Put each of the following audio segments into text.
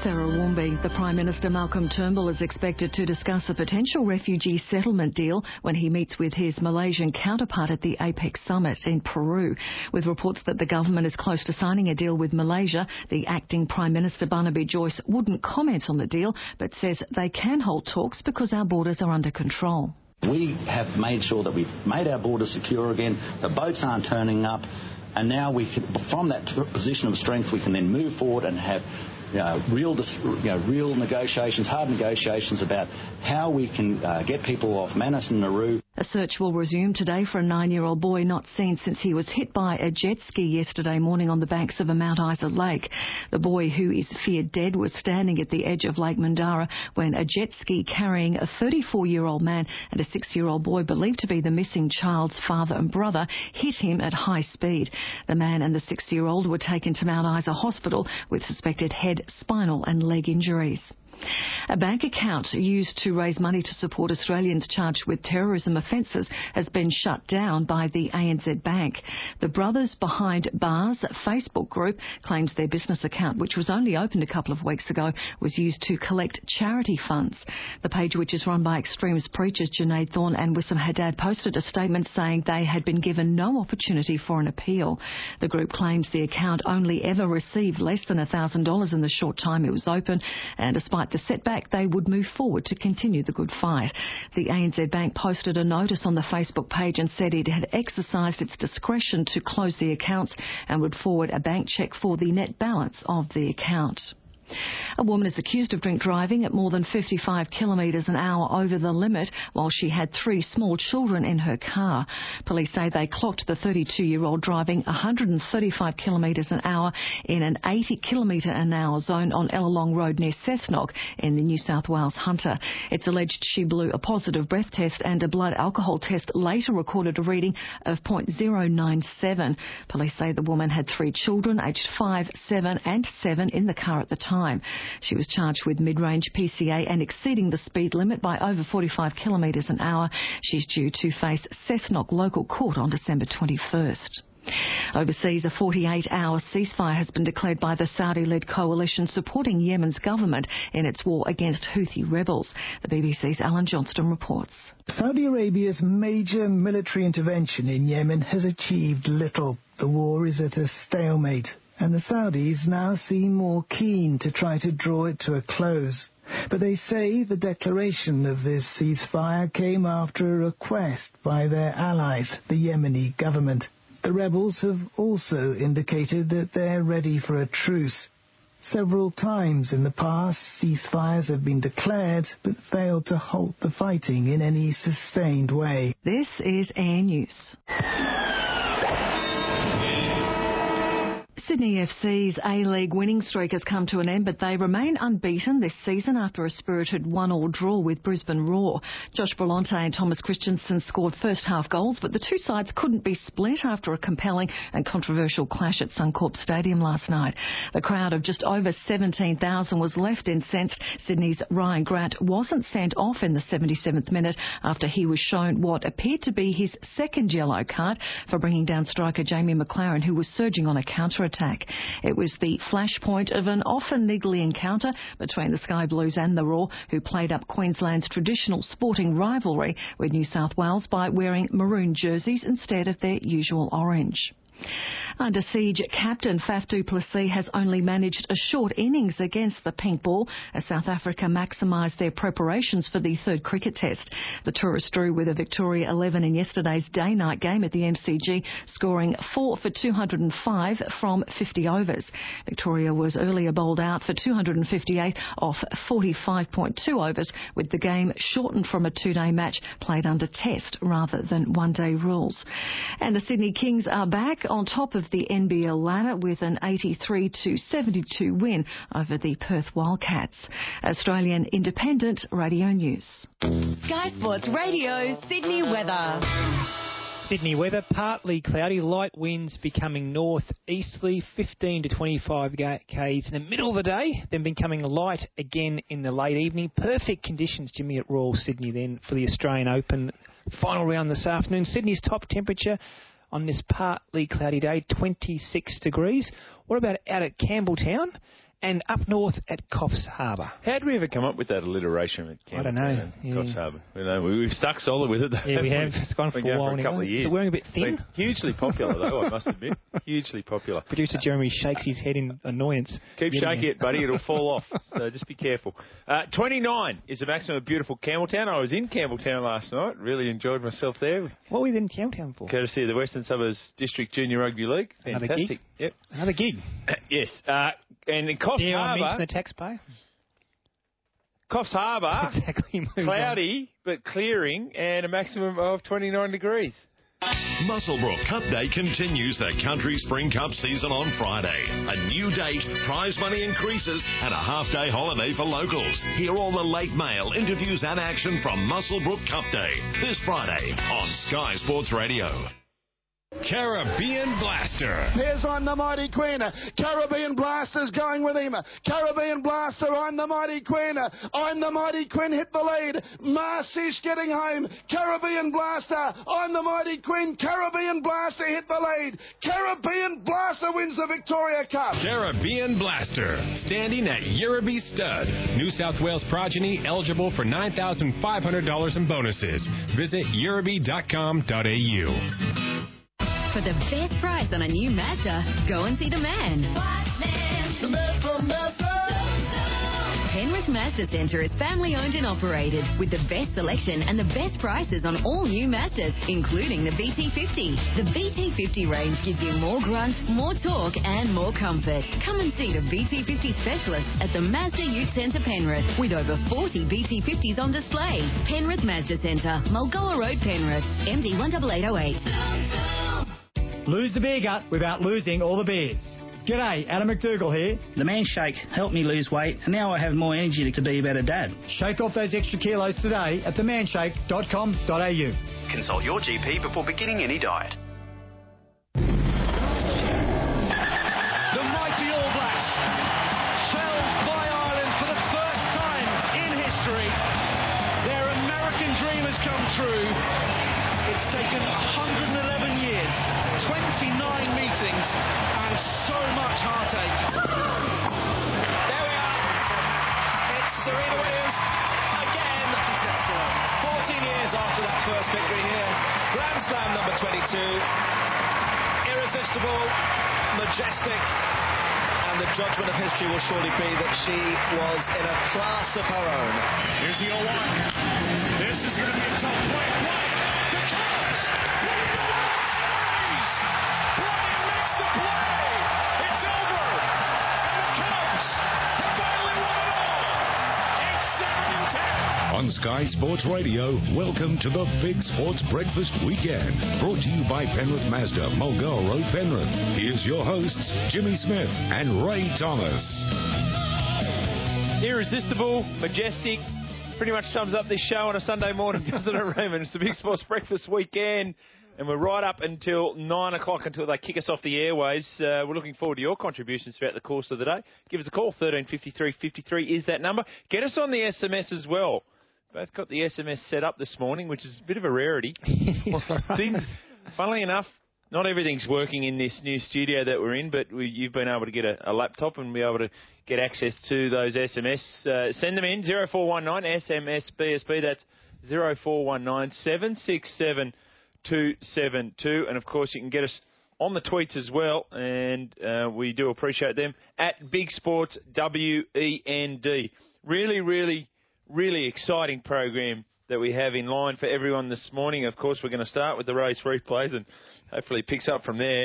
Sarah Warmby. The Prime Minister Malcolm Turnbull is expected to discuss a potential refugee settlement deal when he meets with his Malaysian counterpart at the APEC summit in Peru. With reports that the government is close to signing a deal with Malaysia, the acting Prime Minister Barnaby Joyce wouldn't comment on the deal, but says they can hold talks because our borders are under control. We have made sure that we've made our borders secure again, the boats aren't turning up, and now we can, from that position of strength, we can then move forward and have real negotiations, hard negotiations about how we can get people off Manus and Nauru. A search will resume today for a 9-year-old boy not seen since he was hit by a jet ski yesterday morning on the banks of a Mount Isa lake. The boy, who is feared dead, was standing at the edge of Lake Mandara when a jet ski carrying a 34-year-old man and a 6-year-old boy believed to be the missing child's father and brother hit him at high speed. The man and the 6-year-old were taken to Mount Isa Hospital with suspected head, spinal and leg injuries. A bank account used to raise money to support Australians charged with terrorism offences has been shut down by the ANZ Bank. The Brothers Behind Bars Facebook group claims their business account, which was only opened a couple of weeks ago, was used to collect charity funds. The page, which is run by extremist preachers Junaid Thorne and Wissam Haddad, posted a statement saying they had been given no opportunity for an appeal. The group claims the account only ever received less than $1,000 in the short time it was open, and despite the setback, they would move forward to continue the good fight. The ANZ Bank posted a notice on the Facebook page and said it had exercised its discretion to close the accounts and would forward a bank cheque for the net balance of the account. A woman is accused of drink driving at more than 55 kilometres an hour over the limit while she had 3 small children in her car. Police say they clocked the 32-year-old driving 135 kilometres an hour in an 80 kilometre an hour zone on Ellalong Road near Cessnock in the New South Wales Hunter. It's alleged she blew a positive breath test, and a blood alcohol test later recorded a reading of .097. Police say the woman had 3 children aged 5, 7 and 7 in the car at the time. She was charged with mid-range PCA and exceeding the speed limit by over 45 kilometres an hour. She's due to face Cessnock local court on December 21st. Overseas, a 48-hour ceasefire has been declared by the Saudi-led coalition supporting Yemen's government in its war against Houthi rebels. The BBC's Alan Johnston reports. Saudi Arabia's major military intervention in Yemen has achieved little. The war is at a stalemate, and the Saudis now seem more keen to try to draw it to a close. But they say the declaration of this ceasefire came after a request by their allies, the Yemeni government. The rebels have also indicated that they're ready for a truce. Several times in the past, ceasefires have been declared but failed to halt the fighting in any sustained way. This is Air News. Sydney FC's A-League winning streak has come to an end, but they remain unbeaten this season after a spirited 1-1 draw with Brisbane Roar. Josh Brillante and Thomas Christensen scored first-half goals, but the two sides couldn't be split after a compelling and controversial clash at Suncorp Stadium last night. The crowd of just over 17,000 was left incensed. Sydney's Ryan Grant wasn't sent off in the 77th minute after he was shown what appeared to be his second yellow card for bringing down striker Jamie McLaren, who was surging on a counter-attack. It was the flashpoint of an often niggly encounter between the Sky Blues and the Roar, who played up Queensland's traditional sporting rivalry with New South Wales by wearing maroon jerseys instead of their usual orange. Under siege captain Faf du Plessis has only managed a short innings against the pink ball as South Africa maximised their preparations for the third cricket test. The tourists drew with a Victoria 11 in yesterday's day-night game at the MCG, scoring 4 for 205 from 50 overs. Victoria was earlier bowled out for 258 off 45.2 overs, with the game shortened from a 2-day match played under test rather than one-day rules. And the Sydney Kings are back on top of the NBL ladder with an 83-72 win over the Perth Wildcats. Australian Independent Radio News. Sky Sports Radio, Sydney weather. Sydney weather, partly cloudy, light winds becoming northeasterly, 15 to 25 k's in the middle of the day, then becoming light again in the late evening. Perfect conditions, Jimmy, at Royal Sydney then for the Australian Open final round this afternoon. Sydney's top temperature on this partly cloudy day, 26 degrees. What about out at Campbelltown? and up north at Coffs Harbour. How did we ever come up with that alliteration at Campbelltown? I don't know. And Coffs Harbour. We've stuck solid with it. Yeah, we have. It's gone for a while now. Couple of years. Is it wearing a bit thin? Been hugely popular, though, I must admit. Hugely popular. Producer Jeremy shakes his head in annoyance. Keep shaking it, buddy. It'll fall off. So just be careful. 29 is the maximum of beautiful Campbelltown. I was in Campbelltown last night. Really enjoyed myself there. What were we in Campbelltown for? Courtesy of the Western Suburbs District Junior Rugby League. Fantastic. Another gig? Yep. Another gig. Yes. And in Coffs Dare I Harbour... mention the taxpayer? Coffs Harbour, exactly. cloudy but clearing and a maximum of 29 degrees. Muswellbrook Cup Day continues the Country Spring Cup season on Friday. A new date, prize money increases, and a half-day holiday for locals. Hear all the late mail, interviews and action from Muswellbrook Cup Day this Friday on Sky Sports Radio. Caribbean Blaster. Here's I'm the Mighty Queen. Caribbean Blaster's going with him. Caribbean Blaster, I'm the Mighty Queen. I'm the Mighty Queen, hit the lead. Marcish getting home. Caribbean Blaster, I'm the Mighty Queen. Caribbean Blaster hit the lead. Caribbean Blaster wins the Victoria Cup. Caribbean Blaster, standing at Yerriby Stud. New South Wales progeny eligible for $9,500 in bonuses. Visit yerriby.com.au. For the best price on a new Mazda, go and see the man. The man from Mazda. Penrith Mazda Centre is family owned and operated with the best selection and the best prices on all new Mazdas, including the BT50. The BT50 range gives you more grunt, more torque and more comfort. Come and see the BT50 specialist at the Mazda Ute Centre Penrith with over 40 BT50s on display. Penrith Mazda Centre, Mulgoa Road, Penrith, MD 18808. Lose the beer gut without losing all the beers. G'day, Adam McDougall here. The Man Shake helped me lose weight, and now I have more energy to be a better dad. Shake off those extra kilos today at themanshake.com.au. Consult your GP before beginning any diet. The mighty All Blacks, shelved by Ireland for the first time in history. Their American dream has come true. It's taken 111 years, 29 meetings, and so much heartache. There we are. It's Serena Williams again. 14 years after that first victory here. Grand Slam number 22. Irresistible, majestic, and the judgment of history will surely be that she was in a class of her own. Here's the 0-1. This is going to be a tough play. The Cubs win the World Series. Brian makes the play. It's over. And the Cubs have finally won it all. It's 7-10. On Sky Sports Radio, welcome to the Big Sports Breakfast Weekend. Brought to you by Penrith Mazda, Mulgoa Road, Penrith. Here's your hosts, Jimmy Smith and Ray Thomas. Irresistible, majestic, pretty much sums up this show on a Sunday morning, doesn't it, Raymond? It's the Big Sports Breakfast Weekend, and we're right up until 9 o'clock until they kick us off the airways. We're looking forward to your contributions throughout the course of the day. Give us a call, 1353 is that number. Get us on the SMS as well. Both got the SMS set up this morning, which is a bit of a rarity. Things, funnily enough, not everything's working in this new studio that we're in, but you've been able to get a laptop and be able to get access to those SMS. Send them in, 0419 SMS BSB. That's 0419 767 272. And, of course, you can get us on the tweets as well, and we do appreciate them, at Big Sports WEND. Really, really, really exciting program that we have in line for everyone this morning. Of course, we're going to start with the race replays and hopefully it picks up from there.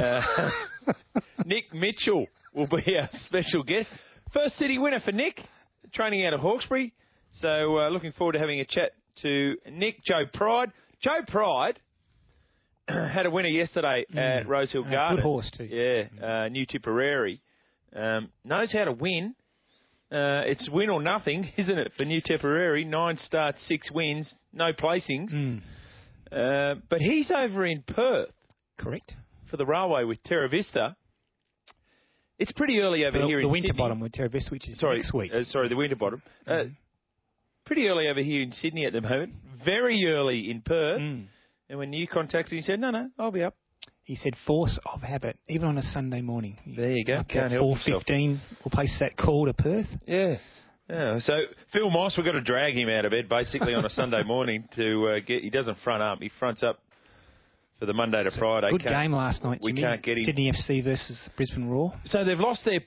Nick Mitchell will be our special guest. First city winner for Nick, training out of Hawkesbury. So looking forward to having a chat to Nick. Joe Pride. Joe Pride had a winner yesterday at Rosehill Gardens. Good horse too. Yeah, New Tipperary. Knows how to win. It's win or nothing, isn't it, for New Tipperary? 9 starts, 6 wins, no placings. But he's over in Perth. Correct. For the railway with Terra Vista. It's pretty early over here in Sydney. The Winterbottom with Terra Vista, which is next week. The Winterbottom. Pretty early over here in Sydney at the moment. Very early in Perth. And when you contacted him, he said, no, I'll be up. He said force of habit, even on a Sunday morning. There you go. Like Can't help 4:15, we'll place that call to Perth. Yeah. Yeah. So Phil Moss, we've got to drag him out of bed basically on a Sunday morning to get. He doesn't front up. He fronts up for the Monday to Friday. Good game last night, We Jimmy. can't get him. Sydney FC versus Brisbane Roar. So they've lost their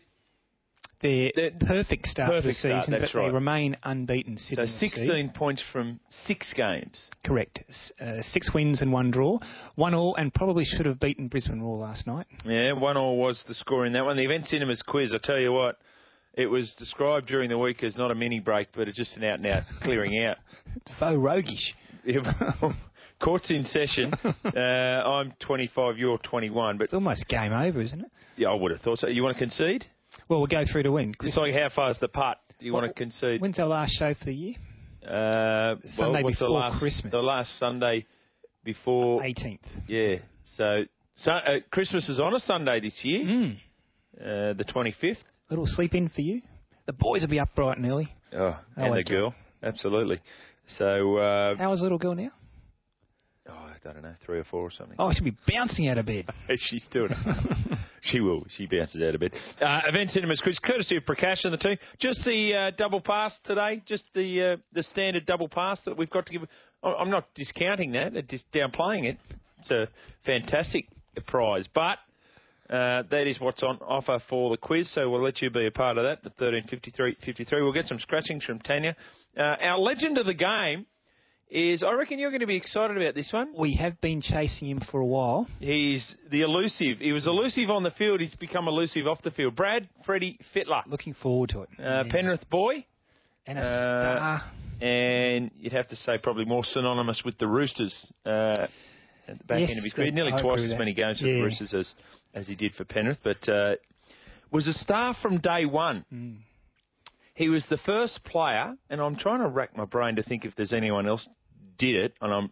perfect start to the season, that's but right. they remain unbeaten. So Sydney 16 FC. points from 6 games. Correct. 6 wins and 1 draw. 1-1, and probably should have beaten Brisbane Roar last night. Yeah, 1-1 was the score in that one. The Event Cinemas quiz, I tell you what, it was described during the week as not a mini break, but it's just an out-and-out clearing out. Faux roguish. Court's in session. I'm 25, you're 21. But it's almost game over, isn't it? Yeah, I would have thought so. You want to concede? Well, we'll go through to win. It's like how far's the putt? Do you want to concede? When's our last show for the year? Sunday before Christmas. The last Sunday before 18th. Yeah. So Christmas is on a Sunday this year. The 25th. Little sleep in for you. The boys will be up bright and early. Oh, and the girl. Absolutely. So how is little girl now? Oh, I don't know, 3 or 4 or something. Oh, she'll be bouncing out of bed. She's doing it. She will. She bounces out of bed. Event Cinemas quiz, courtesy of Prakash and the team. Just the double pass today. Just the standard double pass that we've got to give. I'm not discounting that. Just downplaying it. It's a fantastic prize. But that is what's on offer for the quiz. So we'll let you be a part of that. The 13:53. We'll get some scratchings from Tanya. Our legend of the game is, I reckon you're going to be excited about this one. We have been chasing him for a while. He's the elusive. He was elusive on the field. He's become elusive off the field. Brad Freddie Fittler. Looking forward to it. Penrith boy. And a star. And you'd have to say probably more synonymous with the Roosters at the back end of his career. Nearly twice as many games for the Roosters as he did for Penrith. But was a star from day one. He was the first player, and I'm trying to rack my brain to think if there's anyone else did it, and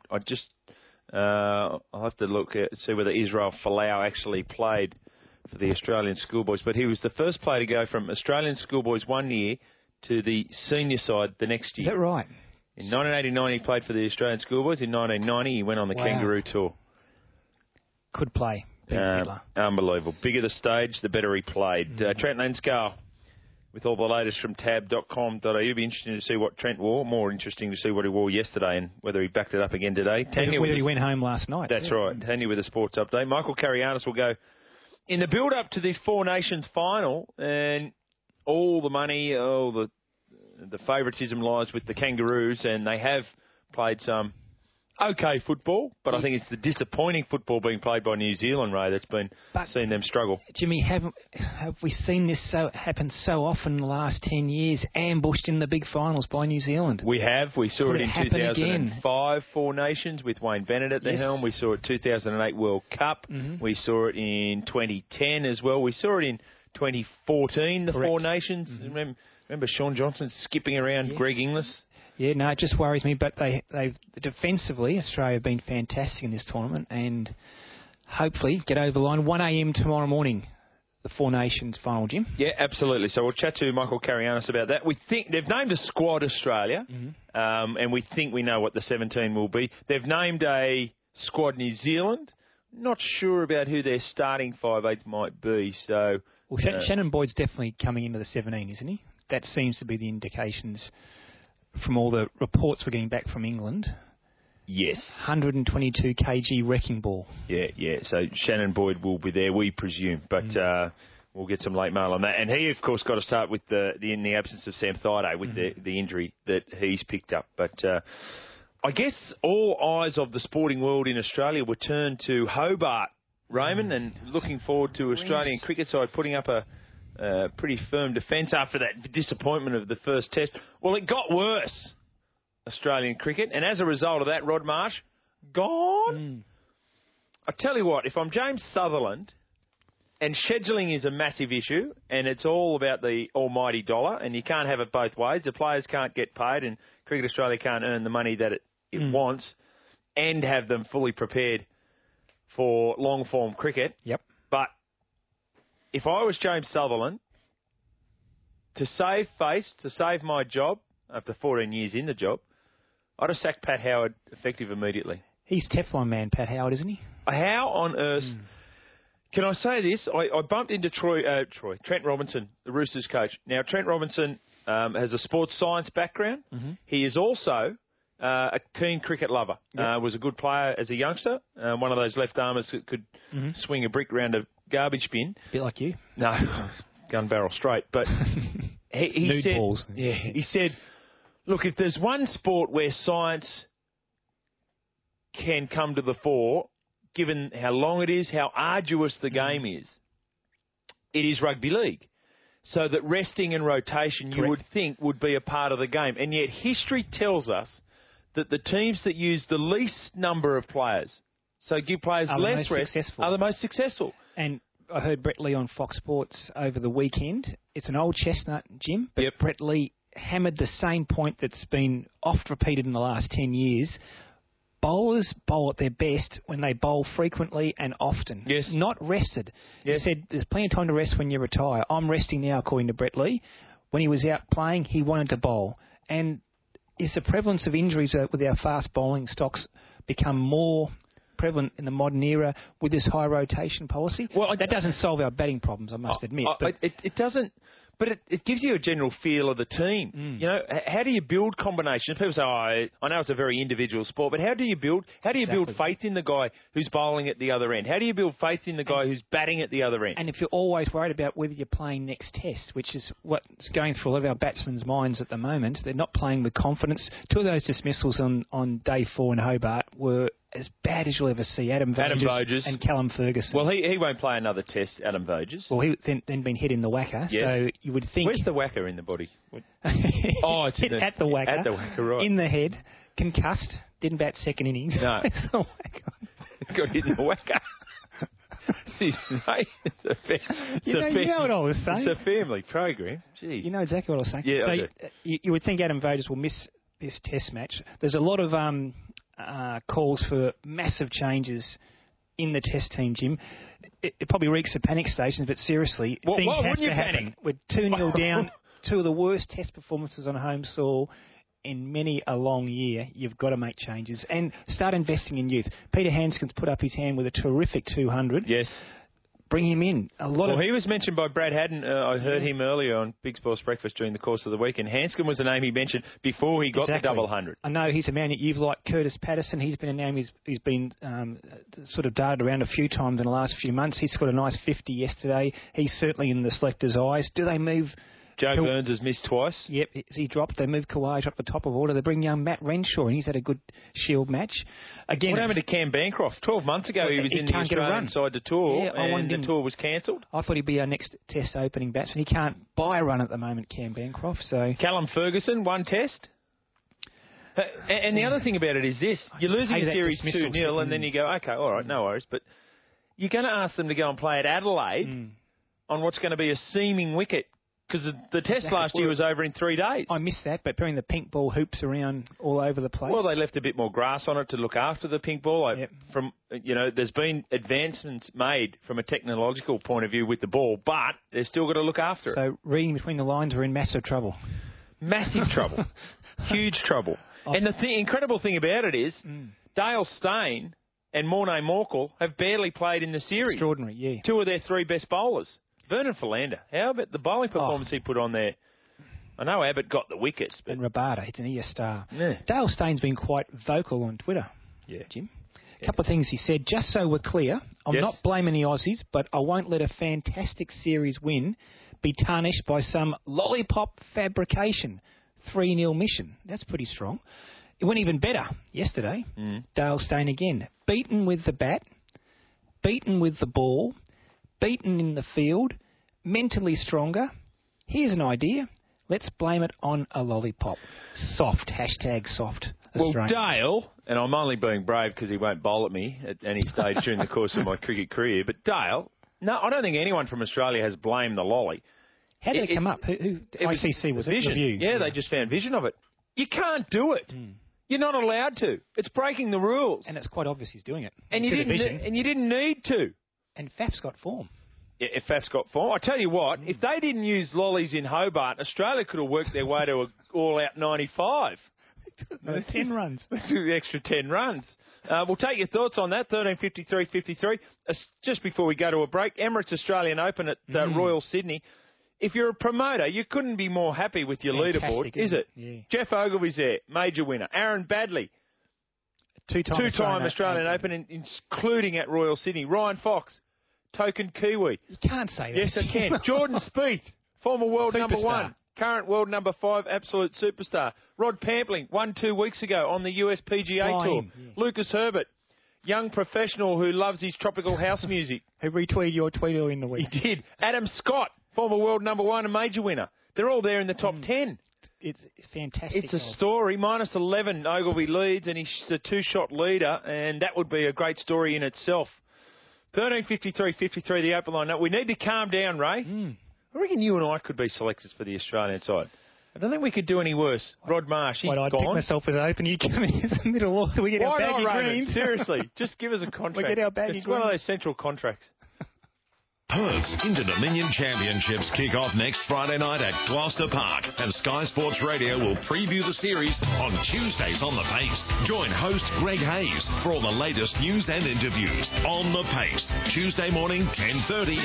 I'll have to look at see whether Israel Folau actually played for the Australian schoolboys. But he was the first player to go from Australian schoolboys one year to the senior side the next year. Is that right? In 1989, he played for the Australian schoolboys. In 1990, he went on the Kangaroo Tour. Could play. Unbelievable. Bigger the stage, the better he played. Trent Lenskau, with all the latest from tab.com.au. It'll be interesting to see what Trent wore. More interesting to see what he wore yesterday and whether he backed it up again today. Whether he went home last night. That's right. Tanya with a sports update. Michael Carianis will go in the build-up to this Four Nations final, and all the money, all the favouritism lies with the Kangaroos, and they have played some okay football, but I think it's the disappointing football being played by New Zealand, Ray, that's been seen them struggle. Jimmy, have we seen this happen so often in the last 10 years, ambushed in the big finals by New Zealand? We have. We saw it in 2005 again? Four Nations with Wayne Bennett at the helm. We saw it 2008 World Cup. We saw it in 2010 as well. We saw it in 2014, the Four Nations. Remember Sean Johnson skipping around Greg Inglis? Yeah, no, it just worries me. But they've defensively, Australia have been fantastic in this tournament, and hopefully get over the line. 1 a.m. tomorrow morning, the Four Nations final, Jim. Yeah, absolutely. So we'll chat to Michael Carianis about that. We think they've named a squad Australia, and we think we know what the 17 will be. They've named a squad New Zealand. Not sure about who their starting 5'8" might be. So, Shannon Boyd's definitely coming into the 17, isn't he? That seems to be the indications from all the reports we're getting back from England. Yes. 122 kg wrecking ball. Yeah. So Shannon Boyd will be there, we presume. But we'll get some late mail on that. And he, of course, got to start with in the absence of Sam Thaiday with the injury that he's picked up. But I guess all eyes of the sporting world in Australia were turned to Hobart, Raymond, and looking forward to Australian cricket side putting up a pretty firm defence after that disappointment of the first test. Well, it got worse, Australian cricket, and as a result of that, Rod Marsh, gone. I tell you what, if I'm James Sutherland, and scheduling is a massive issue, and it's all about the almighty dollar, and you can't have it both ways. The players can't get paid, and Cricket Australia can't earn the money that it wants, and have them fully prepared for long-form cricket. Yep. But if I was James Sutherland, to save face, to save my job, after 14 years in the job, I'd have sacked Pat Howard effective immediately. He's Teflon man, Pat Howard, isn't he? how on earth... Can I say this? I bumped into Trent Robinson, the Roosters coach. Now, Trent Robinson has a sports science background. Mm-hmm. He is also a keen cricket lover. Was a good player as a youngster. One of those left-armers that could swing a brick round a garbage bin. A bit like you. No, gun barrel straight. But he Nude said, balls. Yeah, he said, look, if there's one sport where science can come to the fore, given how long it is, how arduous the game is, it is rugby league. So that resting and rotation, you would think, would be a part of the game. And yet history tells us that the teams that use the least number of players, so give players less rest, are the most successful. And I heard Brett Lee on Fox Sports over the weekend. It's an old chestnut, Jim, but Brett Lee hammered the same point that's been oft repeated in the last 10 years. Bowlers bowl at their best when they bowl frequently and often. Yes. Not rested. Yes. He said there's plenty of time to rest when you retire. I'm resting now, according to Brett Lee. When he was out playing, he wanted to bowl. And is the prevalence of injuries with our fast bowling stocks become more prevalent in the modern era with this high rotation policy? Well, that doesn't solve our batting problems, I must admit. But it doesn't. But it gives you a general feel of the team. You know, how do you build combinations? People say, I know it's a very individual sport, but how do you build faith in the guy who's bowling at the other end? How do you build faith in the guy who's batting at the other end? And if you're always worried about whether you're playing next test, which is what's going through a lot of our batsmen's minds at the moment, they're not playing with confidence. Two of those dismissals on day 4 in Hobart were as bad as you'll ever see. Adam Voges and Callum Ferguson. Well, he won't play another test, Adam Voges. Well, he then been hit in the whacker, so you would think... Where's the whacker in the body? It's hit at the whacker. At the whacker, right. In the head, concussed, didn't bat second innings. No. Got hit in the whacker. You know what I was saying? It's a family program. Jeez. You know exactly what I was saying. Yeah, so I do. You would think Adam Voges will miss this test match. There's a lot of calls for massive changes in the test team, Jim. It probably reeks of panic stations, but seriously, things have to happen. We're 2-0 down, two of the worst test performances on home soil in many a long year. You've got to make changes and start investing in youth. Peter Hanscom's put up his hand with a terrific 200. Yes. Bring him in. He was mentioned by Brad Haddon. I heard him earlier on Big Sports Breakfast during the course of the week, and Hanscom was the name he mentioned before he got the double 100. I know he's a man that you've liked, Curtis Patterson. He's been a name he's been sort of darted around a few times in the last few months. He scored a nice 50 yesterday. He's certainly in the selectors' eyes. Do they move... Joe Burns has missed twice. Yep, he dropped. They moved Kawhi up the top of order. They bring young Matt Renshaw, and he's had a good Shield match. Again, what happened to Cam Bancroft? 12 months ago, he was in the Australian side to tour, and the tour was cancelled. I thought he'd be our next test opening batsman. He can't buy a run at the moment, Cam Bancroft. So Callum Ferguson, one test. And the other thing about it is this. You're losing a series 2-0, and then you go, OK, all right, no worries. But you're going to ask them to go and play at Adelaide on what's going to be a seaming wicket. Because the test last year was over in 3 days. I missed that, but putting the pink ball hoops around all over the place. Well, they left a bit more grass on it to look after the pink ball. There's been advancements made from a technological point of view with the ball, but they've still got to look after it. So reading between the lines, we're in massive trouble. Massive trouble. Huge trouble. And the incredible thing about it is Dale Steyn and Morné Morkel have barely played in the series. Extraordinary, yeah. Two of their 3 best bowlers. Vernon Philander, how about the bowling performance he put on there? I know Abbott got the wickets. But... And Rabada, he's an star. Yeah. Dale Steyn's been quite vocal on Twitter, Jim. A couple of things he said. Just so we're clear, I'm not blaming the Aussies, but I won't let a fantastic series win be tarnished by some lollipop fabrication 3-0 mission. That's pretty strong. It went even better yesterday. Dale Steyn again. Beaten with the bat, beaten with the ball, beaten in the field, mentally stronger. Here's an idea. Let's blame it on a lollipop. Soft. #soft. Well, Dale, and I'm only being brave because he won't bowl at me at any stage during the course of my cricket career, but Dale, no, I don't think anyone from Australia has blamed the lolly. How did it come up? Who ICC was Vision. Review? Yeah, they just found vision of it. You can't do it. You're not allowed to. It's breaking the rules. And it's quite obvious he's doing it. And you didn't need to. And Faf's got form. Yeah, if Faf's got form. I tell you what, if they didn't use lollies in Hobart, Australia could have worked their way to an all-out 95. Perfect. 10 runs. Let's do the extra 10 runs. We'll take your thoughts on that, 13:53:53. Just before we go to a break, Emirates Australian Open at Royal Sydney. If you're a promoter, you couldn't be more happy with your leaderboard, is it? Yeah. Jeff Ogilvy's there, major winner. Aaron Badley, two-time Australian Open, including at Royal Sydney. Ryan Fox, token Kiwi. You can't say that. Yes, I can. Jordan Spieth, former world number 1, current world number 5, absolute superstar. Rod Pampling, won 2 weeks ago on the US PGA Tour. Yeah. Lucas Herbert, young professional who loves his tropical house music. Who retweeted your tweet earlier in the week. He did. Adam Scott, former world number 1 and major winner. They're all there in the top 10. It's fantastic. It's a story. -11, Ogilvy leads, and he's a 2-shot leader, and that would be a great story in itself. 13:53:53, the open line. No, we need to calm down, Ray. I reckon you and I could be selectors for the Australian side. I don't think we could do any worse. Rod Marsh, he's I'd gone. pick myself as open. You come in as the middle. We get our baggy greens. Seriously, just give us a contract. We get our baggy It's one of those central contracts. Perth's Inter-Dominion Championships kick off next Friday night at Gloucester Park, and Sky Sports Radio will preview the series on Tuesdays on The Pace. Join host Greg Hayes for all the latest news and interviews on The Pace, Tuesday morning, 10:30.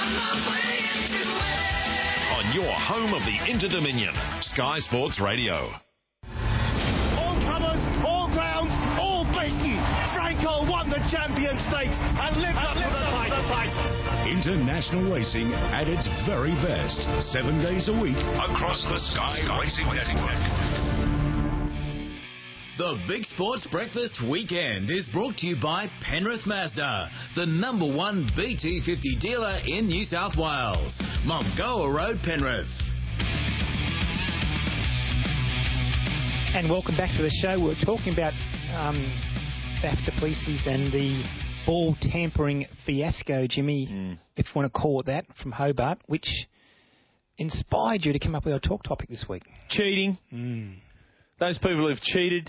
On your home of the Inter-Dominion, Sky Sports Radio. All comers, all grounds, all beaten. Franco won the Champion Stakes and lived up to the fight. International racing at its very best, 7 days a week Across the Sky Racing Network. The Big Sports Breakfast Weekend is brought to you by Penrith Mazda, the #1 BT50 dealer in New South Wales. Mongoa Road, Penrith. And welcome back to the show. We're talking about Faf du Plessis and the ball tampering fiasco, Jimmy, if you want to call it that, from Hobart, which inspired you to come up with our talk topic this week. Cheating. Those people who've cheated.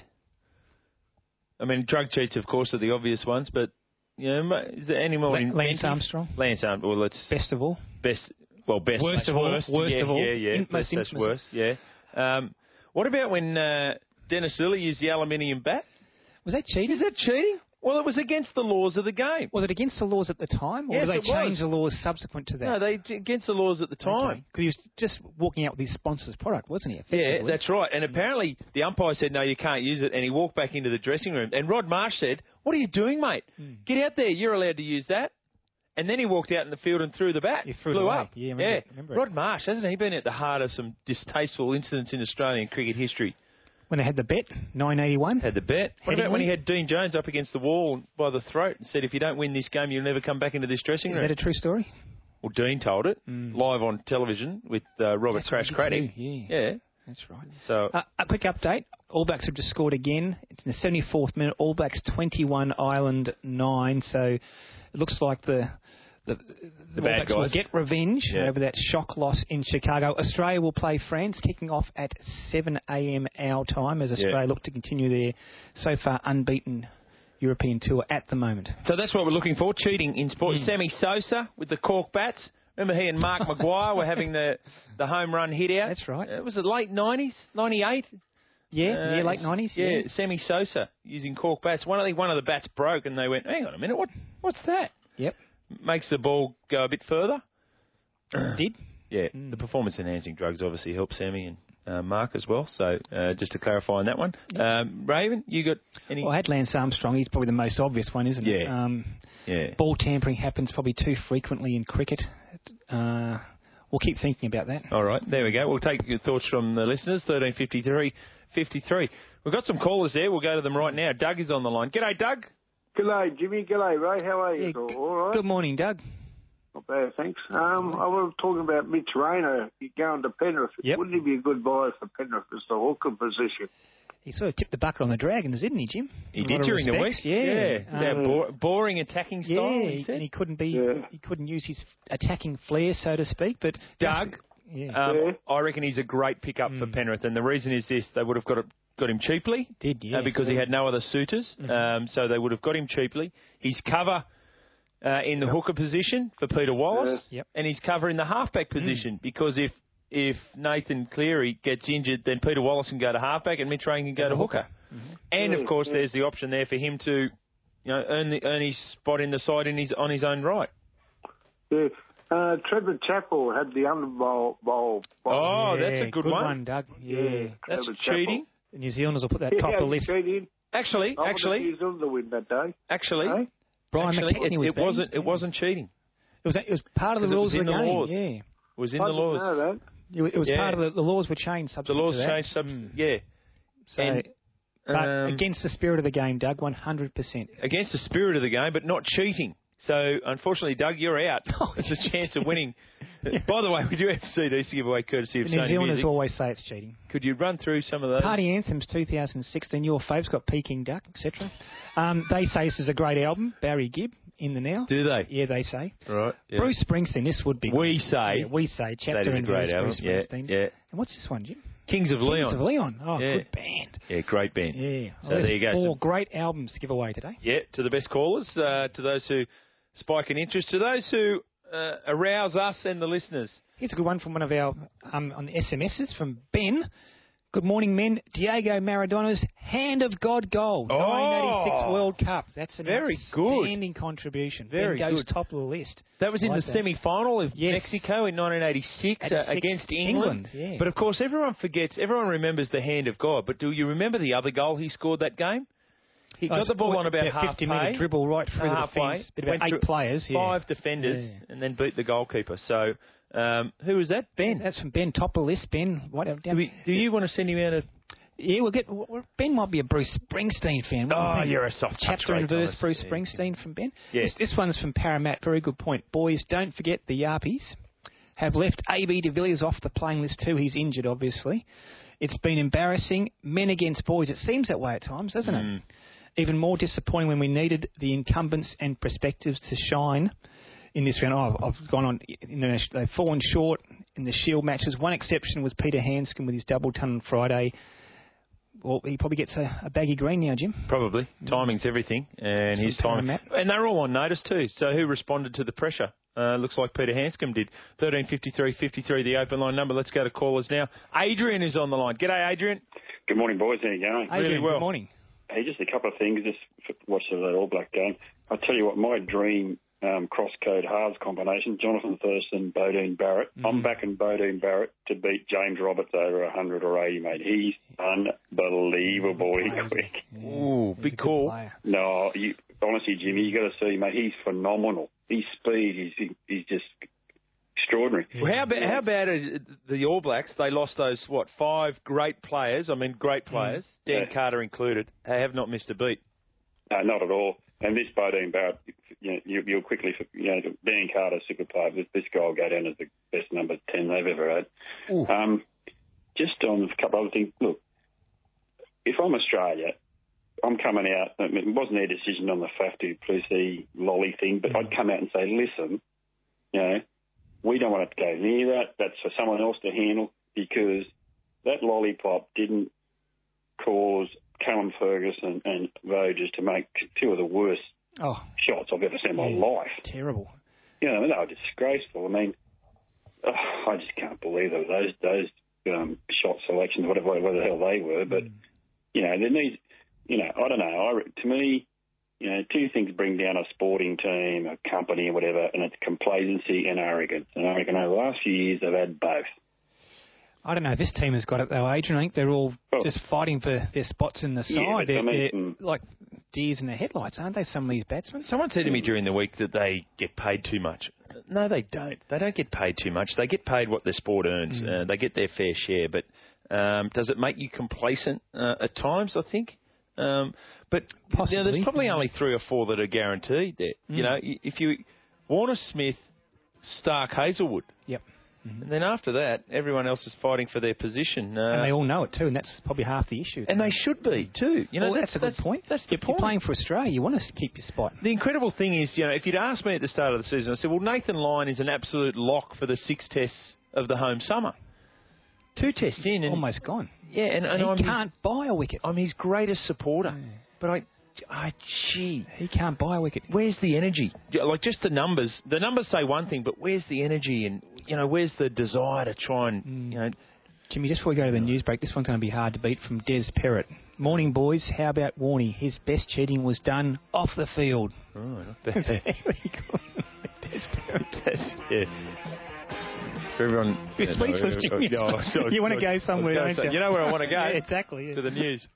I mean, drug cheats, of course, are the obvious ones, but, you know, is there any more? Lance Armstrong. Lance Armstrong. Well, let's... Best of all. Best. Worst of all. Worst of all. Yeah. That's worse, yeah. What about when Dennis Lilly used the aluminium bat? Was that cheating? Is that cheating? Well, it was against the laws of the game. Was it against the laws at the time, or yes, did they change the laws subsequent to that? No, against the laws at the time. Because he was just walking out with his sponsor's product, wasn't he? Yeah, that's right. And apparently the umpire said, no, you can't use it, and he walked back into the dressing room. And Rod Marsh said, what are you doing, mate? Get out there. You're allowed to use that. And then he walked out in the field and threw the bat. He threw it away. Up. Yeah, remember Rod Marsh, hasn't he been at the heart of some distasteful incidents in Australian cricket history? When they had the bet, 981. Had the bet. What about when he had Dean Jones up against the wall by the throat and said, if you don't win this game, you'll never come back into this dressing room? Is that a true story? Well, Dean told it live on television with Robert Crash Craddock. Yeah. That's right. So a quick update. All Blacks have just scored again. It's in the 74th minute. All Blacks 21, Ireland 9. So it looks like the bad guys will get revenge over that shock loss in Chicago. Australia will play France, kicking off at 7 a.m. our time as Australia look to continue their so far unbeaten European tour at the moment. So that's what we're looking for, cheating in sport. Sammy Sosa with the cork bats. Remember he and Mark Maguire were having the home run hit out? That's right. Was it late 90s? 98? Yeah, late 90s. Yeah, Sammy Sosa using cork bats. One of the bats broke and they went, hang on a minute, what's that? Yep. Makes the ball go a bit further. Did? Yeah, the performance-enhancing drugs obviously help Sammy and Mark as well. So just to clarify on that one. Raven, you got any... Well, I had Lance Armstrong. He's probably the most obvious one, isn't it? Yeah. Ball tampering happens probably too frequently in cricket. We'll keep thinking about that. All right, there we go. We'll take your thoughts from the listeners, 13:53:53. We've got some callers there. We'll go to them right now. Doug is on the line. G'day, Doug. G'day, Jimmy. G'day, Ray. How are you? All right? Good morning, Doug. Not bad, thanks. I was talking about Mitch Rayner going to Penrith. Yep. Wouldn't he be a good buy for Penrith as the hooker position? He sort of tipped the bucket on the Dragons, didn't he, Jim? He did during the week. Yeah. Boring attacking style. Yeah, and he couldn't he couldn't use his attacking flair, so to speak. But Doug, I reckon he's a great pickup for Penrith, and the reason is this: they would have got him cheaply. Because he had no other suitors. So they would have got him cheaply. His cover in the hooker position for Peter Wallace, and his cover in the halfback position, because if if Nathan Cleary gets injured, then Peter Wallace can go to halfback and Mitch Rain can go to hooker. Mm-hmm. And, of course, there's the option there for him to earn his spot in the side on his own right. Yeah. Trevor Chappell had the underbowl. Oh, that's a good one. Doug. Yeah. That's cheating. The New Zealanders will put that top of the list. Actually, New Zealand to win that day. Actually, Brian McKechnie was banned. It wasn't cheating. It was part of the rules of the game. Laws. Yeah. It was in the laws. I didn't know that. It was part of the laws were changed. The laws changed. Yeah. So, but against the spirit of the game, Doug, 100%. Against the spirit of the game, but not cheating. So, unfortunately, Doug, you're out. It's a chance of winning. By the way, we do have CDs to give away courtesy of Sony New Zealanders Music. always say it's cheating. Could you run through some of those? Party Anthems 2016, your fave's got Peking Duck, etc. They say this is a great album. Barry Gibb in the now. Do they? Yeah, they say. Right. Yeah. Bruce Springsteen, this would be. We say. Yeah, we say. Chapter that is and a great verse, album. Bruce Springsteen. Yeah. And what's this one, Jim? Kings of Leon. Kings of Leon. Oh, yeah. Good band. Yeah, great band. Yeah. So there you go. 4 great albums to give away today. Yeah, to the best callers, to those who spike an interest, to those who arouse us and the listeners. Here's a good one from one of our on the SMSs from Ben. Good morning, men. Diego Maradona's Hand of God goal, 1986 World Cup. That's an very outstanding contribution. Very Ben goes good. top of the list. That was in the semi-final of Mexico in 1986 against England. Yeah. But, of course, everyone remembers the Hand of God. But do you remember the other goal he scored that game? He got the ball on about half 50-metre dribble right through the defence. About 8 players. 5 defenders and then beat the goalkeeper. So, who was that? Ben. That's from Ben, top of the list. Ben, do you want to send him out Yeah, Ben might be a Bruce Springsteen fan. You're a soft touch. Chapter and verse Bruce Springsteen from Ben. Yes. This one's from Paramat. Very good point. Boys, don't forget the Yarpies have left AB de Villiers off the playing list too. He's injured, obviously. It's been embarrassing. Men against boys. It seems that way at times, doesn't it? Even more disappointing when we needed the incumbents and perspectives to shine in this round. I've gone on. They've fallen short in the Shield matches. One exception was Peter Hanscom with his double ton on Friday. Well, he probably gets a baggy green now, Jim. Probably. Timing's everything, and his time. And they're all on notice too. So who responded to the pressure? Looks like Peter Hanscom did. 1353 the open line number. Let's go to callers now. Adrian is on the line. G'day, Adrian. Good morning, boys. How are you going? Adrian, really well. Good morning. Hey, just a couple of things. Just watched that All Black game. I'll tell you what, my dream cross-code halves combination, Jonathan Thurston, Bodine Barrett. I'm backing Bodine Barrett to beat James Roberts over 100 or 80, mate. He's unbelievably quick. Ooh, big call. No, honestly, Jimmy, you got to see, mate, he's phenomenal. His speed, he's just extraordinary. Well, how bad are the All Blacks? They lost those, 5 great players. Great players, Dan Carter included. They have not missed a beat. No, not at all. And this Bodine Barrett, you'll quickly, Dan Carter's super player. This guy will go down as the best number 10 they've ever had. Just on a couple of other things. Look, if I'm Australia, I'm coming out. It wasn't their decision on the Faf du Plessis lolly thing, but I'd come out and say, listen, we don't want to go near that. That's for someone else to handle, because that lollipop didn't cause Callum Ferguson and Voges to make 2 of the worst shots I've ever seen in my life. Terrible. They were disgraceful. I just can't believe it. Those shot selections, whatever the hell they were. But, there needs, I don't know. To me, 2 things bring down a sporting team, a company or whatever, and it's complacency and arrogance. And I reckon over the last few years they've had both. I don't know. This team has got it though, Adrian. I think they're all just fighting for their spots in the side. They're like deers in the headlights, aren't they, some of these batsmen? Someone said to me during the week that they get paid too much. No, they don't. They don't get paid too much. They get paid what their sport earns. They get their fair share. But does it make you complacent at times, I think? But there's probably only 3 or 4 that are guaranteed there. If you Warner Smith, Stark, Hazelwood. Yep. And then after that, everyone else is fighting for their position. And they all know it too, and that's probably half the issue. And they should be too. That's a good point. That's the point. You're playing for Australia. You want to keep your spot. The incredible thing is, if you'd asked me at the start of the season, I said, well, Nathan Lyon is an absolute lock for the 6 tests of the home summer. 2 tests in. And almost gone. Yeah, and he can't buy a wicket. I'm his greatest supporter. But Gee. He can't buy a wicket. Where's the energy? Like, just the numbers. The numbers say one thing, but where's the energy and, where's the desire to try and, Jimmy, just before we go to the news break, this one's going to be hard to beat from Des Perrott. Morning, boys. How about Warney? His best cheating was done off the field. Oh, not bad. Very good. Des Perrott. For everyone... You're speechless, Jimmy. You want to go somewhere, don't you? You know where I want to go. Yeah, exactly. To the news.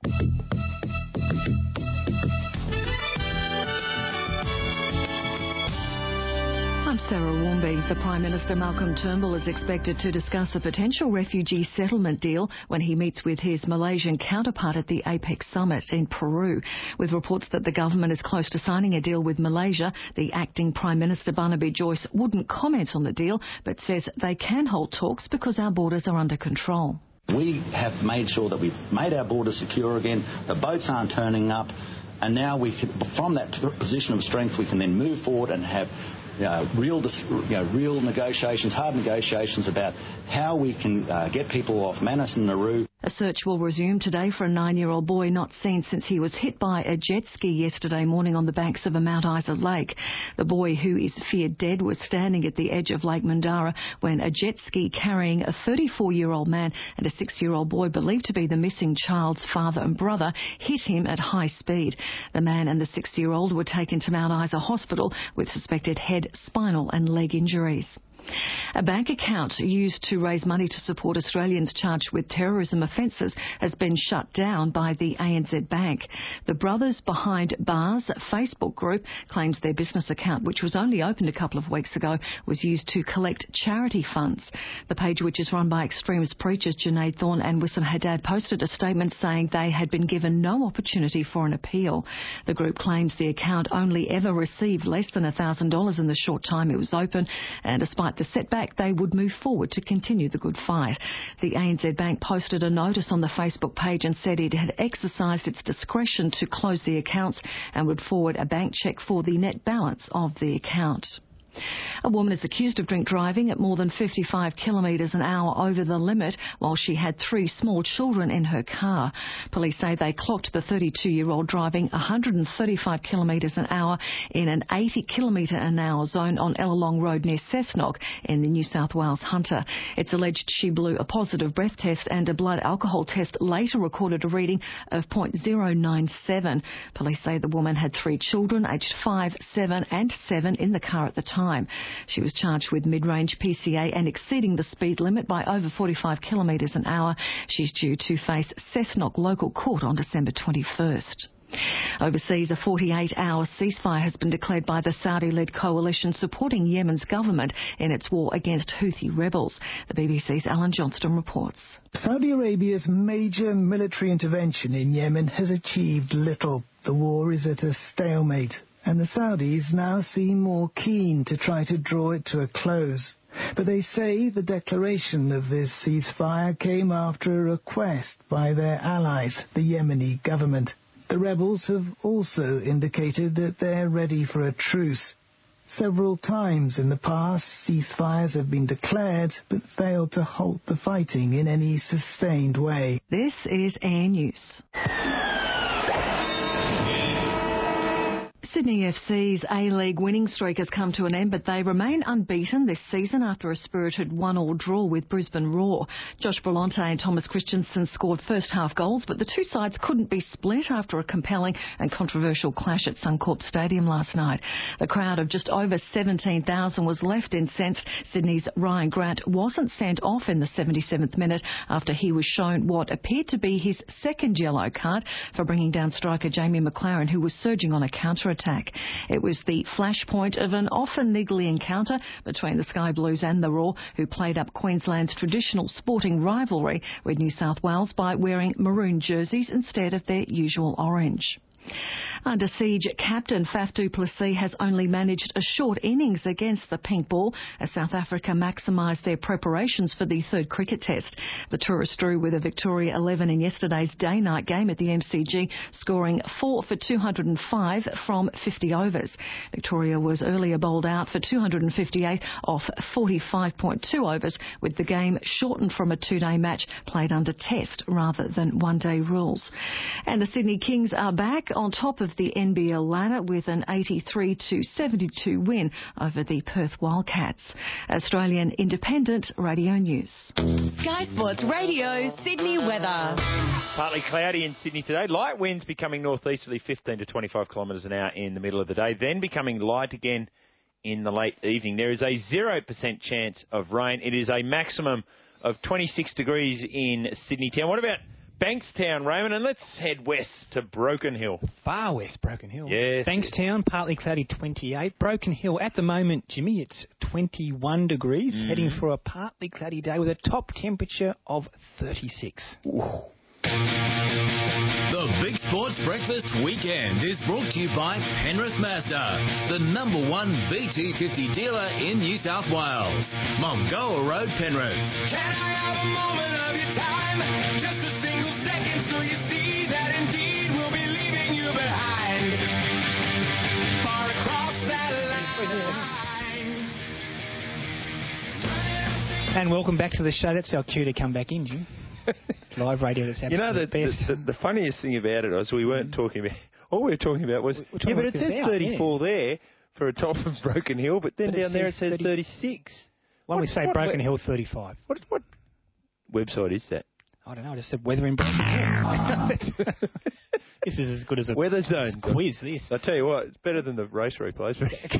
I'm Sarah Warmby. The Prime Minister Malcolm Turnbull is expected to discuss a potential refugee settlement deal when he meets with his Malaysian counterpart at the APEC summit in Peru. With reports that the government is close to signing a deal with Malaysia, the acting Prime Minister Barnaby Joyce wouldn't comment on the deal, but says they can hold talks because our borders are under control. We have made sure that we've made our borders secure again. The boats aren't turning up, and now from that position of strength, we can then move forward and have real negotiations, hard negotiations about how we can get people off Manus and Nauru. A search will resume today for a 9-year-old boy not seen since he was hit by a jet ski yesterday morning on the banks of a Mount Isa lake. The boy, who is feared dead, was standing at the edge of Lake Mandara when a jet ski carrying a 34-year-old man and a 6-year-old boy believed to be the missing child's father and brother hit him at high speed. The man and the 6-year-old were taken to Mount Isa Hospital with suspected head, spinal and leg injuries. A bank account used to raise money to support Australians charged with terrorism offences has been shut down by the ANZ Bank. The Brothers Behind Bars Facebook group claims their business account, which was only opened a couple of weeks ago, was used to collect charity funds. The page, which is run by extremist preachers Junaid Thorne and Wissam Haddad, posted a statement saying they had been given no opportunity for an appeal. The group claims the account only ever received less than $1,000 in the short time it was open, and despite the setback, they would move forward to continue the good fight. The ANZ Bank posted a notice on the Facebook page and said it had exercised its discretion to close the accounts and would forward a bank cheque for the net balance of the account. A woman is accused of drink driving at more than 55 kilometres an hour over the limit while she had 3 small children in her car. Police say they clocked the 32-year-old driving 135 kilometres an hour in an 80 kilometre an hour zone on Ellalong Road near Cessnock in the New South Wales Hunter. It's alleged she blew a positive breath test and a blood alcohol test later recorded a reading of .097. Police say the woman had 3 children aged 5, 7 and 7 in the car at the time. She was charged with mid-range PCA and exceeding the speed limit by over 45 kilometres an hour. She's due to face Cessnock local court on December 21st. Overseas, a 48-hour ceasefire has been declared by the Saudi-led coalition supporting Yemen's government in its war against Houthi rebels. The BBC's Alan Johnston reports. Saudi Arabia's major military intervention in Yemen has achieved little. The war is at a stalemate, and the Saudis now seem more keen to try to draw it to a close. But they say the declaration of this ceasefire came after a request by their allies, the Yemeni government. The rebels have also indicated that they're ready for a truce. Several times in the past, ceasefires have been declared but failed to halt the fighting in any sustained way. This is Air News. Sydney FC's A-League winning streak has come to an end, but they remain unbeaten this season after a spirited 1-1 draw with Brisbane Roar. Josh Brillante and Thomas Christensen scored first-half goals, but the two sides couldn't be split after a compelling and controversial clash at Suncorp Stadium last night. The crowd of just over 17,000 was left incensed. Sydney's Ryan Grant wasn't sent off in the 77th minute after he was shown what appeared to be his second yellow card for bringing down striker Jamie McLaren, who was surging on a counter-attack. It was the flashpoint of an often niggly encounter between the Sky Blues and the Roar, who played up Queensland's traditional sporting rivalry with New South Wales by wearing maroon jerseys instead of their usual orange. Under siege captain Faf du Plessis has only managed a short innings against the pink ball as South Africa maximised their preparations for the third cricket test. The tourists drew with a Victoria 11 in yesterday's day-night game at the MCG, scoring 4 for 205 from 50 overs. Victoria was earlier bowled out for 258 off 45.2 overs, with the game shortened from a 2-day match played under test rather than one-day rules. And the Sydney Kings are back on top of the NBL ladder with an 83-72 win over the Perth Wildcats. Australian Independent Radio News. Sky Sports Radio, Sydney weather. Partly cloudy in Sydney today. Light winds becoming northeasterly 15 to 25 kilometres an hour in the middle of the day, then becoming light again in the late evening. There is a 0% chance of rain. It is a maximum of 26 degrees in Sydney town. What about Bankstown, Raymond? And let's head west to Broken Hill. Far west, Broken Hill. Yes. Bankstown, partly cloudy, 28. Broken Hill, at the moment, Jimmy, it's 21 degrees, heading for a partly cloudy day with a top temperature of 36. The Big Sports Breakfast Weekend is brought to you by Penrith Mazda, the #1 BT50 dealer in New South Wales. Mongoa Road, Penrith. Can I have a moment of your time? Just a single second so you see that indeed we'll be leaving you behind. Far across that line. And welcome back to the show. That's our cue to come back in, Jim. Live radio, that's absolutely best. The funniest thing about it was we weren't talking about... All we were talking about was... but it says 34 there for a top of Broken Hill, but then down there it says 36. Why don't we say Broken Hill 35? What website is that? I don't know. I just said weather in Broken Hill. This is as good as a Weather Zone quiz, this. I tell you what, it's better than the race replays.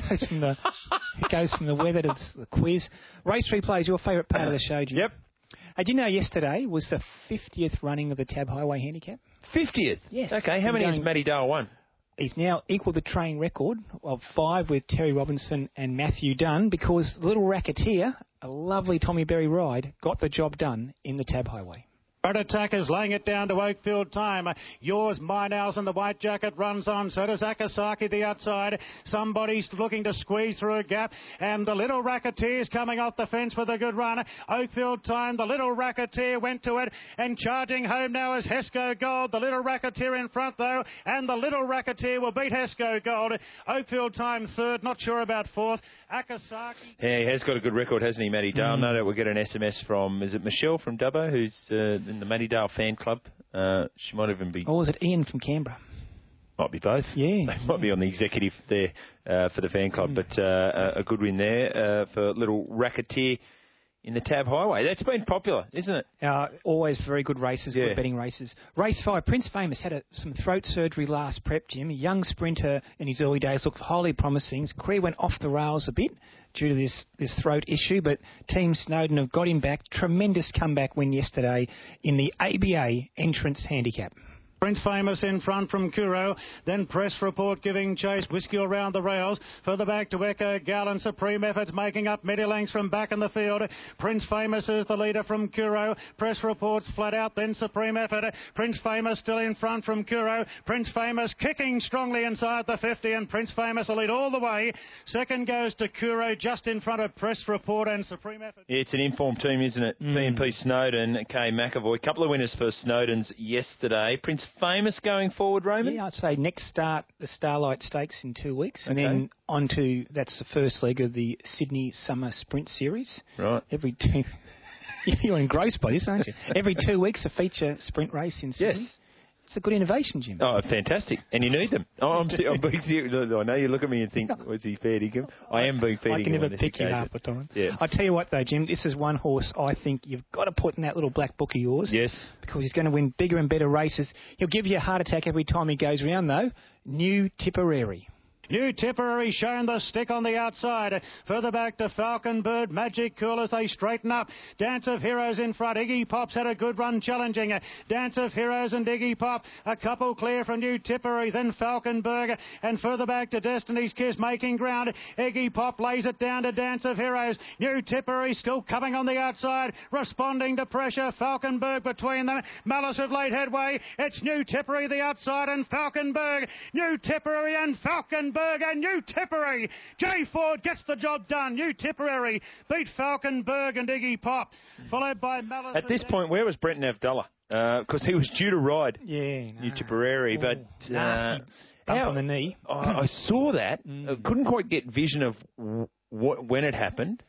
It goes from the weather to the quiz. Race replays, your favourite part of the show, Jim. Yep. Did you know yesterday was the 50th running of the Tab Highway Handicap? 50th? Yes. Okay, how many has Matty Dale won? He's now equalled the train record of 5 with Terry Robinson and Matthew Dunn because Little Racketeer, a lovely Tommy Berry ride, got the job done in the Tab Highway. But attackers laying it down to Oakfield time. Yours, Meinhaus and the white jacket runs on. So does Akasaki the outside. Somebody's looking to squeeze through a gap. And the Little Racketeer's coming off the fence with a good run. Oakfield time. The Little Racketeer went to it. And charging home now is Hesco Gold. The Little Racketeer in front though. And the Little Racketeer will beat Hesco Gold. Oakfield time third. Not sure about fourth. Akasaki. Yeah, he has got a good record, hasn't he, Matty Dale? No doubt we'll get an SMS from, is it Michelle from Dubbo, who's in the Matty Dale fan club? She might even be... Or was it Ian from Canberra? Might be both. Yeah. They might be on the executive there for the fan club, but a good win there for Little Racketeer in the Tab Highway. That's been popular, isn't it? Always very good races, good betting races. Race 5, Prince Famous had some throat surgery last prep, Jim. A young sprinter in his early days looked highly promising. His career went off the rails a bit due to this throat issue, but Team Snowden have got him back. Tremendous comeback win yesterday in the ABA Entrance Handicap. Prince Famous in front from Kuro, then Press Report giving chase, Whiskey around the rails, further back to Echo Gallant, Supreme Efforts making up many lengths from back in the field. Prince Famous is the leader from Kuro, Press Report's flat out, then Supreme Effort. Prince Famous still in front from Kuro, Prince Famous kicking strongly inside the 50, and Prince Famous will lead all the way. Second goes to Kuro, just in front of Press Report and Supreme Effort. It's an informed team, isn't it? BNP Snowden, Kay McAvoy. Couple of winners for Snowden's yesterday. Prince Famous going forward, Raymond? Yeah, I'd say next start the Starlight Stakes in 2 weeks, and then on to, that's the first leg of the Sydney Summer Sprint Series. Right. Every two... You're engrossed by this, aren't you? Every 2 weeks a feature sprint race in Sydney. Yes. It's a good innovation, Jim. Oh, fantastic. And you need them. I'm being serious. I know you look at me and think, was he fair dinkum? I am being fair dinkum. I can never pick you half the time. Yeah. I tell you what, though, Jim, this is one horse I think you've got to put in that little black book of yours. Yes. Because he's going to win bigger and better races. He'll give you a heart attack every time he goes around, though. New Tipperary. New Tipperary showing the stick on the outside. Further back to Falcon Bird, Magic Cool as they straighten up. Dance of Heroes in front. Iggy Pop's had a good run challenging. Dance of Heroes and Iggy Pop. A couple clear from New Tipperary, then Falconberg. And further back to Destiny's Kiss making ground. Iggy Pop lays it down to Dance of Heroes. New Tipperary still coming on the outside. Responding to pressure. Falconberg between them. Malice have laid headway. It's New Tipperary the outside and Falconberg. New Tipperary and Falconberg. And New Tipperary. Jay Ford gets the job done. New Tipperary beat Falconberg and Iggy Pop, followed by Malice. At this point, where was Brenton Avdulla? Because he was due to ride New Tipperary, but nasty bump on the knee. I saw that. I couldn't quite get vision of when it happened.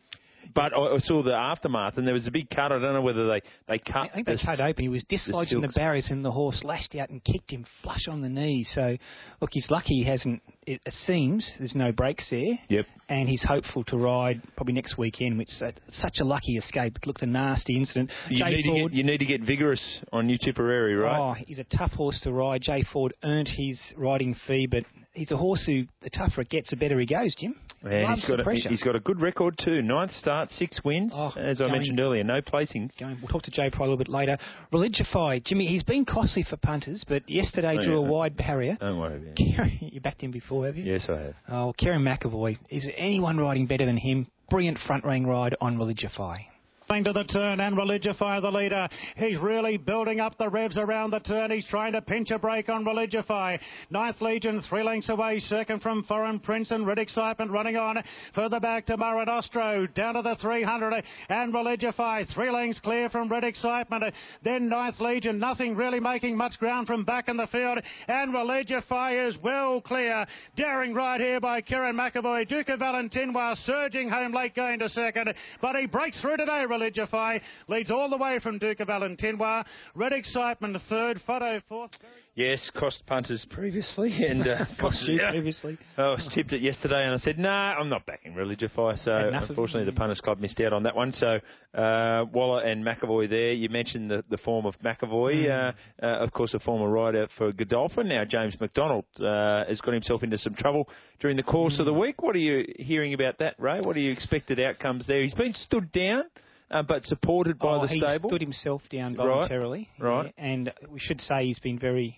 But I saw the aftermath, and there was a big cut. I don't know whether they cut. I think they cut open. He was dislodged from the barriers, and the horse lashed out and kicked him flush on the knee. So, look, he's lucky he hasn't. It seems there's no breaks there. Yep. And he's hopeful to ride probably next weekend, which is such a lucky escape. It looked a nasty incident. You need to get vigorous on New Tipperary, right? Oh, he's a tough horse to ride. Jay Ford earned his riding fee, but he's a horse who, the tougher it gets, the better he goes, Jim. And he's got a good record too. 9th start, 6 wins, as I mentioned earlier. No placings. We'll talk to Jay Pry a little bit later. Religify, Jimmy, he's been costly for punters, but yesterday drew a wide barrier. Don't worry about it. You backed him before, have you? Yes, I have. Oh, Kieran McAvoy. Is there anyone riding better than him? Brilliant front ring ride on Religify. To the turn and Religify the leader. He's really building up the revs around the turn. He's trying to pinch a break on Religify. 9th Legion 3 lengths away. Second from Foreign Prince and Red Excitement running on. Further back to Murray Ostro. Down to the 300 and Religify 3 lengths clear from Red Excitement. Then 9th Legion. Nothing really making much ground from back in the field. And Religify is well clear. Daring ride here by Kieran McAvoy. Duke of Valentinois surging home late going to second. But he breaks through today. Religify leads all the way from Duke of Valentinois. Red Excitement third, Photo fourth. Yes, cost punters previously. And cost you previously. I was tipped it yesterday and I said, I'm not backing Religify. So unfortunately the Punters Club missed out on that one. So Waller and McAvoy there. You mentioned the form of McAvoy. Of course, a former rider for Godolphin. Now James McDonald has got himself into some trouble during the course of the week. What are you hearing about that, Ray? What are you expected outcomes there? He's been stood down. But supported by the stable. He stood himself down voluntarily. Right. Yeah, and we should say he's been very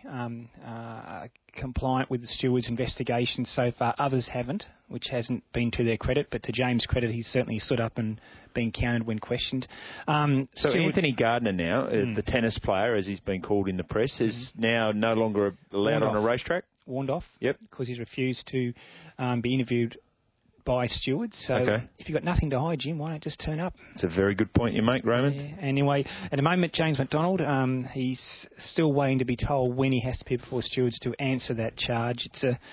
compliant with the steward's investigation so far. Others haven't, which hasn't been to their credit. But to James' credit, he's certainly stood up and been counted when questioned. So Anthony Gardner now, the tennis player, as he's been called in the press, is now no longer allowed on a racetrack? Warned off. Yep. Because he's refused to be interviewed by stewards. So if you've got nothing to hide, Jim, why don't just turn up? It's a very good point you make, Roman. Yeah. Anyway, at the moment, James McDonald, he's still waiting to be told when he has to appear before stewards to answer that charge.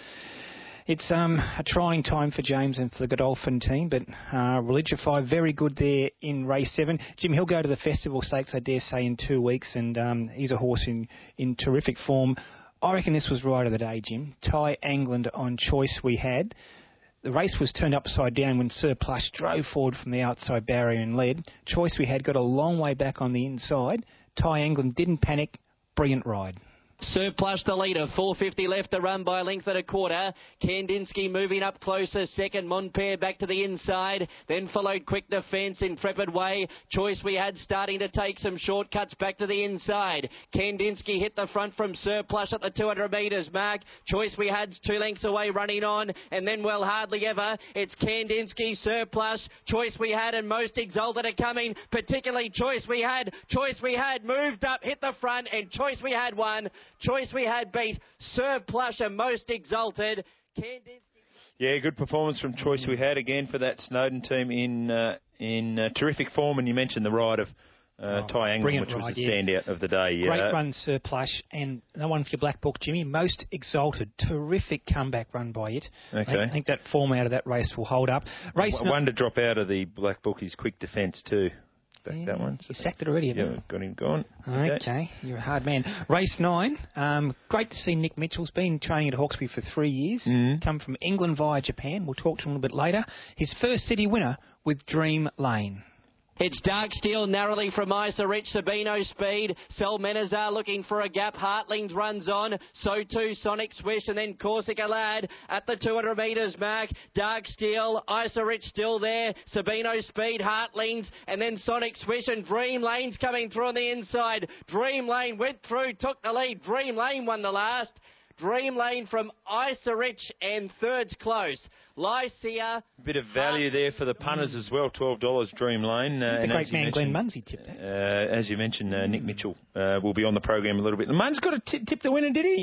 It's a trying time for James and for the Godolphin team, but Religify very good there in race 7. Jim, he'll go to the Festival Stakes, I dare say, in 2 weeks, and he's a horse in terrific form. I reckon this was right of the day, Jim. Ty England on Choice We Had. The race was turned upside down when Sir Plush drove forward from the outside barrier and led. Choice We Had got a long way back on the inside. Ty England didn't panic. Brilliant ride. Sir Plush the leader, 4.50 left to run by a length and a quarter. Kandinsky moving up closer, second. Montpere back to the inside, then followed Quick Defence, Intrepid Way. Choice We Had starting to take some shortcuts back to the inside. Kandinsky hit the front from Sir Plush at the 200 metres mark. Choice We Had's 2 lengths away running on, and then well hardly ever. It's Kandinsky, Sir Plush, Choice We Had and Most Exalted are coming, particularly Choice We Had. Choice We Had moved up, hit the front, and Choice We Had won. Choice We Had beat Sir Plush and Most Exalted. Yeah, good performance from Choice We Had again for that Snowden team in terrific form. And you mentioned the ride of Ty England, which was the standout of the day. Great run, Sir Plush, and no one for your black book, Jimmy. Most Exalted, terrific comeback run by it. Okay. I think that form out of that race will hold up. One to drop out of the black book is Quick Defence too. That one. You sacked it already, haven't you? Got him gone. Okay, you're a hard man. Race 9. Great to see Nick Mitchell's been training at Hawkesbury for 3 years. Come from England via Japan. We'll talk to him a little bit later. His first city winner with Dream Lane. It's Dark Steel narrowly from Isa Rich, Sabino Speed. Selmenazar looking for a gap. Hartlings runs on. So too Sonic Swish and then Corsica Lad at the 200 metres mark. Dark Steel, Isa Rich still there. Sabino Speed, Hartlings and then Sonic Swish and Dream Lane's coming through on the inside. Dream Lane went through, took the lead. Dream Lane won the last. Dream Lane from Isa Rich and third's close. Lycia. Bit of value there for the punters as well, $12 Dream Lane. The great man Glenn Munsey tipped that. As you mentioned, Nick Mitchell will be on the program a little bit. Mun's got to tip the winner, did he? He tipped.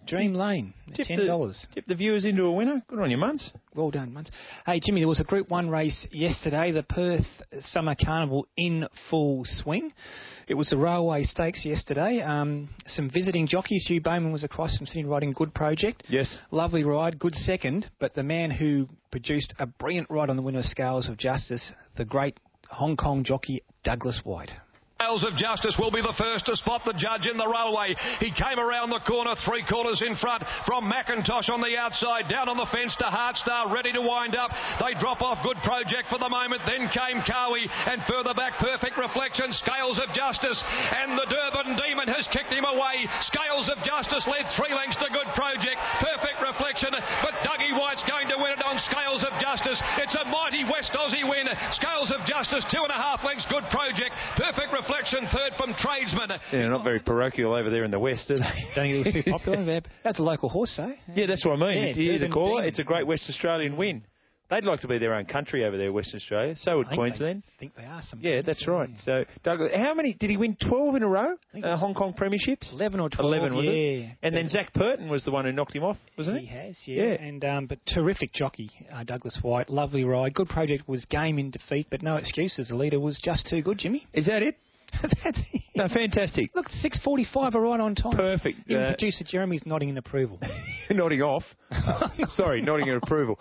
Dream Lane, $10. Tip the viewers into a winner. Good on you, Muns. Well done, Muns. Hey, Jimmy, there was a Group 1 race yesterday, the Perth Summer Carnival in full swing. It was the Railway Stakes yesterday. Some visiting jockeys. Hugh Bowman was across from Sydney riding Good Project. Yes. Lovely ride, good second. But the man who produced a brilliant ride on the winner's Scales of Justice, the great Hong Kong jockey Douglas White. Scales of Justice will be the first to spot the judge in the Railway. He came around the corner, 3/4 in front from McIntosh on the outside, down on the fence to Heartstar, ready to wind up. They drop off Good Project for the moment, then came Cowie, and further back Perfect Reflection, Scales of Justice, and the Durban Demon has kicked him away. Scales of Justice led 3 lengths to Good Project, Perfect Reflection, but Dougie White's going to win it on Scales of Justice. It's a mighty West Aussie win. Scales of Justice, 2.5 lengths, Good Project, Perfect Reflection third from Tradesman. Yeah, not very parochial over there in the West, are they? Don't think it was too popular there. That's a local horse, though. Yeah, that's what I mean. Yeah, Do you hear the caller? Demon. It's a great West Australian win. They'd like to be their own country over there, Western Australia. So would Queensland. I think they are. Yeah, that's right. So, Douglas, how many did he win? 12 in a row? Hong Kong premierships? 11 or 12. 11 was yeah. it? And then Zach Purton was the one who knocked him off, wasn't he? He has, yeah. And but terrific jockey, Douglas White. Lovely ride. Good Project was game in defeat, but no excuses. The leader was just too good, Jimmy. Is that it? That's it. No, fantastic. Look, 6:45 are right on time. Perfect. Even producer Jeremy's nodding in approval. Nodding off. Sorry, nodding in approval.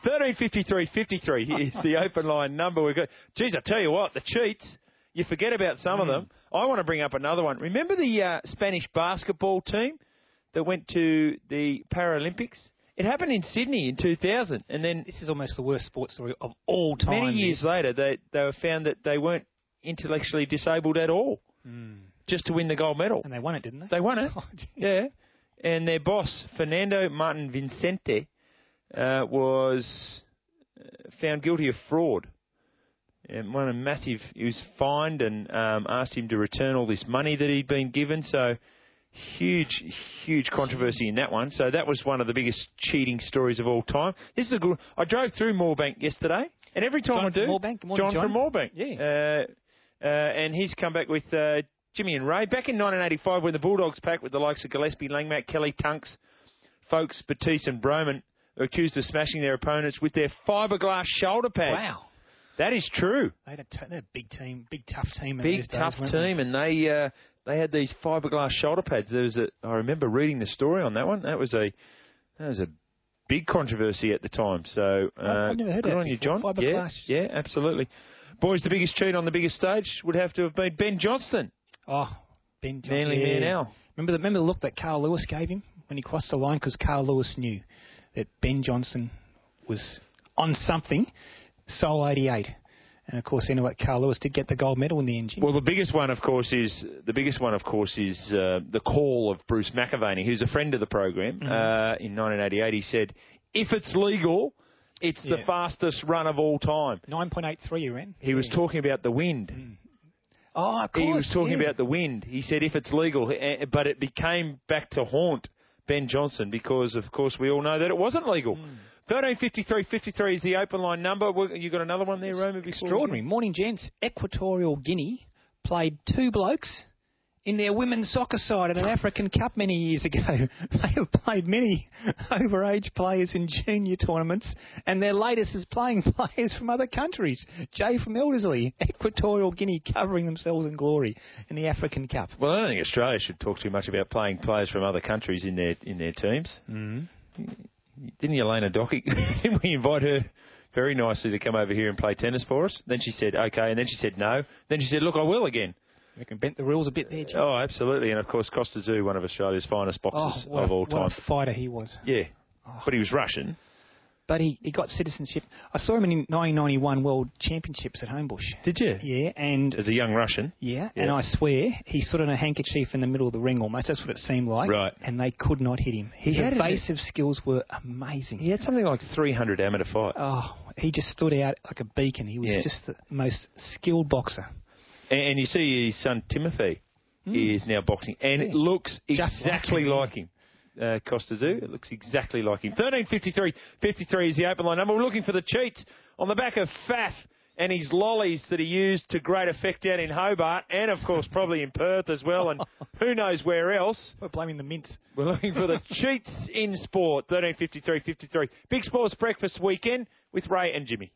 1353-53 is the open line number. We've got. Geez, I tell you what, the cheats. You forget about some of them. I want to bring up another one. Remember the Spanish basketball team that went to the Paralympics? It happened in Sydney in 2000, and then this is almost the worst sports story of all time. Many years later, they were found that they weren't intellectually disabled at all, just to win the gold medal. And they won it, didn't they? They won it, yeah. And their boss, Fernando Martin Vicente, was found guilty of fraud. And won a massive, he was fined and asked him to return all this money that he'd been given. So huge controversy in that one. So that was one of the biggest cheating stories of all time. This is a good. I drove through Moorebank yesterday, and every time I do, John from Moorebank, yeah. And he's come back with Jimmy and Ray. Back in 1985, when the Bulldogs packed with the likes of Gillespie, Langmack, Kelly, Tunks, Folks, Batiste and Broman, were accused of smashing their opponents with their fiberglass shoulder pads. Wow. that is true. They had a big team, big tough team. Big tough team, and they had these fiberglass shoulder pads. I remember reading the story on that one. That was a big controversy at the time. So I've never heard good that on you, John. Fiberglass. Yeah, absolutely. Boys, the biggest cheat on the biggest stage would have to have been Ben Johnston. Oh, Ben Johnston. Manly Man-Al. Remember the look that Carl Lewis gave him when he crossed the line, because Carl Lewis knew that Ben Johnston was on something. Sol 88. And of course, anyway, Carl Lewis did get the gold medal in the end. Well, the biggest one, of course, is the call of Bruce McAvaney, who's a friend of the program. In 1988, he said, "If it's legal, it's the fastest run of all time." 9.83 he ran. He was talking about the wind. Oh, of course. He was talking about the wind. He said, "If it's legal," but it became back to haunt Ben Johnston because, of course, we all know that it wasn't legal. 1353-53 is the open line number. You got another one there, Roman? Extraordinary. Morning, gents. Equatorial Guinea played two blokes in their women's soccer side at an African Cup many years ago. They have played many overage players in junior tournaments, and their latest is playing players from other countries. Jay from Elderslie, Equatorial Guinea covering themselves in glory in the African Cup. Well, I don't think Australia should talk too much about playing players from other countries in their teams. Didn't Elena Dockey? Didn't we invite her very nicely to come over here and play tennis for us? Then she said, okay, and then she said no. Then she said, look, I will again. You can bent the rules a bit there, Jim. Oh, absolutely. And, of course, Costa Zoo, one of Australia's finest boxers of all time. What a fighter he was. Yeah, but he was Russian. But he got citizenship. I saw him in 1991 World Championships at Homebush. Did you? Yeah. And as a young Russian? Yeah, and I swear, he stood on a handkerchief in the middle of the ring almost. That's what it seemed like. Right. And they could not hit him. His evasive skills were amazing. He had something like 300 amateur fights. Oh, he just stood out like a beacon. He was just the most skilled boxer. And you see his son Timothy is now boxing, and it looks exactly like him. Costa Zoo. It looks exactly like him. 1353-53 is the open line number. We're looking for the cheats on the back of Faf and his lollies that he used to great effect down in Hobart and, of course, probably in Perth as well, and who knows where else. We're blaming the mints. We're looking for the cheats in sport, 13:53:53. Big Sports Breakfast weekend with Ray and Jimmy.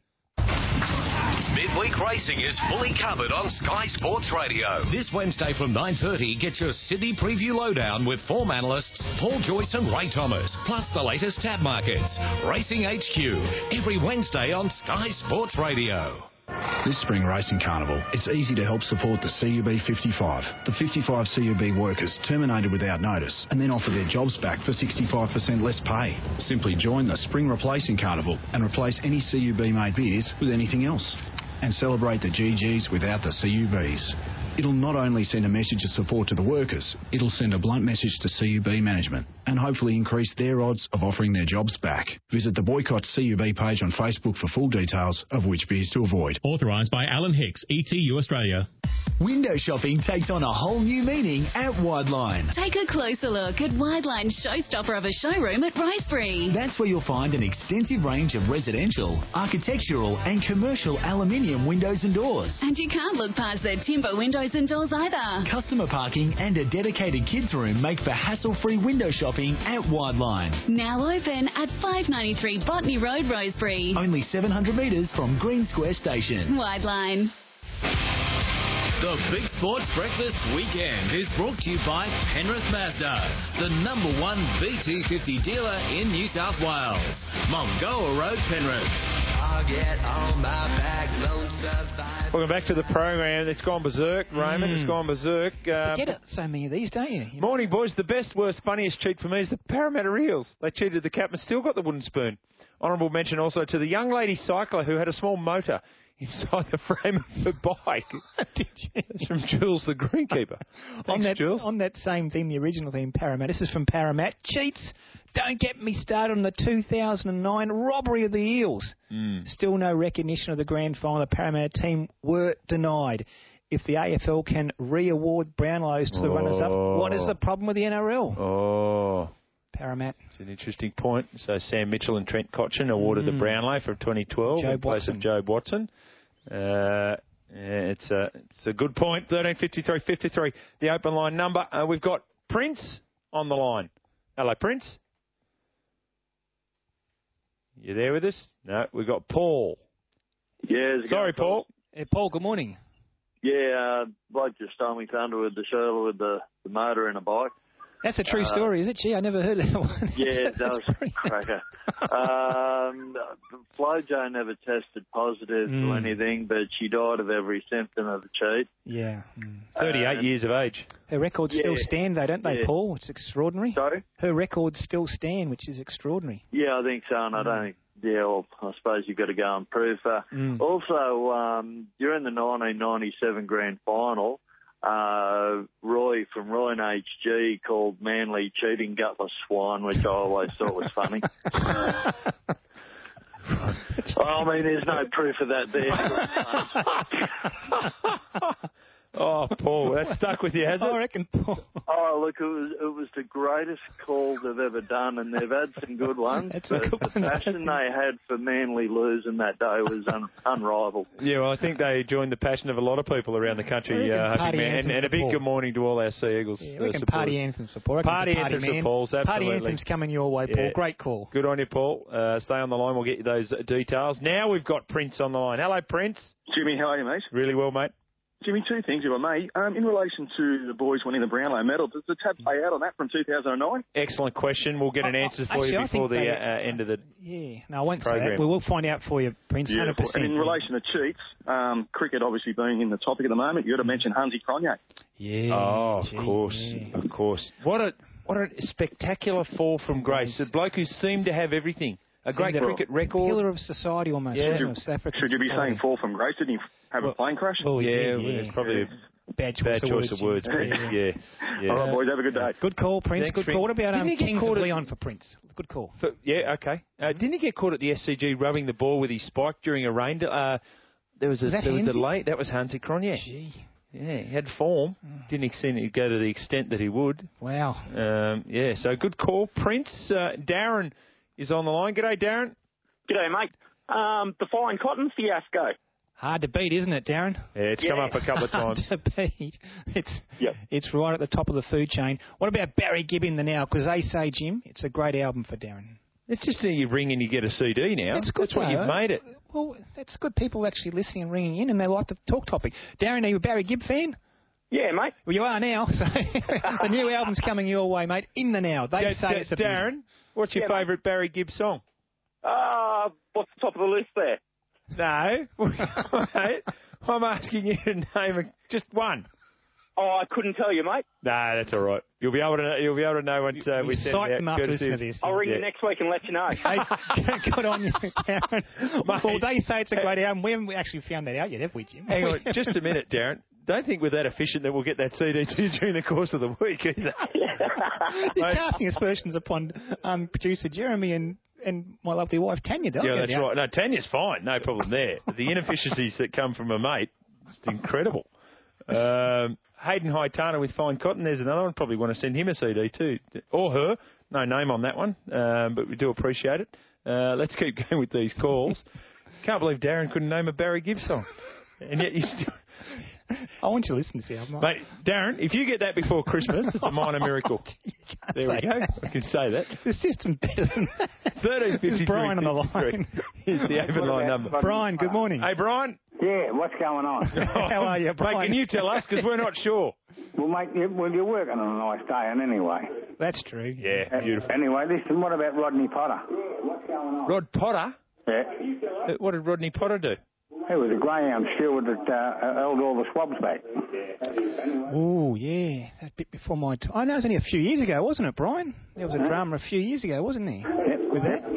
Midweek racing is fully covered on Sky Sports Radio. This Wednesday from 9:30, get your Sydney preview lowdown with form analysts Paul Joyce and Ray Thomas, plus the latest tab markets. Racing HQ, every Wednesday on Sky Sports Radio. This spring racing carnival, it's easy to help support the CUB 55. The 55 CUB workers terminated without notice and then offer their jobs back for 65% less pay. Simply join the spring replacing carnival and replace any CUB-made beers with anything else. And celebrate the GGs without the CUBs. It'll not only send a message of support to the workers, it'll send a blunt message to CUB management and hopefully increase their odds of offering their jobs back. Visit the Boycott CUB page on Facebook for full details of which beers to avoid. Authorised by Alan Hicks, ETU Australia. Window shopping takes on a whole new meaning at Wideline. Take a closer look at Wideline's showstopper of a showroom at Rosebery. That's where you'll find an extensive range of residential, architectural and commercial aluminium windows and doors. And you can't look past their timber windows and doors either. Customer parking and a dedicated kids room make for hassle-free window shopping at Wideline. Now open at 593 Botany Road, Rosebery. Only 700 metres from Green Square Station. Wideline. The Big Sports Breakfast Weekend is brought to you by Penrith Mazda, the #1 BT50 dealer in New South Wales. Mongoa Road, Penrith. I'll get on my back, Welcome back to the program. It's gone berserk, Raymond. It's gone berserk. You get so many of these, don't you? Morning, boys. The best, worst, funniest cheat for me is the Parramatta Eels. They cheated the captain, still got the wooden spoon. Honourable mention also to the young lady cycler who had a small motor inside the frame of her bike. It's from Jules, the greenkeeper. Thanks, Jules. On that same theme, the original theme, Parramatta. This is from Parramatta. Cheats. Don't get me started on the 2009 robbery of the Eels. Still no recognition of the grand final. The Parramatta team were denied. If the AFL can re-award Brownlows to the runners-up, what is the problem with the NRL? Oh. Parramatta. It's an interesting point. So Sam Mitchell and Trent Cotchin awarded the Brownlow for 2012 in place of Jobe Watson. It's a good point. 13:53:53. The open line number. We've got Prince on the line. Hello, Prince. You there with us? No, we've got Paul. Yeah. Sorry, Paul. Hey, Paul, good morning. Yeah, bloke just stole me thunder with the Sherla with the motor and a bike. That's a true story, is it? Gee, I never heard of that one. Yeah, that was a cracker. Flojo never tested positive to anything, but she died of every symptom of the cheat. Yeah. 38 years of age. Her records still stand, though, don't they, Paul? It's extraordinary. Sorry? Her records still stand, which is extraordinary. Yeah, I think so, and I don't think... Yeah, well, I suppose you've got to go and prove her. Also, during the 1997 grand final... Roy from Roy and HG called Manly cheating gutless swine, which I always thought was funny. I mean, there's no proof of that there. Oh, Paul, that stuck with you, has it? I reckon, Paul. Oh, look, it was the greatest call they've ever done, and they've had some good ones. The passion they had for Manly losing that day was unrivaled. Yeah, well, I think they joined the passion of a lot of people around the country. And a big good morning to all our Sea Eagles. Yeah, party anthems for Paul. Party anthems for Paul's, absolutely. Party anthems coming your way, Paul. Yeah. Great call. Good on you, Paul. Stay on the line. We'll get you those details. Now we've got Prince on the line. Hello, Prince. Jimmy, how are you, mate? Really well, mate. Jimmy, two things, if I may. In relation to the boys winning the Brownlow medal, does the tab play out on that from 2009? Excellent question. We'll get an answer for you before the end of the no, I won't say that. We will find out for you, Prince, 100%. And in relation to cheats, cricket obviously being in the topic at the moment, you've got to mention Hansi Cronje. Yeah. Oh, of course. What a spectacular fall from grace. The bloke who seemed to have everything. A great cricket record. Pillar of society almost. Yeah. Should you be saying fall from grace? Didn't he have a plane crash? Oh, yeah. It's probably a bad choice of words, Prince. Yeah. All right, boys, have a good day. Good call, Prince. Thanks, good call. What about Kings of Leon for Prince? Good call. Yeah, okay. Didn't he get caught at the SCG rubbing the ball with his spike during a rain? There was a delay. That was Hansi Cronje. Gee. Yeah, he had form. Didn't seem to go to the extent that he would. Wow. Yeah, so good call. Prince, Darren is on the line. G'day, Darren. G'day, mate. The fine cotton fiasco. Hard to beat, isn't it, Darren? Yeah, it's come up a couple of times. Hard to beat. It's right at the top of the food chain. What about Barry Gibb in the Now? Because they say, Jim, it's a great album for Darren. It's just that you ring and you get a CD now. That's good. That's what you've made it. Well, that's good. People actually listening and ringing in, and they like the talk topic. Darren, are you a Barry Gibb fan? Yeah, mate. Well, you are now. So the new album's coming your way, mate. In the Now. They say it's a Darren, what's your favourite Barry Gibb song? What's the top of the list there? No. Wait, I'm asking you to name just one. Oh, I couldn't tell you, mate. No, that's all right. You'll be able to know once we send psych them out up to listen to this. I'll ring you next week and let you know. Hey, good on you, Darren. Well, they say it's a great album. We haven't actually found that out yet, have we, Jim? Hang on, just a minute, Darren. Don't think we're that efficient that we'll get that CD to you during the course of the week either. You're casting aspersions upon producer Jeremy and my lovely wife Tanya, don't you? Yeah, that's right. No, Tanya's fine. No problem there. The inefficiencies that come from a mate, it's incredible. Hayden Haitana with Fine Cotton, there's another one. Probably want to send him a CD too. Or her. No name on that one, but we do appreciate it. Let's keep going with these calls. Can't believe Darren couldn't name a Barry Gibb song. And yet you still... I want you to listen to the album. Mate, Darren, if you get that before Christmas, it's a minor miracle. There we go. I can say that. The system's better than that. 1353. Brian on the line. Here's the open line number. Brian, good morning. Hey, Brian. Yeah, what's going on? How are you, Brian? Mate, can you tell us? Because we're not sure. Well, mate, you're working on a nice day, and anyway. That's true. Yeah, beautiful. Anyway, listen, what about Rodney Potter? Rod Potter? Yeah. What did Rodney Potter do? He was a greyhound steward that held all the swabs back. Oh, yeah. That bit before my time. I know it was only a few years ago, wasn't it, Brian? There was a drama a few years ago, wasn't there? Yep. With that?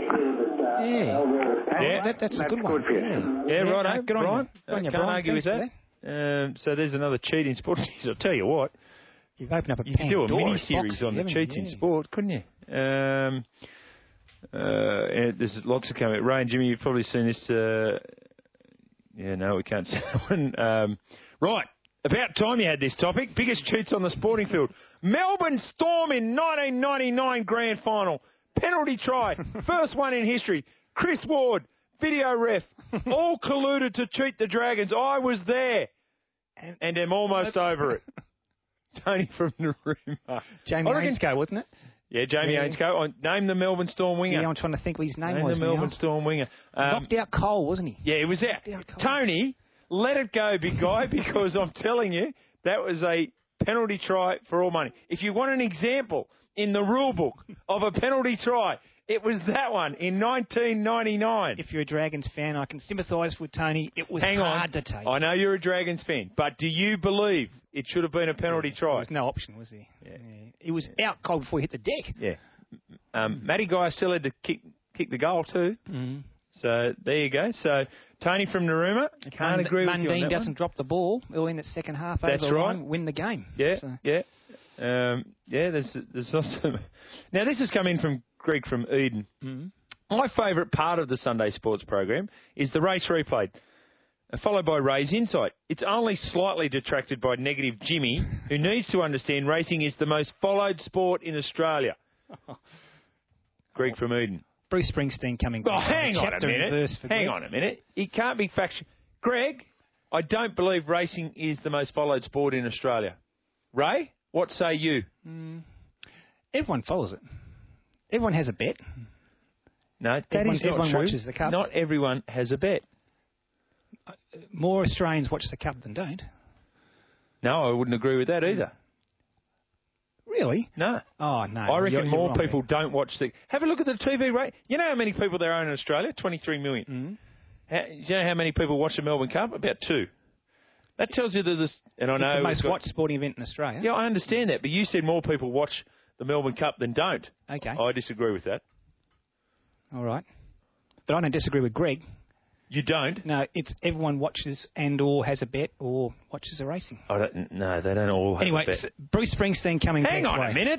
Yeah. That's a good one. For you. Yeah, right, good on Brian. you. Can't argue with that. So there's another cheat in sport. I'll tell you what. You've opened up You could do a mini-series on the cheats in sport, couldn't you? And there's lots of coming. Ray and Jimmy, you've probably seen this... Yeah, no, we can't say that one. Right, about time you had this topic. Biggest cheats on the sporting field. Melbourne Storm in 1999 grand final. Penalty try. First one in history. Chris Ward, video ref. All colluded to cheat the Dragons. I was there. And I'm almost over it. Tony from Narooma. Jamie Ainscough, wasn't it? Yeah, Jamie Ainscough. Name the Melbourne Storm winger. Yeah, I'm trying to think what his name was. Name the Melbourne Storm winger. Knocked out Cole, wasn't he? Yeah, he was out. Tony, let it go, big guy, because I'm telling you, that was a penalty try for all money. If you want an example in the rule book of a penalty try, it was that one in 1999. If you're a Dragons fan, I can sympathise with Tony. It was hard to take. I know you're a Dragons fan, but do you believe it should have been a penalty try? There was no option, was there? Yeah. He was out cold before he hit the deck. Yeah. Matty Guy still had to kick the goal too. Mm-hmm. So there you go. So Tony from Narooma, can't agree with you on that doesn't one. drop the ball early in the second half. That's over the right. line, win the game. Yeah, so. yeah. There's also... Now, this has come in from Greg from Eden. Mm-hmm. My favourite part of the Sunday Sports program is the race replay, followed by Ray's insight. It's only slightly detracted by negative Jimmy, who needs to understand racing is the most followed sport in Australia. Greg from Eden. Bruce Springsteen coming back. Oh, hang on a minute. Hang on a minute. It can't be factual. Greg, I don't believe racing is the most followed sport in Australia. Ray, what say you? Everyone follows it. Everyone has a bet. No, that is not everyone true. Watches the Cup. Not everyone has a bet. More Australians watch the Cup than don't. No, I wouldn't agree with that either. Really? No. Oh, no. I reckon more wrong, people don't watch the... Have a look at the TV rate. You know how many people there are in Australia? 23 million. Mm-hmm. You know how many people watch the Melbourne Cup? About 2. That tells you that this... And I know it's the most watched sporting event in Australia. Yeah, I understand that. But you said more people watch the Melbourne Cup than don't. Okay. I disagree with that. All right. But I don't disagree with Greg. You don't? No, it's everyone watches and or has a bet or watches the racing. No, they don't all have a bet. Anyway, Bruce Springsteen coming back. Hang on a minute.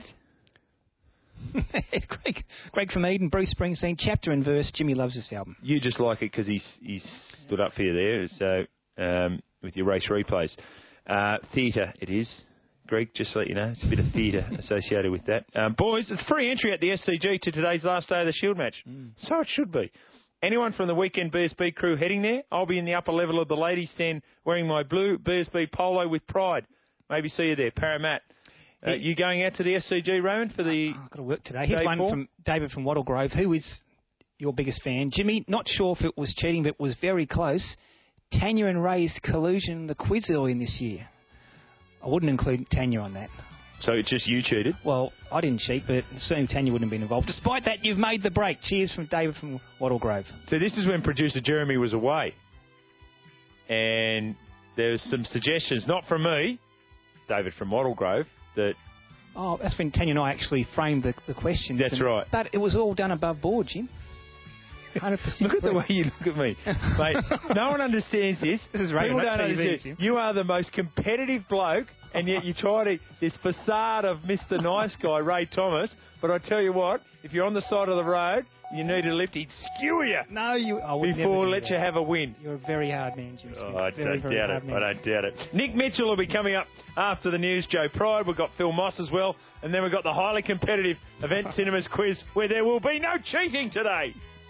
Greg from Eden, Bruce Springsteen, chapter and verse. Jimmy loves this album. You just like it because he's stood up for you there. So with your race replays, theatre it is. Greg, just to let you know, it's a bit of theatre associated with that. Boys, it's free entry at the SCG to today's last day of the Shield match. So it should be. Anyone from the weekend BSB crew heading there? I'll be in the upper level of the ladies' stand wearing my blue BSB polo with pride. Maybe see you there, Parramatt. You going out to the SCG, Roman, for the... I've got to work today. Here's one from David from Wattle Grove, who is your biggest fan. Jimmy, not sure if it was cheating, but it was very close. Tanya and Ray's collusion in the quiz early in this year. I wouldn't include Tanya on that. So it's just you cheated? Well, I didn't cheat, but certainly Tanya wouldn't have been involved. Despite that, you've made the break. Cheers from David from Wattle Grove. So this is when producer Jeremy was away. And there's some suggestions, not from me, David from Wattle Grove, that... Oh, that's when Tanya and I actually framed the questions. That's right. But it was all done above board, Jim. 100%. Look at the way you look at me. Mate, no one understands this. This is radio, People not don't TV, understand. Jim. You are the most competitive bloke, and yet you try to... This facade of Mr. Nice Guy, Ray Thomas. But I tell you what, if you're on the side of the road, you need a lift, he'd skewer you. No, I would before never let do you that. have a win. You're a very hard man, Jim Smith. Oh, I don't doubt it. I don't doubt it. Nick Mitchell will be coming up after the news. Joe Pride. We've got Phil Moss as well. And then we've got the highly competitive Event Cinemas quiz where there will be no cheating today.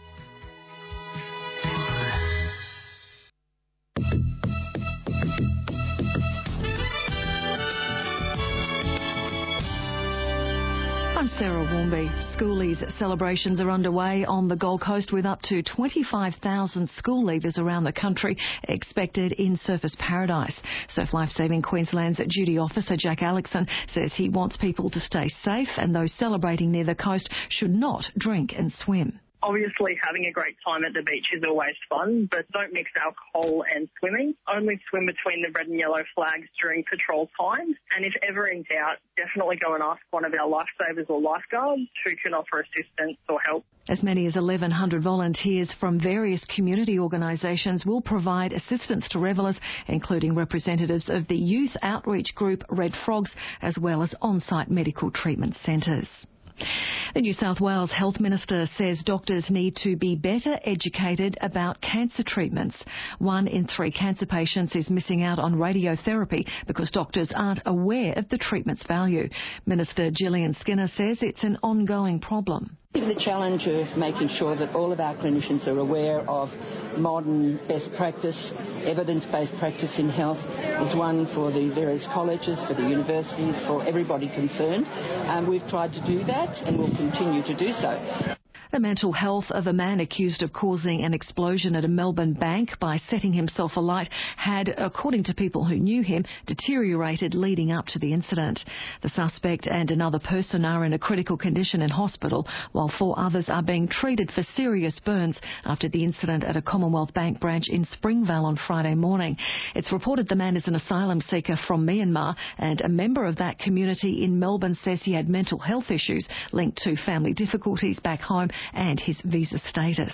I'm Sarah Warmby. Schoolies celebrations are underway on the Gold Coast with up to 25,000 school leavers around the country expected in Surfers Paradise. Surf Life Saving Queensland's duty officer Jack Alexson says he wants people to stay safe and those celebrating near the coast should not drink and swim. Obviously, having a great time at the beach is always fun, but don't mix alcohol and swimming. Only swim between the red and yellow flags during patrol times. And if ever in doubt, definitely go and ask one of our lifesavers or lifeguards who can offer assistance or help. As many as 1,100 volunteers from various community organisations will provide assistance to revellers, including representatives of the youth outreach group Red Frogs, as well as on-site medical treatment centres. The New South Wales Health Minister says doctors need to be better educated about cancer treatments. 1 in 3 cancer patients is missing out on radiotherapy because doctors aren't aware of the treatment's value. Minister Gillian Skinner says it's an ongoing problem. The challenge of making sure that all of our clinicians are aware of modern best practice, evidence-based practice in health is one for the various colleges, for the universities, for everybody concerned. We've tried to do that and will continue to do so. The mental health of a man accused of causing an explosion at a Melbourne bank by setting himself alight had, according to people who knew him, deteriorated leading up to the incident. The suspect and another person are in a critical condition in hospital, while 4 others are being treated for serious burns after the incident at a Commonwealth Bank branch in Springvale on Friday morning. It's reported the man is an asylum seeker from Myanmar, and a member of that community in Melbourne says he had mental health issues linked to family difficulties back home and his visa status.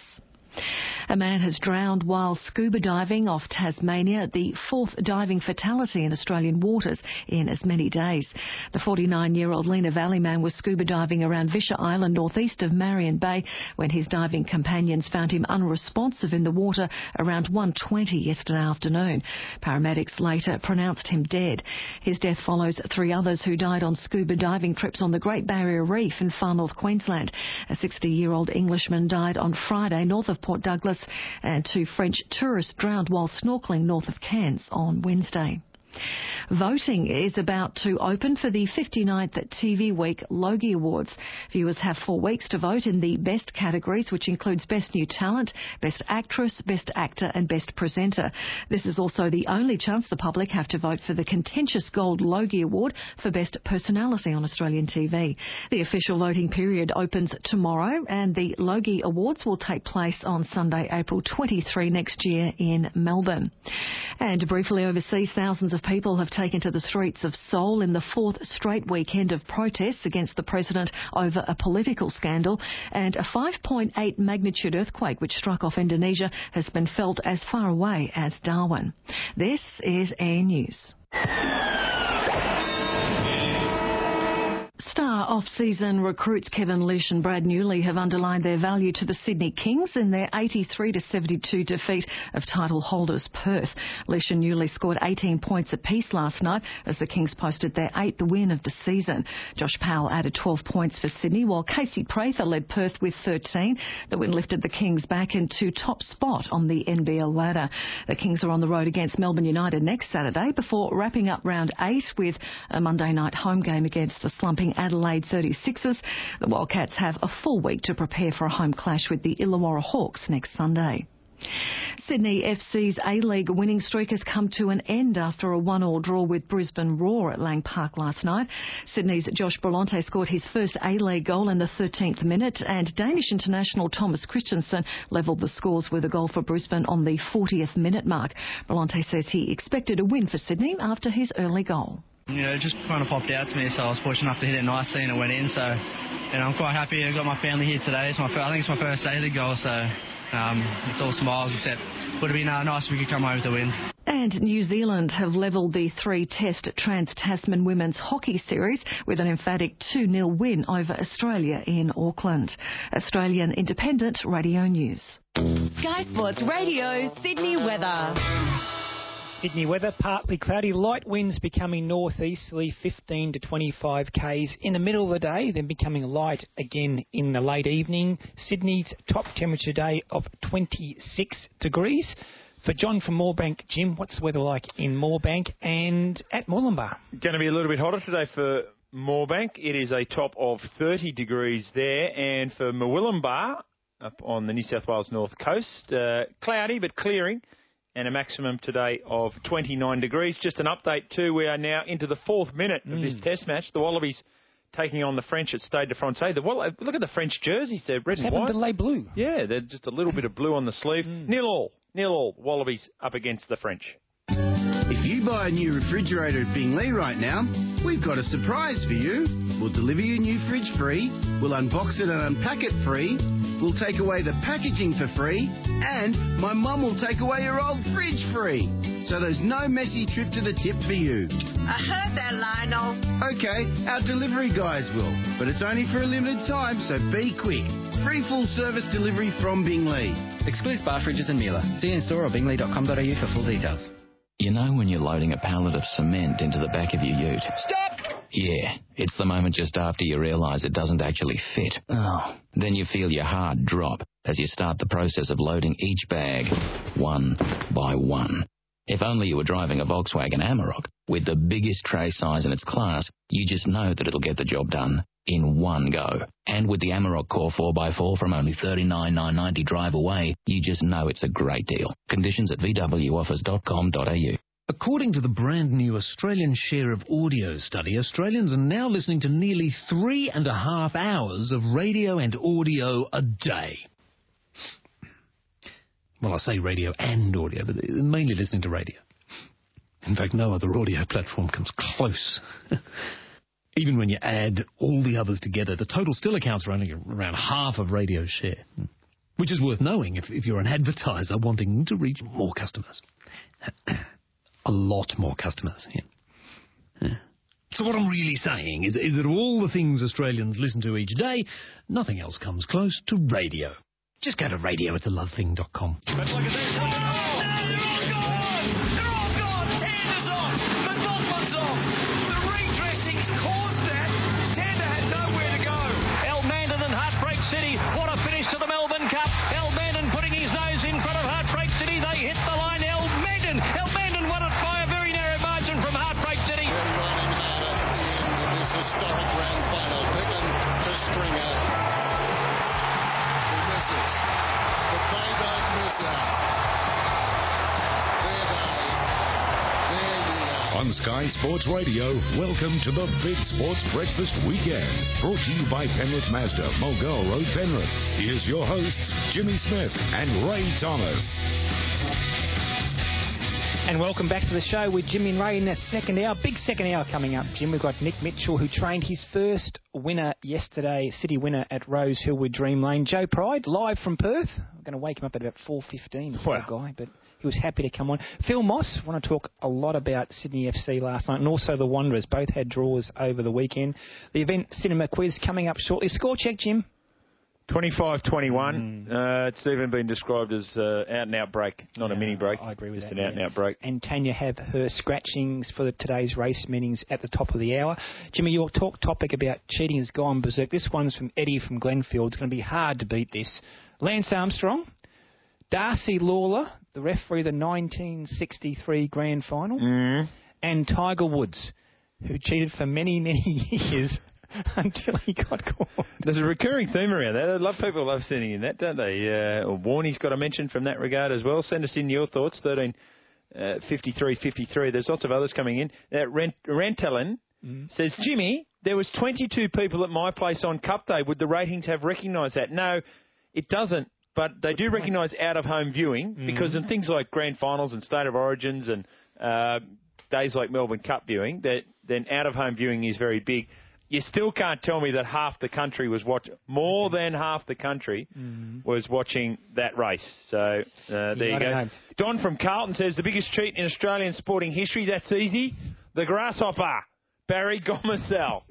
A man has drowned while scuba diving off Tasmania, the 4th diving fatality in Australian waters in as many days. The 49-year-old Lena Valley man was scuba diving around Visher Island northeast of Marion Bay when his diving companions found him unresponsive in the water around 1:20 yesterday afternoon. Paramedics later pronounced him dead. His death follows 3 others who died on scuba diving trips on the Great Barrier Reef in far north Queensland. A 60-year-old Englishman died on Friday north of Port Douglas, and 2 French tourists drowned while snorkelling north of Cairns on Wednesday. Voting is about to open for the 59th TV Week Logie Awards. Viewers have 4 weeks to vote in the best categories, which includes Best New Talent, Best Actress, Best Actor and Best Presenter. This is also the only chance the public have to vote for the contentious Gold Logie Award for Best Personality on Australian TV. The official voting period opens tomorrow, and the Logie Awards will take place on Sunday, April 23 next year in Melbourne. And briefly overseas, thousands of people have taken to the streets of Seoul in the 4th straight weekend of protests against the president over a political scandal, and a 5.8 magnitude earthquake which struck off Indonesia has been felt as far away as Darwin. This is Air News. Star off-season recruits Kevin Lish and Brad Newley have underlined their value to the Sydney Kings in their 83-72 defeat of title holders Perth. Lish and Newley scored 18 points apiece last night as the Kings posted their 8th win of the season. Josh Powell added 12 points for Sydney, while Casey Prather led Perth with 13. The win lifted the Kings back into top spot on the NBL ladder. The Kings are on the road against Melbourne United next Saturday before wrapping up round 8 with a Monday night home game against the slumping Adelaide 36ers. The Wildcats have a full week to prepare for a home clash with the Illawarra Hawks next Sunday. Sydney FC's A-League winning streak has come to an end after a 1-1 draw with Brisbane Roar at Lang Park last night. Sydney's Josh Brillante scored his first A-League goal in the 13th minute, and Danish international Thomas Christensen levelled the scores with a goal for Brisbane on the 40th minute mark. Brillante says he expected a win for Sydney after his early goal. It just kind of popped out to me, so I was fortunate enough to hit it nicely and it went in. So, I'm quite happy. I've got my family here today. I think it's my first A-League goal, so it's all smiles, except would have been nice if we could come home with a win. And New Zealand have levelled the 3-test Trans-Tasman Women's Hockey Series with an emphatic 2-0 win over Australia in Auckland. Australian Independent Radio News. Sky Sports Radio, Sydney weather. Sydney weather, partly cloudy, light winds becoming northeasterly 15 to 25 k's in the middle of the day, then becoming light again in the late evening. Sydney's top temperature today of 26 degrees. For John from Moorebank, Jim, what's the weather like in Moorebank and at Moolumbar? Going to be a little bit hotter today for Moorebank. It is a top of 30 degrees there. And for Murwillumbah, up on the New South Wales north coast, cloudy but clearing, and a maximum today of 29 degrees. Just an update too, we are now into the 4th minute of this test match. The Wallabies taking on the French at Stade de France. Look at the French jerseys, they're red and white. Happened to lay blue. Yeah, they're just a little bit of blue on the sleeve. 0-0. Wallabies up against the French. If you buy a new refrigerator at Bingley right now, we've got a surprise for you. We'll deliver your new fridge free, we'll unbox it and unpack it free, we'll take away the packaging for free, and my mum will take away your old fridge free. So there's no messy trip to the tip for you. I heard that, Lionel. Okay, our delivery guys will, but it's only for a limited time, so be quick. Free full service delivery from Bingley. Excludes bar fridges and Miele. See in store or bingley.com.au for full details. You know when you're loading a pallet of cement into the back of your ute? Stop! Yeah, it's the moment just after you realise it doesn't actually fit. Oh. Then you feel your heart drop as you start the process of loading each bag, one by one. If only you were driving a Volkswagen Amarok with the biggest tray size in its class, you just know that it'll get the job done in one go. And with the Amarok Core 4x4 from only $39,990 drive away, you just know it's a great deal. Conditions at vwoffers.com.au. According to the brand new Australian Share of Audio study, Australians are now listening to nearly 3.5 hours of radio and audio a day. Well, I say radio and audio, but they're mainly listening to radio. In fact, no other audio platform comes close. Even when you add all the others together, the total still accounts for only around half of radio's share, which is worth knowing if you're an advertiser wanting to reach more customers. A lot more customers. Yeah. So what I'm really saying is that of all the things Australians listen to each day, nothing else comes close to radio. Just go to radio@thelovething.com. City, what a finish to the Melbourne Cup. El Bandon putting his nose in front of Heartbreak City. They hit the line. El Bandon won it by a very narrow margin from Heartbreak City. They're running hard at the end of this historic grand final. Picking to Stringer. He misses. But they don't miss out. On Sky Sports Radio, welcome to the Big Sports Breakfast Weekend. Brought to you by Penrith Mazda, Mulgoa Road, Penrith. Here's your hosts, Jimmy Smith and Ray Thomas. And welcome back to the show with Jimmy and Ray in that second hour. Big second hour coming up, Jim. We've got Nick Mitchell, who trained his first winner yesterday, city winner at Rose Hill with Dream Lane. Joe Pride, live from Perth. I'm going to wake him up at about 4:15, poor guy, but he was happy to come on. Phil Moss, want to talk a lot about Sydney FC last night and also the Wanderers. Both had draws over the weekend. The event cinema quiz coming up shortly. Score check, Jim. 25-21. It's even been described as out-and-out break, not a mini break. I agree with just that. Just an out-and-out break. And Tanya have her scratchings for today's race meetings at the top of the hour. Jimmy, your topic about cheating has gone berserk. This one's from Eddie from Glenfield. It's going to be hard to beat this. Lance Armstrong, Darcy Lawler, the referee of the 1963 Grand Final, and Tiger Woods, who cheated for many, many years until he got caught. There's a recurring theme around that. People love sending in that, don't they? Warnie's got a mention from that regard as well. Send us in your thoughts, 135353. There's lots of others coming in. Rantalin says, Jimmy, there was 22 people at my place on Cup Day. Would the ratings have recognised that? No, it doesn't. But they do recognise out-of-home viewing because in things like grand finals and state of origins and days like Melbourne Cup viewing, then out-of-home viewing is very big. You still can't tell me that half the country was watching, more than half the country was watching that race. So there you go. Don from Carlton says, the biggest cheat in Australian sporting history, that's easy, the grasshopper, Barry Gomersall.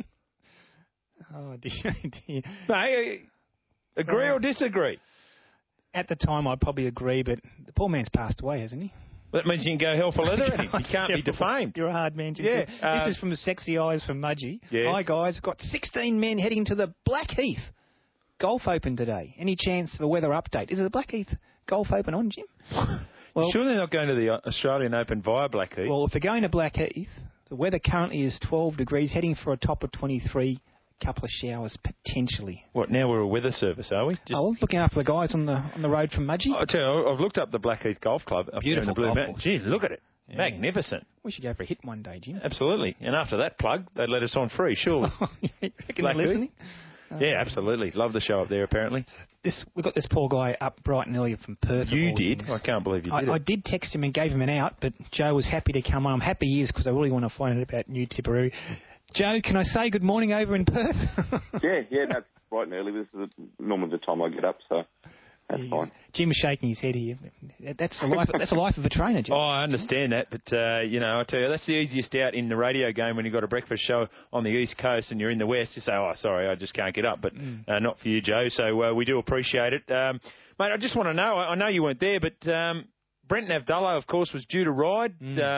Oh, dear. No, agree or disagree? At the time, I'd probably agree, but the poor man's passed away, hasn't he? That means you can go hell for leather at him. You can't be defamed. You're a hard man, Jim. Yeah. This is from the Sexy Eyes from Mudgee. Yes. Hi, guys. Got 16 men heading to the Blackheath Golf Open today. Any chance of a weather update? Is it the Blackheath Golf Open on, Jim? Well, sure they're not going to the Australian Open via Blackheath. Well, if they're going to Blackheath, the weather currently is 12 degrees, heading for a top of 23. Couple of showers potentially. What, now we're a weather service, are we? Looking after the guys on the road from Mudgee. I tell you, I've looked up the Blackheath Golf Club up Beautiful there in the Blue golf Mountain. course. Gee, look at it. Yeah. Magnificent. We should go for a hit one day, Jim. Absolutely. And after that plug, they'd let us on free, surely. You reckon they're listening? Yeah, absolutely. Love the show up there, apparently. We got this poor guy up bright and early from Perth. You did? I can't believe you did I did text him and gave him an out, but Joe was happy to come on. I'm happy he is because I really want to find out about New Tipperary. Joe, can I say good morning over in Perth? yeah, that's bright and early. This is normally the time I get up, so that's fine. Jim's shaking his head here. That's the life. That's the life of a trainer, Jim. Oh, I understand that, but I tell you, that's the easiest out in the radio game when you've got a breakfast show on the East Coast and you're in the West. You say, "Oh, sorry, I just can't get up," but not for you, Joe. So we do appreciate it, mate. I just want to know. I know you weren't there, but Brenton Avdulla, of course, was due to ride.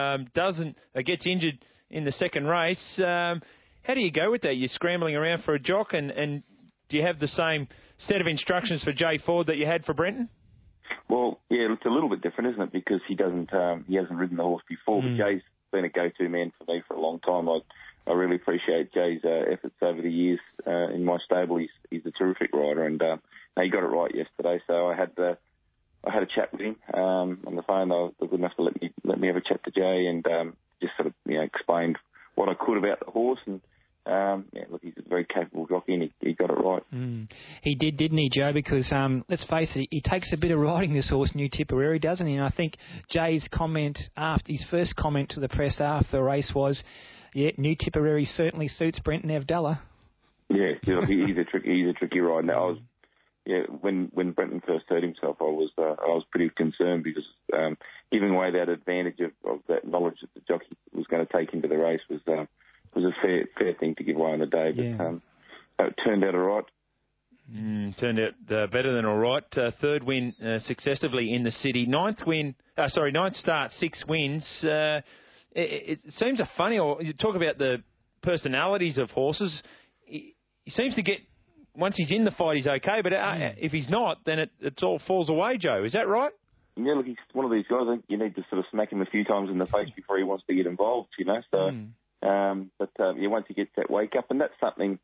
Gets injured in the second race. How do you go with that? You're scrambling around for a jock, and do you have the same set of instructions for Jay Ford that you had for Brenton? Well, yeah, it's a little bit different, isn't it? Because he hasn't ridden the horse before, but Jay's been a go-to man for me for a long time. I really appreciate Jay's efforts over the years in my stable. He's a terrific rider, and he got it right yesterday. So I had a chat with him on the phone. They were good enough to let me have a chat to Jay and just sort of explained what I could about the horse, and look, he's a very capable jockey, and he got it right. He did, didn't he, Joe? Because let's face it, he takes a bit of riding, this horse, New Tipperary, doesn't he? And I think Jay's comment his first comment to the press after the race was, New Tipperary certainly suits Brenton Avdulla. Yeah, he's a tricky rider. Now, when Brenton first hurt himself, I was pretty concerned because giving away that advantage of that knowledge that the jockey was going to take into the race was a fair thing to give away on the day. But it turned out all right. Turned out better than all right. Third win successively in the city. Ninth start, 6 wins. It seems a funny. Or you talk about the personalities of horses. He seems to get. Once he's in the fight, he's okay, but if he's not, then it all falls away, Joe. Is that right? Yeah, look, he's one of these guys. I think you need to sort of smack him a few times in the face before he wants to get involved, So, once he gets that wake up, and that's something,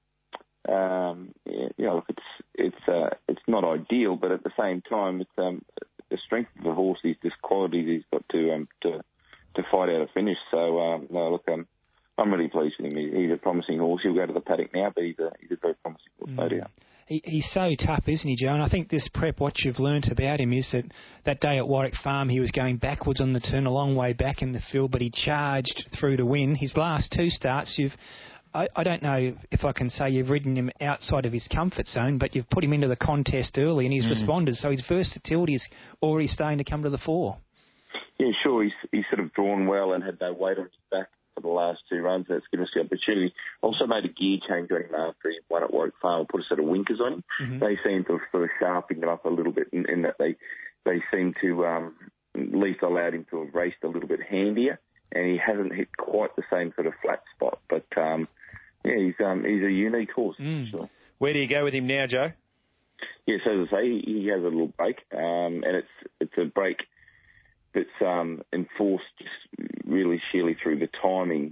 look, it's not ideal, but at the same time, it's the strength of the horse is this quality that he's got to fight out a finish. So, I'm really pleased with him. He's a promising horse. He'll go to the paddock now, but he's a very promising horse, no doubt. He's so tough, isn't he, Joe? And I think this prep, what you've learnt about him is that day at Warwick Farm, he was going backwards on the turn, a long way back in the field, but he charged through to win. His last 2 starts, I don't know if I can say you've ridden him outside of his comfort zone, but you've put him into the contest early and he's responded. So his versatility is already starting to come to the fore. Yeah, sure. He's sort of drawn well and had no weight on his back for the last 2 runs. That's given us the opportunity. Also made a gear change on him after he won at Warwick Farm, put a set of winkers on him. They seem to have sort of sharpened him up a little bit in that they seem to at least allowed him to have raced a little bit handier, and he hasn't hit quite the same sort of flat spot. But yeah, he's a unique horse. Sure. Where do you go with him now, Joe? Yes, as I say, he has a little break, and it's a break that's enforced just really sheerly through the timing.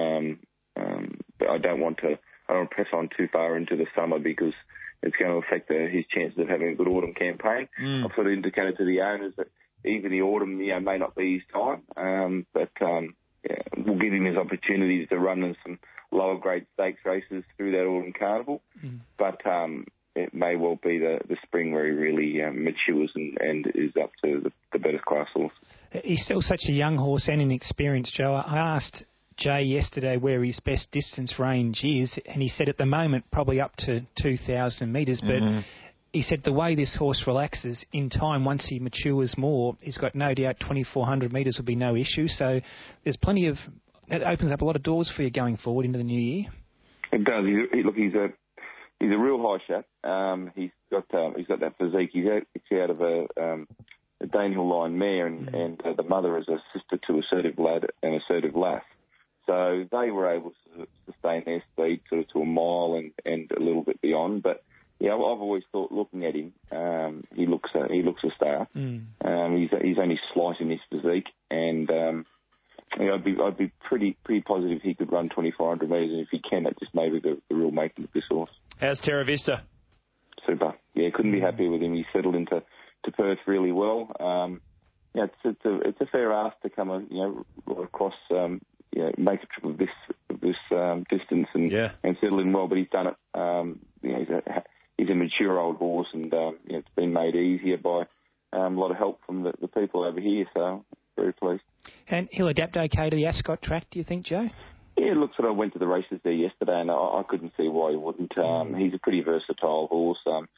But I don't want to press on too far into the summer because it's going to affect his chances of having a good autumn campaign. I've sort of indicated to the owners that even the autumn, may not be his time, but we'll give him his opportunities to run in some lower grade stakes races through that autumn carnival. But it may well be the spring where he really matures and is up to the better class horse. He's still such a young horse and inexperienced, Joe. I asked Jay yesterday where his best distance range is, and he said at the moment probably up to 2,000 metres, but he said the way this horse relaxes in time, once he matures more, he's got no doubt 2,400 metres will be no issue. So there's plenty of... That opens up a lot of doors for you going forward into the new year. It does. He's a real high shot. He's got that physique. He's out of a Danehill line mare, and the mother is a sister to Assertive Lad and Assertive Lass. So they were able to sustain their speed sort of to a mile and a little bit beyond. But yeah, I've always thought, looking at him, he looks a star. He's only slight in his physique, and I'd be pretty positive he could run 2,400 metres, and if he can, that just may be the real making of this horse. How's Terra Vista? Super. Yeah, couldn't be happier with him. He settled into Perth really well. It's a fair ask to come across, make a trip of this distance and settle in well, but he's done it. He's a mature old horse, and it's been made easier by a lot of help from the people over here. So very pleased. And he'll adapt okay to the Ascot track, do you think, Joe? Yeah, look, I went to the races there yesterday, and I couldn't see why he wouldn't. He's a pretty versatile horse.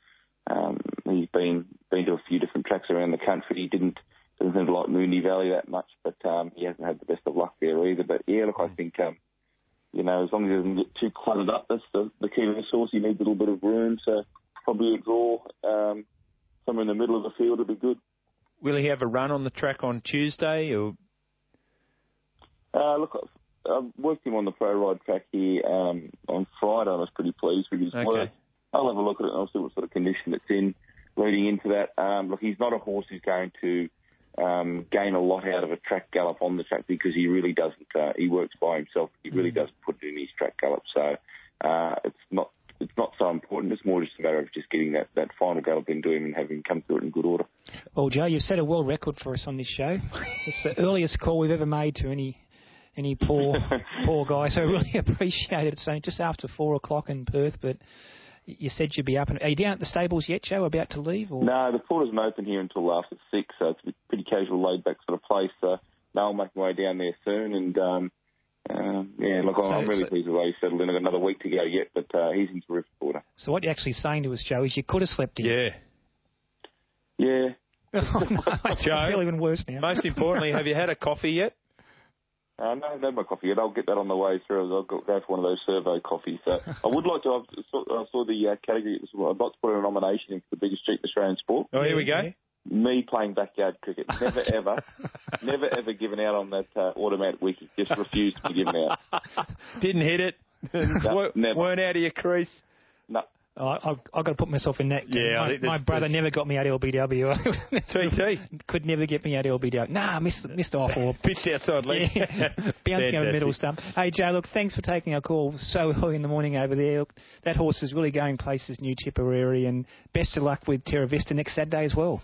He's been to a few different tracks around the country. He doesn't seem to like Moonee Valley that much, but he hasn't had the best of luck there either. But yeah, look, I think as long as he doesn't get too cluttered up, that's the key to this horse. He needs a little bit of room, so probably a draw somewhere in the middle of the field would be good. Will he have a run on the track on Tuesday, or? Look, I've worked him on the pro ride track here on Friday. I was pretty pleased with his work. I'll have a look at it and I'll see what sort of condition it's in leading into that. Look, he's not a horse who's going to gain a lot out of a track gallop on the track, because he really doesn't. He works by himself. He really does put it in his track gallop. So it's not so important. It's more just a matter of just getting that final gallop into him and having him come through it in good order. Well, Joe, you've set a world record for us on this show. It's the earliest call we've ever made to any poor guy, so I really appreciate it. It's only just after 4 o'clock in Perth, but you said you'd be up. Are you down at the stables yet, Joe, about to leave? Or? No, the port isn't open here until after 6, so it's a pretty casual, laid-back sort of place. So I'll make my way down there soon, and I'm really pleased with the way he's settled in. I've got another week to go yet, but he's in terrific order. So what you're actually saying to us, Joe, is you could have slept in. Yeah. Oh, no, it's Joe, feel even worse now. Most importantly, have you had a coffee yet? No, I haven't had my coffee yet. I'll get that on the way through. I'll go for one of those servo coffees. So I would like to. I saw the category. I'd like to put a nomination in for the biggest cheap Australian sport. Oh, here we go. Me playing backyard cricket. Never ever given out on that automatic wicket. Just refused to be given out. Didn't hit it. Never. Weren't out of your crease. No. I've got to put myself in that game. Yeah, my brother never got me out LBW. TT could never get me out LBW. Nah, missed off or pitched outside leg. Bouncing over the middle stump. Hey Joe, look, thanks for taking our call so early in the morning over there. Look, that horse is really going places, New Tipperary, and best of luck with Terra Vista next Saturday as well.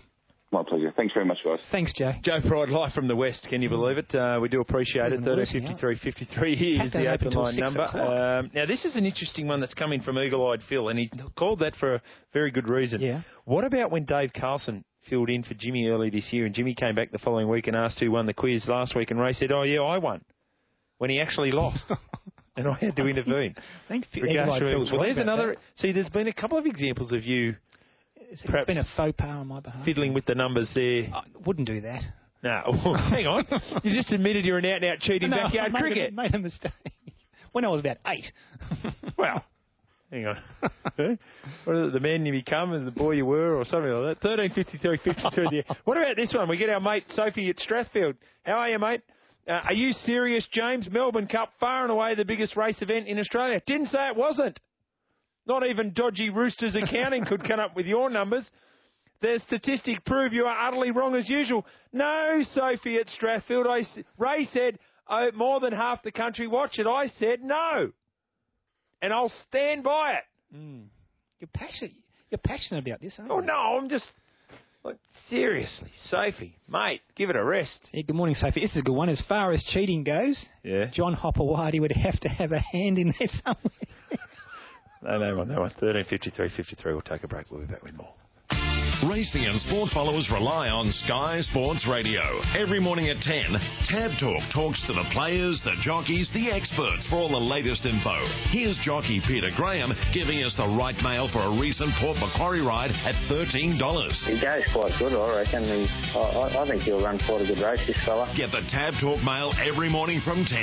My pleasure. Thanks very much, guys. Thanks, Joe. Joe Pride, live from the West. Can you believe it? We do appreciate it. 1353 is the open line number. Now, this is an interesting one that's coming from Eagle-Eyed Phil, and he called that for a very good reason. Yeah. What about when Dave Carlson filled in for Jimmy early this year, and Jimmy came back the following week and asked who won the quiz last week, and Ray said, "Oh, yeah, I won," when he actually lost. And I had to intervene. I think well, there's another. See, there's been a couple of examples of you. It's been a faux pas on my behalf. Fiddling with the numbers there. I wouldn't do that. No, hang on. You just admitted you're an out-and-out cheating backyard cricket. I made a mistake when I was about 8. Well, hang on. What is it, the man you become and the boy you were, or something like that? 1353. What about this one? We get our mate Sophie at Strathfield. How are you, mate? Are you serious, James? Melbourne Cup, far and away the biggest race event in Australia. Didn't say it wasn't. Not even dodgy Roosters accounting could come up with your numbers. The statistics prove you are utterly wrong as usual. No, Sophie at Strathfield. Ray said more than half the country watch it. I said no. And I'll stand by it. You're passionate about this, aren't you? Oh, no, I'm just... seriously, Sophie, mate, give it a rest. Yeah, good morning, Sophie. This is a good one. As far as cheating goes, John Hopperwadi would have to have a hand in there somewhere. No one. 1353. We'll take a break. We'll be back with more. Racing and sport followers rely on Sky Sports Radio. Every morning at 10, Tab Talk talks to the players, the jockeys, the experts for all the latest info. Here's jockey Peter Graham giving us the right mail for a recent Port Macquarie ride at $13. He goes quite good, I reckon. I think he'll run quite a good race, this fella. Get the Tab Talk mail every morning from 10.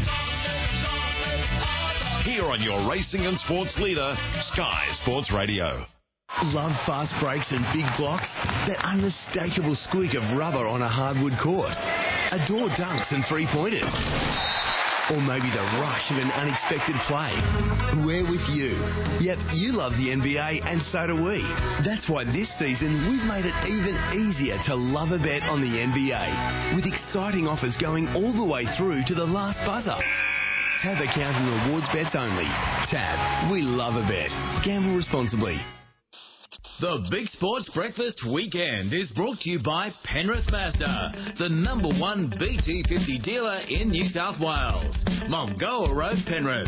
Here on your racing and sports leader, Sky Sports Radio. Love fast breaks and big blocks? That unmistakable squeak of rubber on a hardwood court? Adore dunks and three-pointers? Or maybe the rush of an unexpected play? We're with you. Yep, you love the NBA and so do we. That's why this season we've made it even easier to love a bet on the NBA, with exciting offers going all the way through to the last buzzer. Tab account and rewards bets only. Tab, we love a bet. Gamble responsibly. The Big Sports Breakfast Weekend is brought to you by Penrith Mazda, the #1 BT50 dealer in New South Wales. Mongoa Road, Penrith.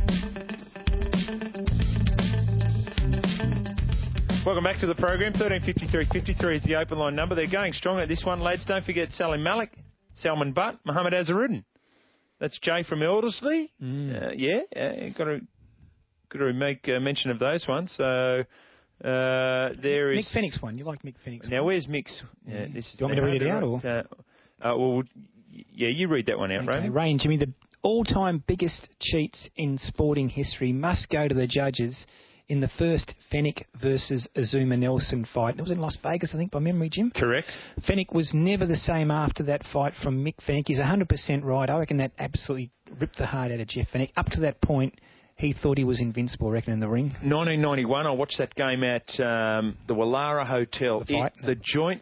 Welcome back to the program. 1353 is the open line number. They're going strong at this one, lads. Don't forget Salim Malik, Salman Butt, Mohammed Azharuddin. That's Jay from Elderslie. Got to make mention of those ones. So there is Mick Fenix one. You like Mick Fenix? Now where's Mick's? This is, do you want me to read it out, or? You read that one out, okay. Ray and Jimmy, the all-time biggest cheats in sporting history must go to the judges in the first Fenech versus Azuma Nelson fight. It was in Las Vegas, I think, by memory, Jim. Correct. Fenech was never the same after that fight from Mick Fenech. He's 100% right. I reckon that absolutely ripped the heart out of Jeff Fenech. Up to that point, he thought he was invincible, I reckon, in the ring. 1991, I watched that game at the Wallara Hotel. The joint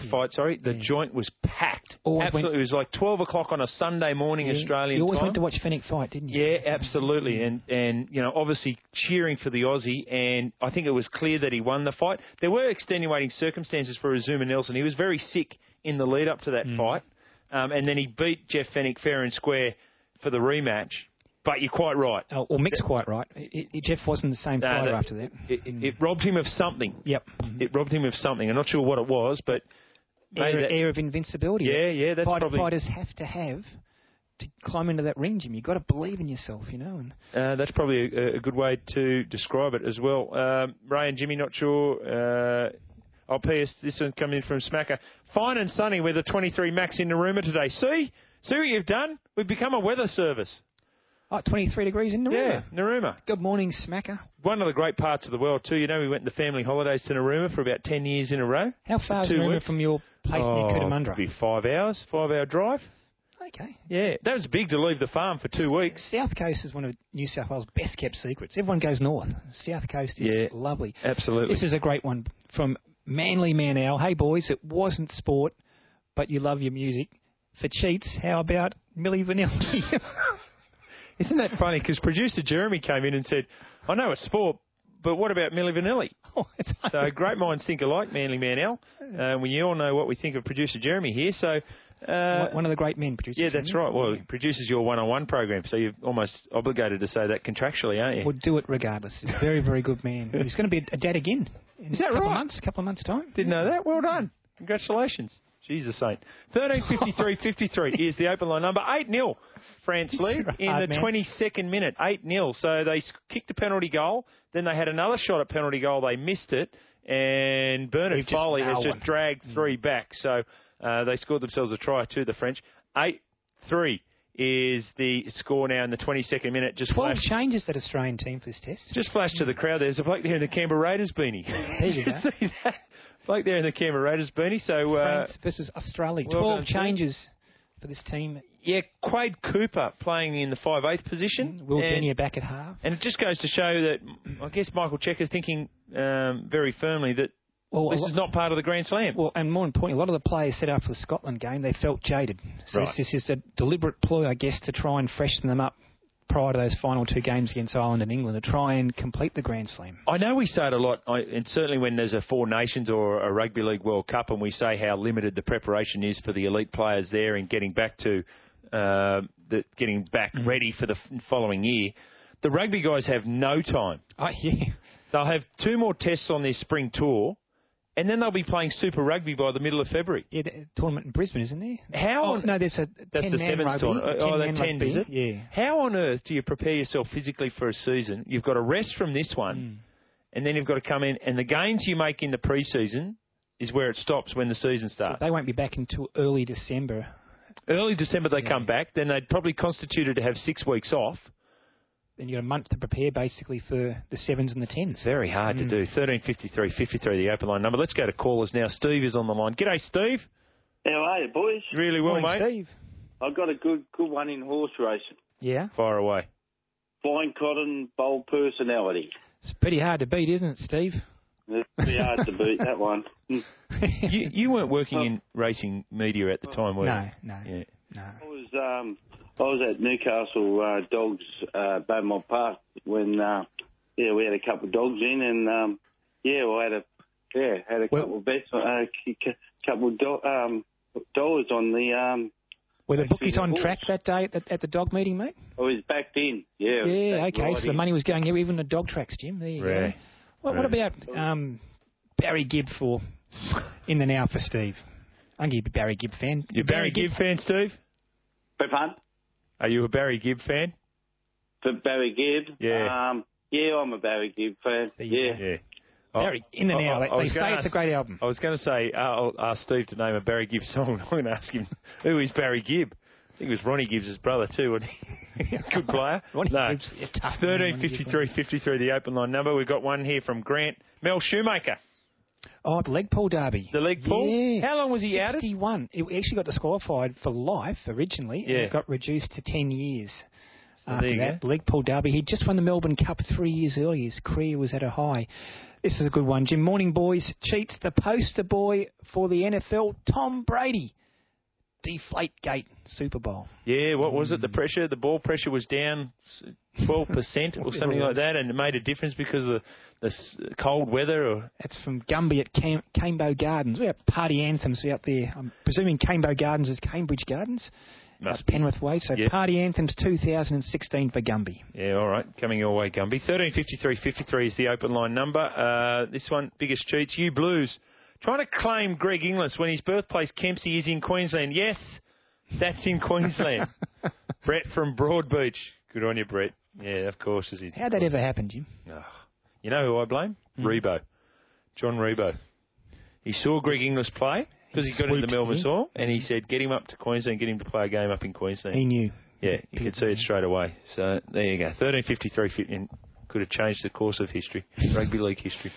was packed. Absolutely. It was like 12 o'clock on a Sunday morning Australian time. You always went to watch Fenech fight, didn't you? Yeah, absolutely. And obviously cheering for the Aussie. And I think it was clear that he won the fight. There were extenuating circumstances for Azuma Nelson. He was very sick in the lead up to that fight. And then he beat Jeff Fenech fair and square for the rematch. But you're quite right. Or Mick's quite right. Jeff wasn't the same fighter after that. It robbed him of something. Yep. It robbed him of something. I'm not sure what it was, but... Air of invincibility. Yeah, that's probably... Fighters have to climb into that ring, Jim. You've got to believe in yourself, And that's probably a good way to describe it as well. Ray and Jimmy, not sure... P.S. This one coming in from Smacker. Fine and sunny with a 23 max in Narooma today. See what you've done? We've become a weather service. 23 degrees in Narooma. Yeah, Narooma. Good morning, Smacker. One of the great parts of the world, too. We went the family holidays to Narooma for about 10 years in a row. How far is Narooma from your place near Cootamundra? It'd be 5 hours, 5-hour drive. Okay. Yeah, that was big to leave the farm for 2 weeks. South Coast is one of New South Wales' best-kept secrets. Everyone goes north. South Coast is lovely. Absolutely. This is a great one from Manly Man Owl. Hey, boys, it wasn't sport, but you love your music. For cheats, how about Milli Vanilli? Isn't that funny? Because producer Jeremy came in and said, I know it's sport, But what about Milli Vanilli? So great minds think alike, Manly Manel. We all know what we think of producer Jeremy here. So one of the great men, producer. Yeah, that's right. Well, he produces your one-on-one program, so you're almost obligated to say that contractually, aren't you? We'll do it regardless. He's a very, very good man. He's going to be a dad again. Is that right? Couple of months' time. Didn't know that. Well done. Congratulations. Jesus saint. 13:53:53 is the open line number. 8-0 France lead in the 22nd minute. 8-0. So they kicked a penalty goal. Then they had another shot at penalty goal. They missed it. And Bernard Foley has just dragged 3 back. So they scored themselves a try to the French. 8-3 is the score now in the 22nd minute. Just 12 changes that Australian team for this test. Just flash to the crowd. There's a bloke there in the Canberra Raiders beanie. There you go. See that? Bloke there in the Canberra Raiders beanie. So France versus Australia. 12 changes for this team. Yeah, Quade Cooper playing in the 5/8 position. Will Genia back at half. And it just goes to show that, I guess, Michael Cheika thinking very firmly that this is not part of the Grand Slam. Well, and more importantly, a lot of the players set up for the Scotland game, they felt jaded. So Right. this is a deliberate ploy, I guess, to try and freshen them up prior to those final 2 games against Ireland and England, to try and complete the Grand Slam. I know we say it a lot, and certainly when there's a Four Nations or a Rugby League World Cup, and we say how limited the preparation is for the elite players there and getting back to ready for the following year. The rugby guys have no time. Oh, yeah. They'll have 2 more tests on their spring tour, and then they'll be playing Super Rugby by the middle of February. Yeah, the tournament in Brisbane, isn't there? No, there's a that's 10-man the sevens rugby. tournament. Oh, the 10, is it? Yeah. How on earth do you prepare yourself physically for a season? You've got to rest from this one, and then you've got to come in, and the gains you make in the pre-season is where it stops when the season starts. So they won't be back until early December. Early December they come back. Then they'd probably constituted to have 6 weeks off. Then you've got a month to prepare, basically, for the 7s and the 10s. Very hard to do. 13:53:53, the open line number. Let's go to callers now. Steve is on the line. G'day, Steve. How are you, boys? Really well, Morning, mate. Steve. I've got a good one in horse racing. Yeah? Fire away. Fine Cotton, bold personality. It's pretty hard to beat, isn't it, Steve? It's pretty hard to beat, that one. You weren't working in racing media at the time, were you? No. Yeah. No. I was at Newcastle Dogs Beaumont Park when we had a couple of dogs in, and I had a couple of bets, couple of dollars on the. Were the bookies on track that day at the dog meeting, mate? I was backed in. Yeah. Yeah. Okay. So the money was going even the dog tracks, Jim. There you go. What about Barry Gibb for in the now for Steve? I'm a Barry Gibb fan. You a Barry Gibb fan, Steve? Pardon? Are you a Barry Gibb fan? For Barry Gibb? Yeah. I'm a Barry Gibb fan. Yeah. Barry, in the now. They say it's a great album. I was going to say, I'll ask Steve to name a Barry Gibb song. I'm going to ask him, who is Barry Gibb? I think it was Ronnie Gibbs' brother too. Good player. Ronnie Gibbs, 13:53:53, the open line number. We've got one here from Grant. Mel Shoemaker. Oh, the leg pull derby. The leg pull? Yeah. How long was he out? 61. He actually got disqualified for life originally, and it got reduced to 10 years. After that, leg pull derby. He just won the Melbourne Cup 3 years earlier. His career was at a high. This is a good one. Jim, morning, boys. Cheats the poster boy for the NFL, Tom Brady. Deflate gate Super Bowl. Yeah, what was it? The pressure, the ball pressure was down 12% or something like that, and it made a difference because of the cold weather. Or that's from Gumby at Cambo Gardens. We have party anthems out there. I'm presuming Cambo Gardens is Cambridge Gardens. Must Penrith Way. So party anthems 2016 for Gumby. Yeah, all right. Coming your way, Gumby. 13:53:53 is the open line number. This one, biggest cheats. You Blues. Trying to claim Greg Inglis when his birthplace, Kempsey, is in Queensland. Yes, that's in Queensland. Brett from Broadbeach. Good on you, Brett. Yeah, of course. How'd that ever happen, Jim? Oh, you know who I blame? Rebo. John Rebo. He saw Greg Inglis play because he got into the Melbourne Storm, and he said, get him up to Queensland, get him to play a game up in Queensland. He knew. Yeah, you could see it straight away. So there you go. 13:53. Could have changed the course of history, rugby league history.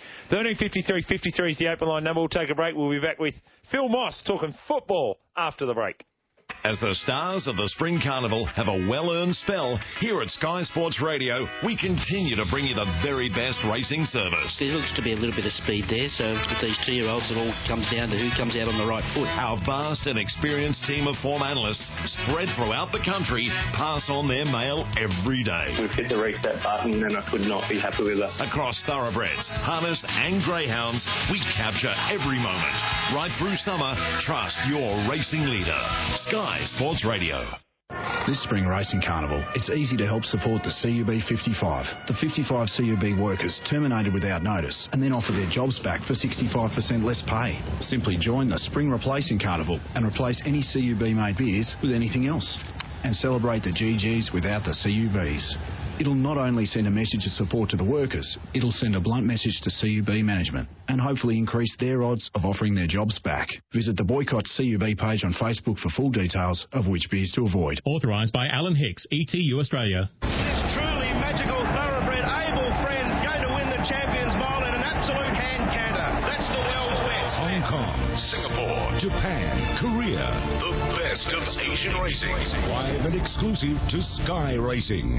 13:53:53 is the open line number. We'll take a break. We'll be back with Phil Moss talking football after the break. As the stars of the Spring Carnival have a well-earned spell, here at Sky Sports Radio, we continue to bring you the very best racing service. There looks to be a little bit of speed there, so with these 2-year-olds, it all comes down to who comes out on the right foot. Our vast and experienced team of form analysts spread throughout the country pass on their mail every day. We've hit the reset button and I could not be happy with it. Across thoroughbreds, harness and greyhounds, we capture every moment. Right through summer, trust your racing leader. Sky Sports Radio. This spring racing carnival, it's easy to help support the CUB 55. The 55 CUB workers terminated without notice and then offer their jobs back for 65% less pay. Simply join the spring replacing carnival and replace any CUB-made beers with anything else. And celebrate the GGs without the CUBs. It'll not only send a message of support to the workers, it'll send a blunt message to CUB management and hopefully increase their odds of offering their jobs back. Visit the Boycott CUB page on Facebook for full details of which beers to avoid. Authorised by Alan Hicks, ETU Australia. This truly magical thoroughbred able friend going to win the Champions Mile in an absolute hand canter. That's the world's best. Hong Kong, Singapore, Japan, Korea. The best of Asian racing. Live and exclusive to Sky Racing.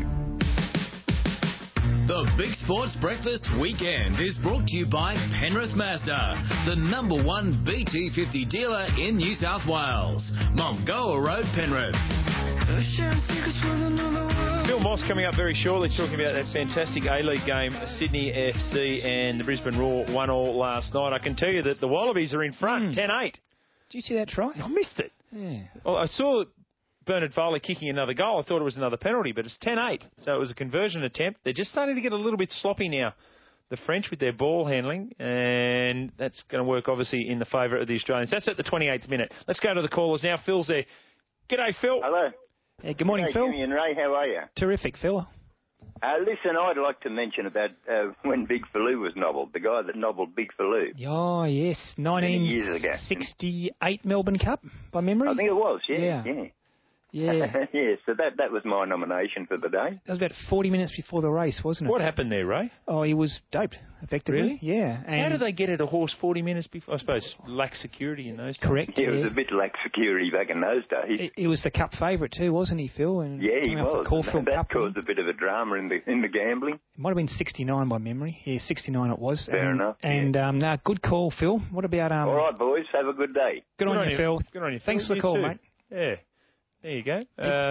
The Big Sports Breakfast Weekend is brought to you by Penrith Mazda, the #1 BT50 dealer in New South Wales. Mongoa Road, Penrith. Phil Moss coming up very shortly, talking about that fantastic A-League game, Sydney FC and the Brisbane Roar 1-1 last night. I can tell you that the Wallabies are in front, 10-8. Did you see that try? I missed it. Yeah. Well, I saw Bernard Foley kicking another goal. I thought it was another penalty, but it's 10-8. So it was a conversion attempt. They're just starting to get a little bit sloppy now, the French, with their ball handling, and that's going to work, obviously, in the favour of the Australians. That's at the 28th minute. Let's go to the callers now. Phil's there. G'day, Phil. Hello. Yeah, good morning, G'day, Phil. Jimmy and Ray, how are you? Terrific, Phil. Listen, I'd like to mention about when Big Faloo was nobbled, the guy that nobbled Big Faloo. Oh, yes. Many years ago. 1968 Melbourne Cup, by memory? I think it was, yeah. Yeah. Yeah, so that was my nomination for the day. That was about 40 minutes before the race, wasn't it? What happened there, Ray? Oh, he was doped, effectively. Really? Yeah. And how did they get at a horse 40 minutes before? I suppose lax security in those days. Correct. Yeah, it was a bit lax security back in those days. He was the Cup favourite too, wasn't he, Phil? And yeah, he coming off was. the Caulfield That Cup, caused a bit of a drama in the gambling. It might have been 69 by memory. Yeah, 69 it was. Fair enough. And no, good call, Phil. What about all right, boys. Have a good day. Good on you, Phil. Good on you. Thanks for the call, too. mate. Yeah. There you go.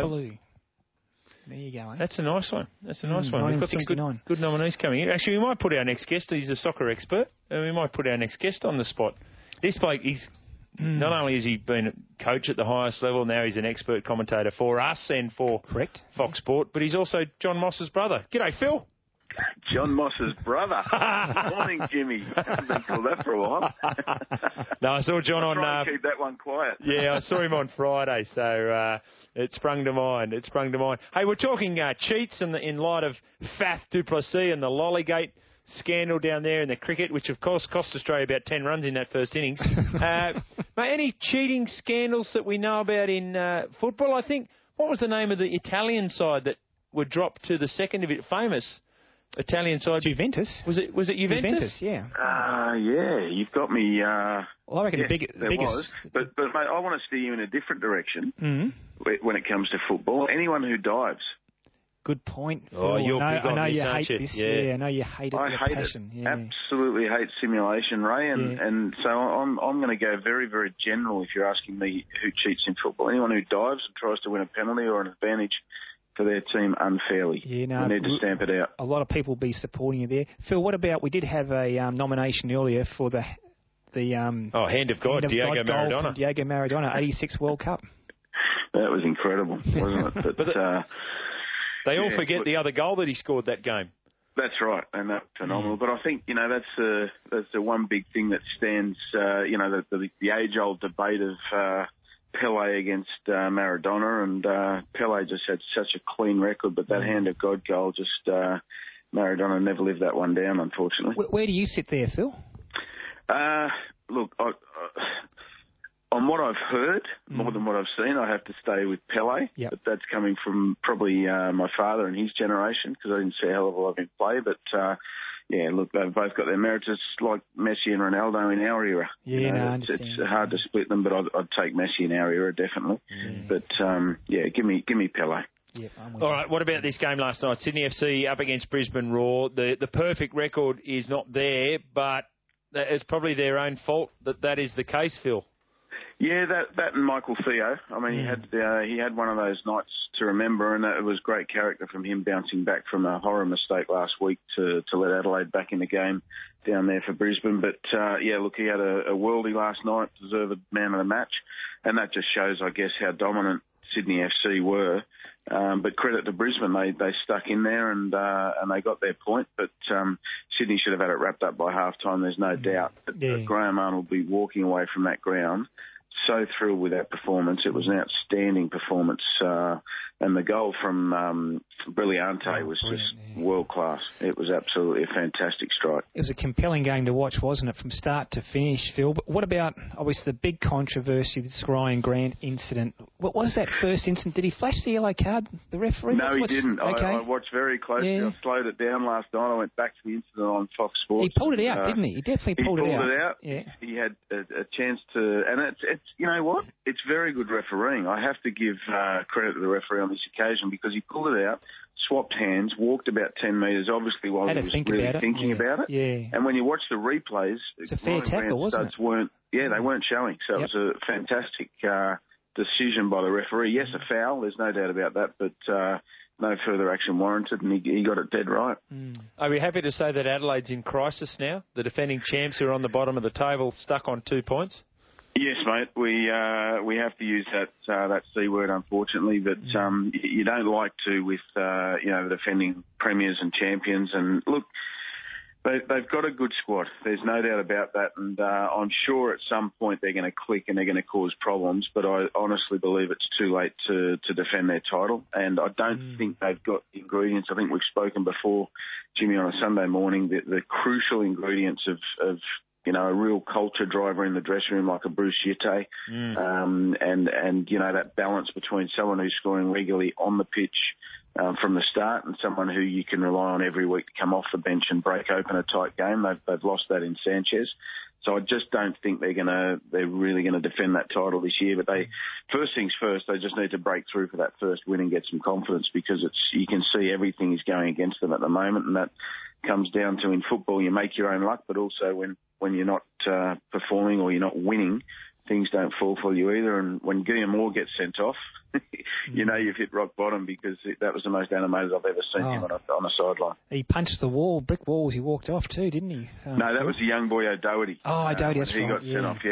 There you go, eh? That's a nice one. That's a nice one. We've got some good nominees coming in. Actually, we might put our next guest. He's a soccer expert. And we might put our next guest on the spot. This bloke, not only has he been a coach at the highest level, now he's an expert commentator for us and for Fox Sport, but he's also John Moss's brother. G'day, Phil. John Moss's brother. Morning, Jimmy. Haven't been called that for a while. No, I saw John I'll try on... and keep that one quiet. Yeah, I saw him on Friday, so it sprung to mind. Hey, we're talking cheats in light of Faf du Plessis and the Lollygate scandal down there in the cricket, which, of course, cost Australia about 10 runs in that first innings. Mate, any cheating scandals that we know about in football? I think, what was the name of the Italian side that were dropped to the second division? Famous Italian side. Juventus. Was it Juventus? Yeah. Yeah, you've got me. Well, I reckon the biggest. Was. But mate, I want to steer you in a different direction when it comes to football. Anyone who dives. Good point. Oh, you're big on I know this, you aren't hate you? this. Yeah. I know you hate it. I hate passion. it. Yeah. Absolutely hate simulation, Ray. And so I'm going to go very, very general if you're asking me who cheats in football. Anyone who dives and tries to win a penalty or an advantage for their team unfairly. Yeah, no, we need to stamp it out. A lot of people will be supporting you there. Phil, what about, we did have a nomination earlier for the Hand of God, Diego Maradona. From Diego Maradona, 86 World Cup. That was incredible, wasn't it? But they all forget the other goal that he scored that game. That's right, and that's phenomenal. But I think, that's the one big thing that stands, the age-old debate of Pele against Maradona, and Pele just had such a clean record, but that Hand of God goal just Maradona never lived that one down, unfortunately. Where do you sit there, Phil? Look, On what I've heard, more than what I've seen, I have to stay with Pele. Yep. But that's coming from probably my father and his generation, because I didn't see a hell of a lot of him play. But, yeah, look, they've both got their merits. It's like Messi and Ronaldo in our era. Yeah, I understand. It's hard to split them, but I'd take Messi in our era, definitely. But, yeah, give me Pele. Yep, all right, what about this game last night? Sydney FC up against Brisbane Roar. The perfect record is not there, but it's probably their own fault that is the case, Phil. Yeah, that and Michael Theo. I mean, he had one of those nights to remember, and it was great character from him bouncing back from a horror mistake last week to let Adelaide back in the game down there for Brisbane. But, yeah, look, he had a worldie last night, deserved man of the match, and that just shows, I guess, how dominant Sydney FC were. But credit to Brisbane, they stuck in there and they got their point. But Sydney should have had it wrapped up by half-time, there's no doubt. But Graham Arnold will be walking away from that ground so thrilled with that performance. It was an outstanding performance. And the goal from Brilliante was just world-class. It was absolutely a fantastic strike. It was a compelling game to watch, wasn't it, from start to finish, Phil? But what about, obviously, the big controversy, the Ryan Grant incident? What was that first incident? Did he flash the yellow card, the referee? No, he didn't. Okay. I watched very closely. I slowed it down last night. I went back to the incident on Fox Sports. He pulled it out, didn't he? He definitely pulled it out. Yeah. He had a chance to... And it's you know what? It's very good refereeing. I have to give credit to the referee on this occasion, because he pulled it out, swapped hands, walked about 10 metres, obviously while he was really thinking about it. Yeah. And when you watch the replays, it's a fair tackle, wasn't it? They weren't showing. So it was a fantastic decision by the referee. Yes, a foul, there's no doubt about that, but no further action warranted, and he got it dead right. Are we happy to say that Adelaide's in crisis now? The defending champs who are on the bottom of the table stuck on 2 points? Yes, mate. We have to use that C word, unfortunately, but you don't like to with the defending premiers and champions. And look, they've got a good squad. There's no doubt about that, and I'm sure at some point they're going to click and they're going to cause problems. But I honestly believe it's too late to defend their title, and I don't think they've got the ingredients. I think we've spoken before, Jimmy, on a Sunday morning, the crucial ingredients of a real culture driver in the dressing room like a Bruce Yitte, and that balance between someone who's scoring regularly on the pitch from the start and someone who you can rely on every week to come off the bench and break open a tight game. They've lost that in Sanchez. So I just don't think they're really going to defend that title this year. But first things first, they just need to break through for that first win and get some confidence, because you can see everything is going against them at the moment, and that comes down to, in football, you make your own luck, but also when you're not performing or you're not winning, things don't fall for you either. And when Guillaume Moore gets sent off, you've hit rock bottom, because that was the most animated I've ever seen him on a sideline. He punched the brick walls. He walked off too, didn't he? No, that was the young boy O'Doherty. Oh, O'Doherty, that's right. He got sent off,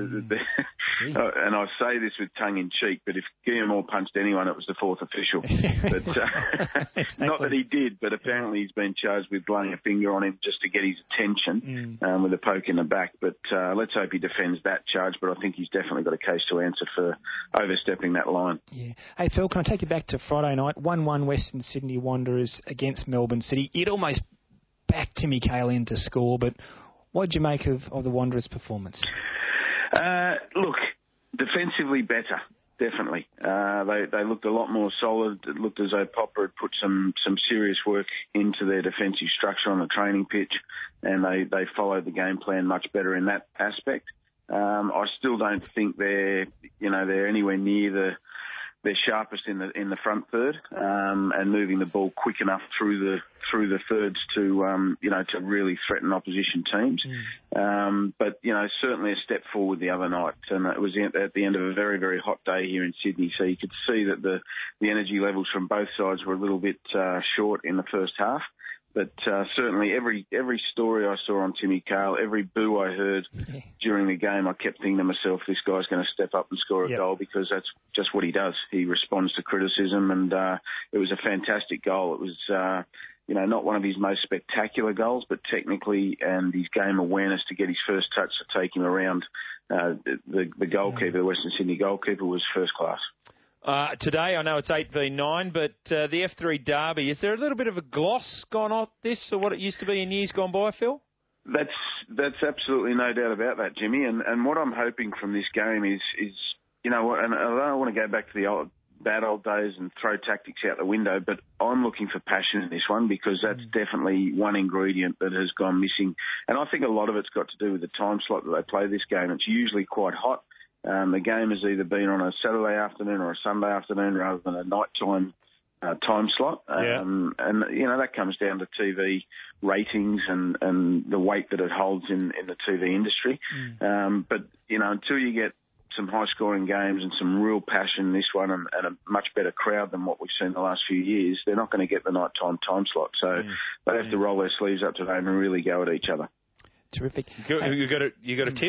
and I say this with tongue in cheek, but if Guillaume Moore punched anyone, it was the fourth official. But exactly. Not that he did, but apparently he's been charged with laying a finger on him just to get his attention with a poke in the back. But let's hope he defends that charge. But I think he's definitely got a case to answer for overstepping that line. Yeah. Hey, Phil, can I take you back to Friday night? 1-1 Western Sydney Wanderers against Melbourne City. You'd almost backed Timmy Cahill in to score, but what did you make of the Wanderers' performance? Look, defensively better, definitely. They looked a lot more solid. It looked as though Popper had put some serious work into their defensive structure on the training pitch, and they followed the game plan much better in that aspect. I still don't think they're anywhere near they're sharpest in the front third, and moving the ball quick enough through the thirds to really threaten opposition teams. But certainly a step forward the other night, and it was at the end of a very, very hot day here in Sydney. So you could see that the energy levels from both sides were a little bit short in the first half. But certainly every story I saw on Timmy Cahill, every boo I heard during the game, I kept thinking to myself, this guy's going to step up and score a goal, because that's just what he does. He responds to criticism, and it was a fantastic goal. It was, not one of his most spectacular goals, but technically and his game awareness to get his first touch to take him around the goalkeeper, the Western Sydney goalkeeper, was first class. Today, I know it's 8v9, but the F3 Derby, is there a little bit of a gloss gone off this, or what it used to be in years gone by, Phil? That's absolutely no doubt about that, Jimmy. And what I'm hoping from this game is you know, and I don't want to go back to the bad old days and throw tactics out the window, but I'm looking for passion in this one because that's definitely one ingredient that has gone missing. And I think a lot of it's got to do with the time slot that they play this game. It's usually quite hot. The game has either been on a Saturday afternoon or a Sunday afternoon rather than a nighttime time slot. And, you know, that comes down to TV ratings and the weight that it holds in the TV industry. But, you know, until you get some high-scoring games and some real passion in this one and a much better crowd than what we've seen the last few years, they're not going to get the nighttime time slot. So they have to roll their sleeves up today and really go at each other. Terrific. You got a tip?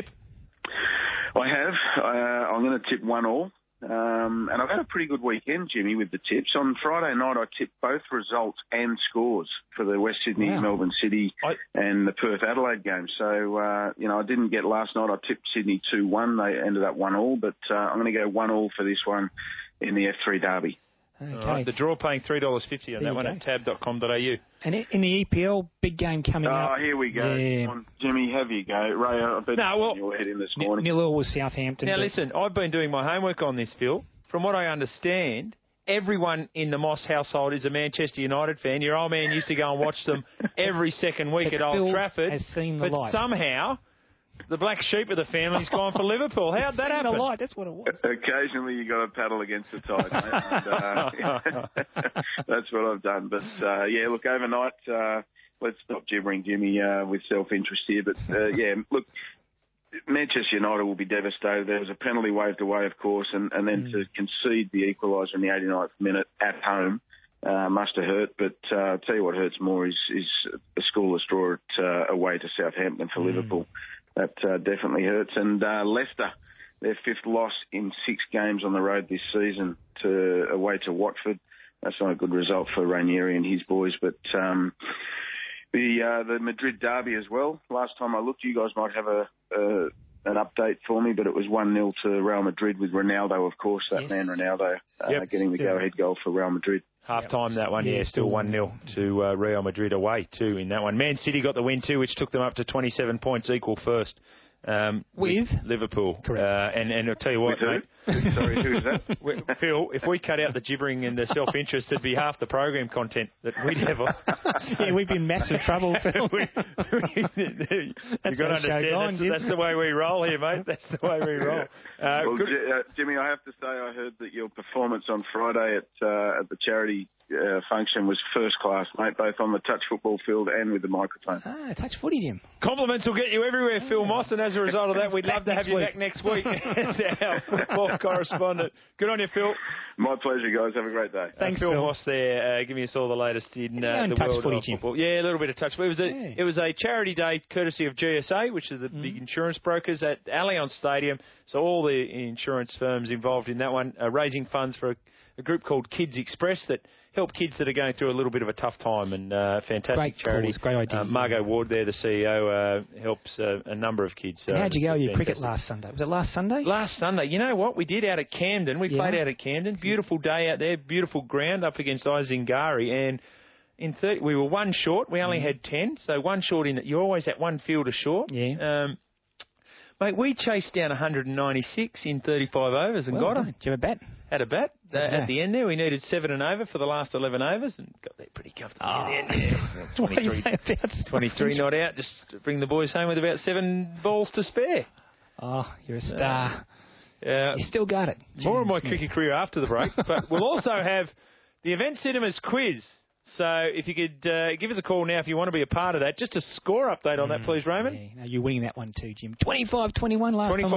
I have. I'm going to tip 1-1. And I've had a pretty good weekend, Jimmy, with the tips. On Friday night, I tipped both results and scores for the West Sydney, Melbourne City and the Perth-Adelaide game. So, you know, I didn't get last night. I tipped Sydney 2-1. They ended up 1-1, but I'm going to go 1-1 for this one in the F3 Derby. Okay. Right. The draw paying $3.50 on that one at tab.com.au. And in the EPL, big game coming up. Oh, here we go. Come on, Jimmy, have you go. Ray, I bet you head in this morning. Millwall was Southampton. Now, listen, I've been doing my homework on this, Phil. From what I understand, everyone in the Moss household is a Manchester United fan. Your old man used to go and watch them every second week at Old Trafford. Has seen the light. Somehow, the black sheep of the family's gone for Liverpool. How'd that happen? The light, that's what it was. Occasionally you got to paddle against the tide, mate. That's what I've done. But, yeah, look, overnight, let's stop gibbering, Jimmy, with self-interest here. But, yeah, look, Manchester United will be devastated. There was a penalty waved away, of course, and then to concede the equaliser in the 89th minute at home must have hurt. But I'll tell you what hurts more is a scoreless draw away to Southampton for Liverpool. That definitely hurts. And Leicester, their fifth loss in 6 games on the road this season away to Watford. That's not a good result for Ranieri and his boys. But the Madrid derby as well. Last time I looked, you guys might have an update for me, but it was 1-0 to Real Madrid with Ronaldo, of course, that man Ronaldo getting the go-ahead goal for Real Madrid. Half-time that one, still 1-0 to Real Madrid away too in that one. Man City got the win too, which took them up to 27 points, equal first. With Liverpool. Correct. And I'll tell you what, mate. Sorry, who's that? Phil, if we cut out the gibbering and the self-interest, it'd be half the program content that we'd have. Yeah, we've been in massive trouble, Phil. You've got to understand, that's the way we roll here, mate. That's the way we roll. Well, Jimmy, I have to say I heard that your performance on Friday at the charity function was first class, mate, both on the touch football field and with the microphone. Touch footy, Jim. Compliments will get you everywhere, Phil Moss, and as a result of that, we'd love to have you back next week as our football correspondent. Good on you, Phil. My pleasure, guys. Have a great day. Thanks, Phil Moss there, giving us all the latest in the world of football. Yeah, a little bit of touch. It was a charity day courtesy of GSA, which are the big insurance brokers at Allianz Stadium. So all the insurance firms involved in that one are raising funds for a group called Kids Express that help kids that are going through a little bit of a tough time, and fantastic great charity. Cause, great idea. Margot Ward there, the CEO, helps a number of kids. How'd you go with your cricket last Sunday? Was it last Sunday? Last Sunday. You know what? We did out at Camden. We played out at Camden. Beautiful day out there. Beautiful ground up against Isingari. And in 30, we were one short. We only had 10. So one short in it. You're always at one fielder short. Yeah. Mate, we chased down 196 in 35 overs and got them. Did you have a bat? Had a bat. At the end there, we needed 7 and over for the last 11 overs and got there pretty comfortably at the end. 23 not out. Just to bring the boys home with about 7 balls to spare. Oh, you're a star. You still got it. More of my cricket career after the break. But we'll also have the Event Cinemas quiz. So if you could give us a call now if you want to be a part of that. Just a score update on that, please, Raymond. Yeah, no, you're winning that one too, Jim. 25-21 last time.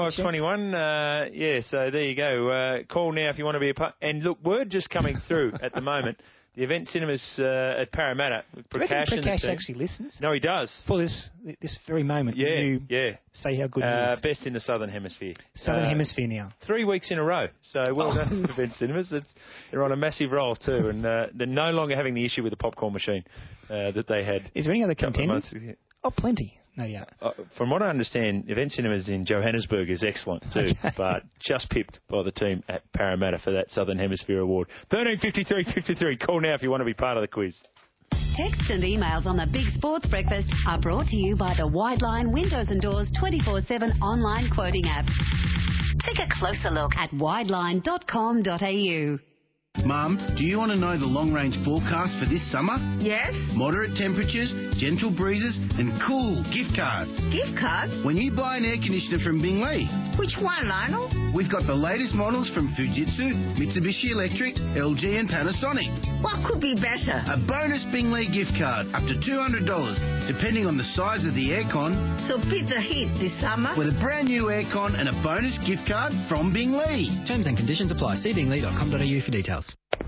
25-21. Yeah, so there you go. Call now if you want to be a part. And look, word just coming through at the moment. The Event Cinemas at Parramatta. Prakash actually listens? No, he does. For this very moment. Yeah. Say how good he is. Best in the Southern Hemisphere. Southern Hemisphere now. 3 weeks in a row. So well done to Event Cinemas. They're on a massive roll too. And they're no longer having the issue with the popcorn machine that they had. Is there any other contenders? Oh, plenty. No, yeah. From what I understand, Event Cinemas in Johannesburg is excellent too, but just pipped by the team at Parramatta for that Southern Hemisphere award. 135353. Call now if you want to be part of the quiz. Texts and emails on the Big Sports Breakfast are brought to you by the Wideline Windows and Doors 24/7 online quoting app. Take a closer look at wideline.com.au. Mum, do you want to know the long-range forecast for this summer? Yes? Moderate temperatures, gentle breezes and cool gift cards. Gift cards? When you buy an air conditioner from Bingley. Which one, Lionel? We've got the latest models from Fujitsu, Mitsubishi Electric, LG and Panasonic. What could be better? A bonus Bingley gift card up to $200, depending on the size of the aircon. So pizza hit this summer? With a brand new aircon and a bonus gift card from Bingley. Terms and conditions apply. See bingley.com.au for details.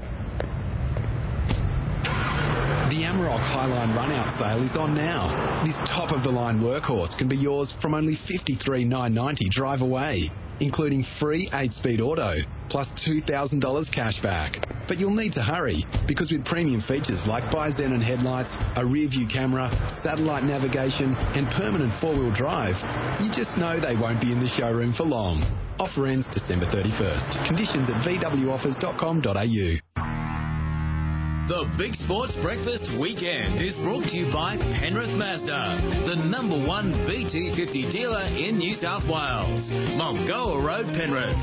The Amarok Highline Run-Out sale is on now. This top-of-the-line workhorse can be yours from only $53,990 drive away, including free 8-speed auto, plus $2,000 cash back. But you'll need to hurry, because with premium features like bi-xenon headlights, a rear-view camera, satellite navigation and permanent four-wheel drive, you just know they won't be in the showroom for long. Offer ends December 31st. Conditions at vwoffers.com.au. The Big Sports Breakfast Weekend is brought to you by Penrith Mazda, the #1 BT50 dealer in New South Wales. Mulgoa Road, Penrith.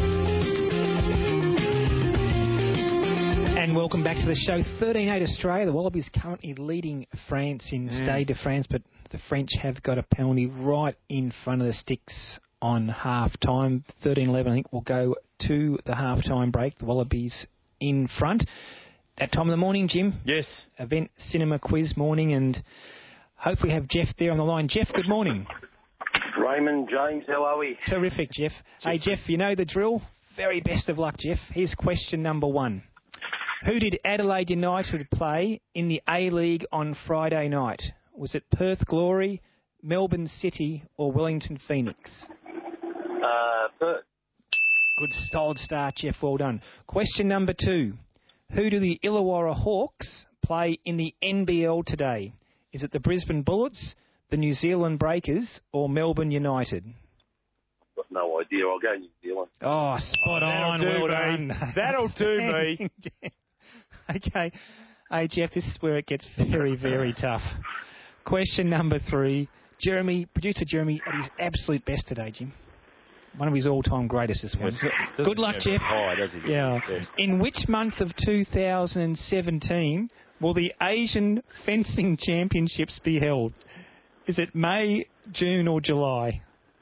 And welcome back to the show. 13-8 Australia. The Wallabies currently leading France in Stade de France, but the French have got a penalty right in front of the sticks on half-time. 13-11, I think, will go to the half-time break. The Wallabies in front. That time of the morning, Jim. Yes. Event Cinema Quiz morning, and hopefully have Jeff there on the line. Jeff, good morning. Raymond, James, how are we? Terrific, Jeff. Hey, Jeff, you know the drill. Very best of luck, Jeff. Here's question number 1. Who did Adelaide United play in the A-League on Friday night? Was it Perth Glory, Melbourne City or Wellington Phoenix? Perth. Good solid start, Jeff. Well done. Question number 2. Who do the Illawarra Hawks play in the NBL today? Is it the Brisbane Bullets, the New Zealand Breakers, or Melbourne United? Got no idea. I'll go New Zealand. Oh, spot on. Well done. That'll do me. Okay. Hey, Jeff, this is where it gets very, very tough. Question number 3. Producer Jeremy, at his absolute best today, Jim. One of his all-time greatest, this one. Good luck, Jeff. Yeah. In which month of 2017 will the Asian Fencing Championships be held? Is it May, June or July?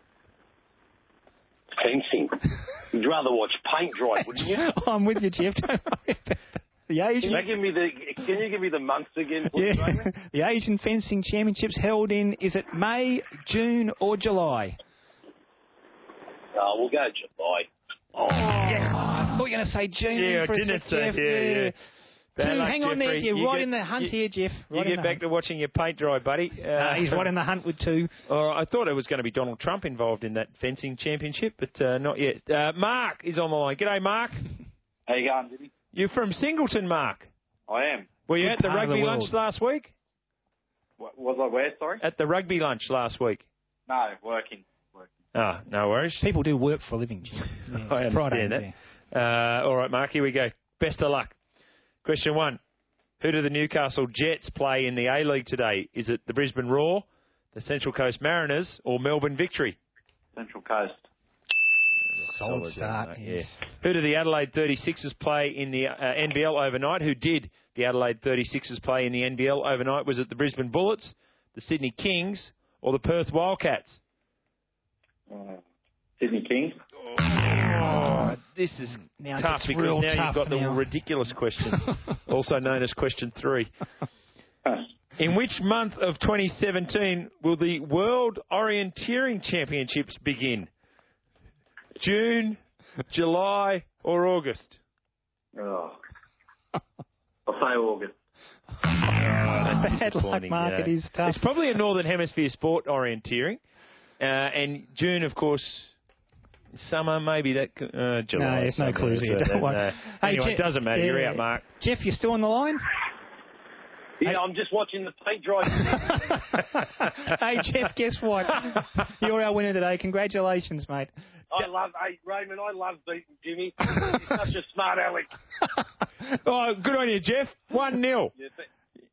Fencing. You'd rather watch paint dry, wouldn't you? I'm with you, Jeff. Don't worry about that. The Asian... Can you give me the months again, please, yeah. The Asian Fencing Championships held in, is it May, June or July? We'll go July. Oh, yes. I thought you were going to say June. Yeah, I didn't say, yeah. Hang on there, you're right in the hunt here, Jeff. You get back to watching your paint dry, buddy. He's right in the hunt with 2. I thought it was going to be Donald Trump involved in that fencing championship, but not yet. Mark is on the line. G'day, Mark. How you going, Jimmy? You're from Singleton, Mark. I am. Were you at the rugby lunch last week? Was I where, sorry? At the rugby lunch last week. No, working. Oh, no worries. People do work for a living, Jim. Yeah, I understand that. All right, Mark, here we go. Best of luck. Question 1. Who do the Newcastle Jets play in the A-League today? Is it the Brisbane Roar, the Central Coast Mariners, or Melbourne Victory? Central Coast. Solid start. Yes. Who do the Adelaide 36ers play in the NBL overnight? Who did the Adelaide 36ers play in the NBL overnight? Was it the Brisbane Bullets, the Sydney Kings, or the Perth Wildcats? Sydney Kings. Oh, this is tough because now you've got the ridiculous question, also known as question 3. In which month of 2017 will the World Orienteering Championships begin? June, July, or August? Oh. I'll say August. Bad luck, Mark. It is tough. It's probably a Northern Hemisphere sport, orienteering. And June, of course, summer, maybe that... July. No, there's no clues here. Don't worry. Anyway, it doesn't matter. You're out, Mark. Jeff, you still on the line? Yeah, I'm just watching the paint dry. Hey, Jeff, guess what? You're our winner today. Congratulations, mate. Raymond, I love beating Jimmy. He's such a smart aleck. Oh, good on you, Jeff. 1-0.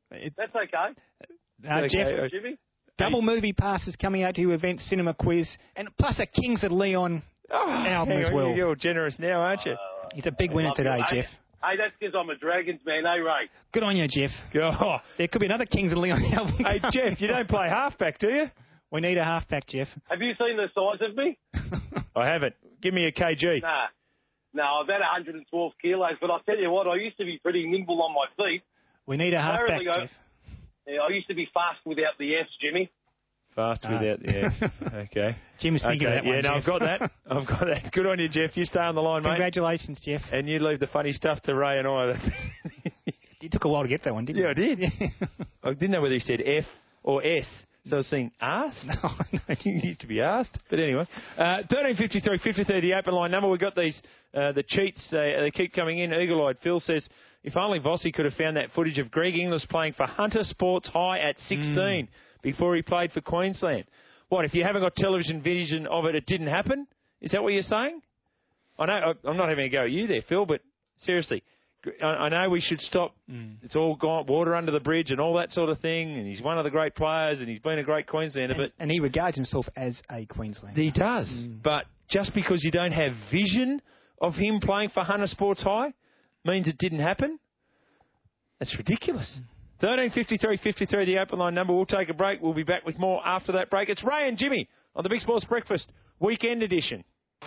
That's okay. Jeff, Jimmy? double movie passes coming out to your event, Cinema Quiz, and plus a Kings of Leon album as well. You're generous now, aren't you? He's a big winner today, Jeff. Hey, that's because I'm a Dragons man, eh, Ray? Good on you, Jeff. Oh. There could be another Kings of Leon album. Hey, Jeff, you don't play halfback, do you? We need a halfback, Jeff. Have you seen the size of me? I haven't. Give me a kg. Nah. No, I'm about 112 kilos, but I'll tell you what, I used to be pretty nimble on my feet. We need a halfback, Jeff. Yeah, I used to be fast without the F's, Jimmy. Fast without the F. Okay. Jim's thinking of that one, Yeah, no, Jeff. I've got that. I've got that. Good on you, Jeff. You stay on the line, mate. Congratulations, Jeff. And you leave the funny stuff to Ray and I. It took a while to get that one, didn't you? Yeah, I did. I didn't know whether he said F or S. So I was saying asked. No, you used to be asked. But anyway, 1353 53, the open line number. We've got these, the cheats, they keep coming in. Eagle-eyed Phil says, if only Vossi could have found that footage of Greg Inglis playing for Hunter Sports High at 16 before he played for Queensland. What, if you haven't got television vision of it, it didn't happen? Is that what you're saying? I know, I'm not having a go at you there, Phil, but seriously, I know we should stop. It's all gone, water under the bridge and all that sort of thing, and he's one of the great players and he's been a great Queenslander. And he regards himself as a Queenslander. He does. But just because you don't have vision of him playing for Hunter Sports High means it didn't happen? That's ridiculous. 1353 the open line number. We'll take a break. We'll be back with more after that break. It's Ray and Jimmy on the Big Sports Breakfast Weekend Edition.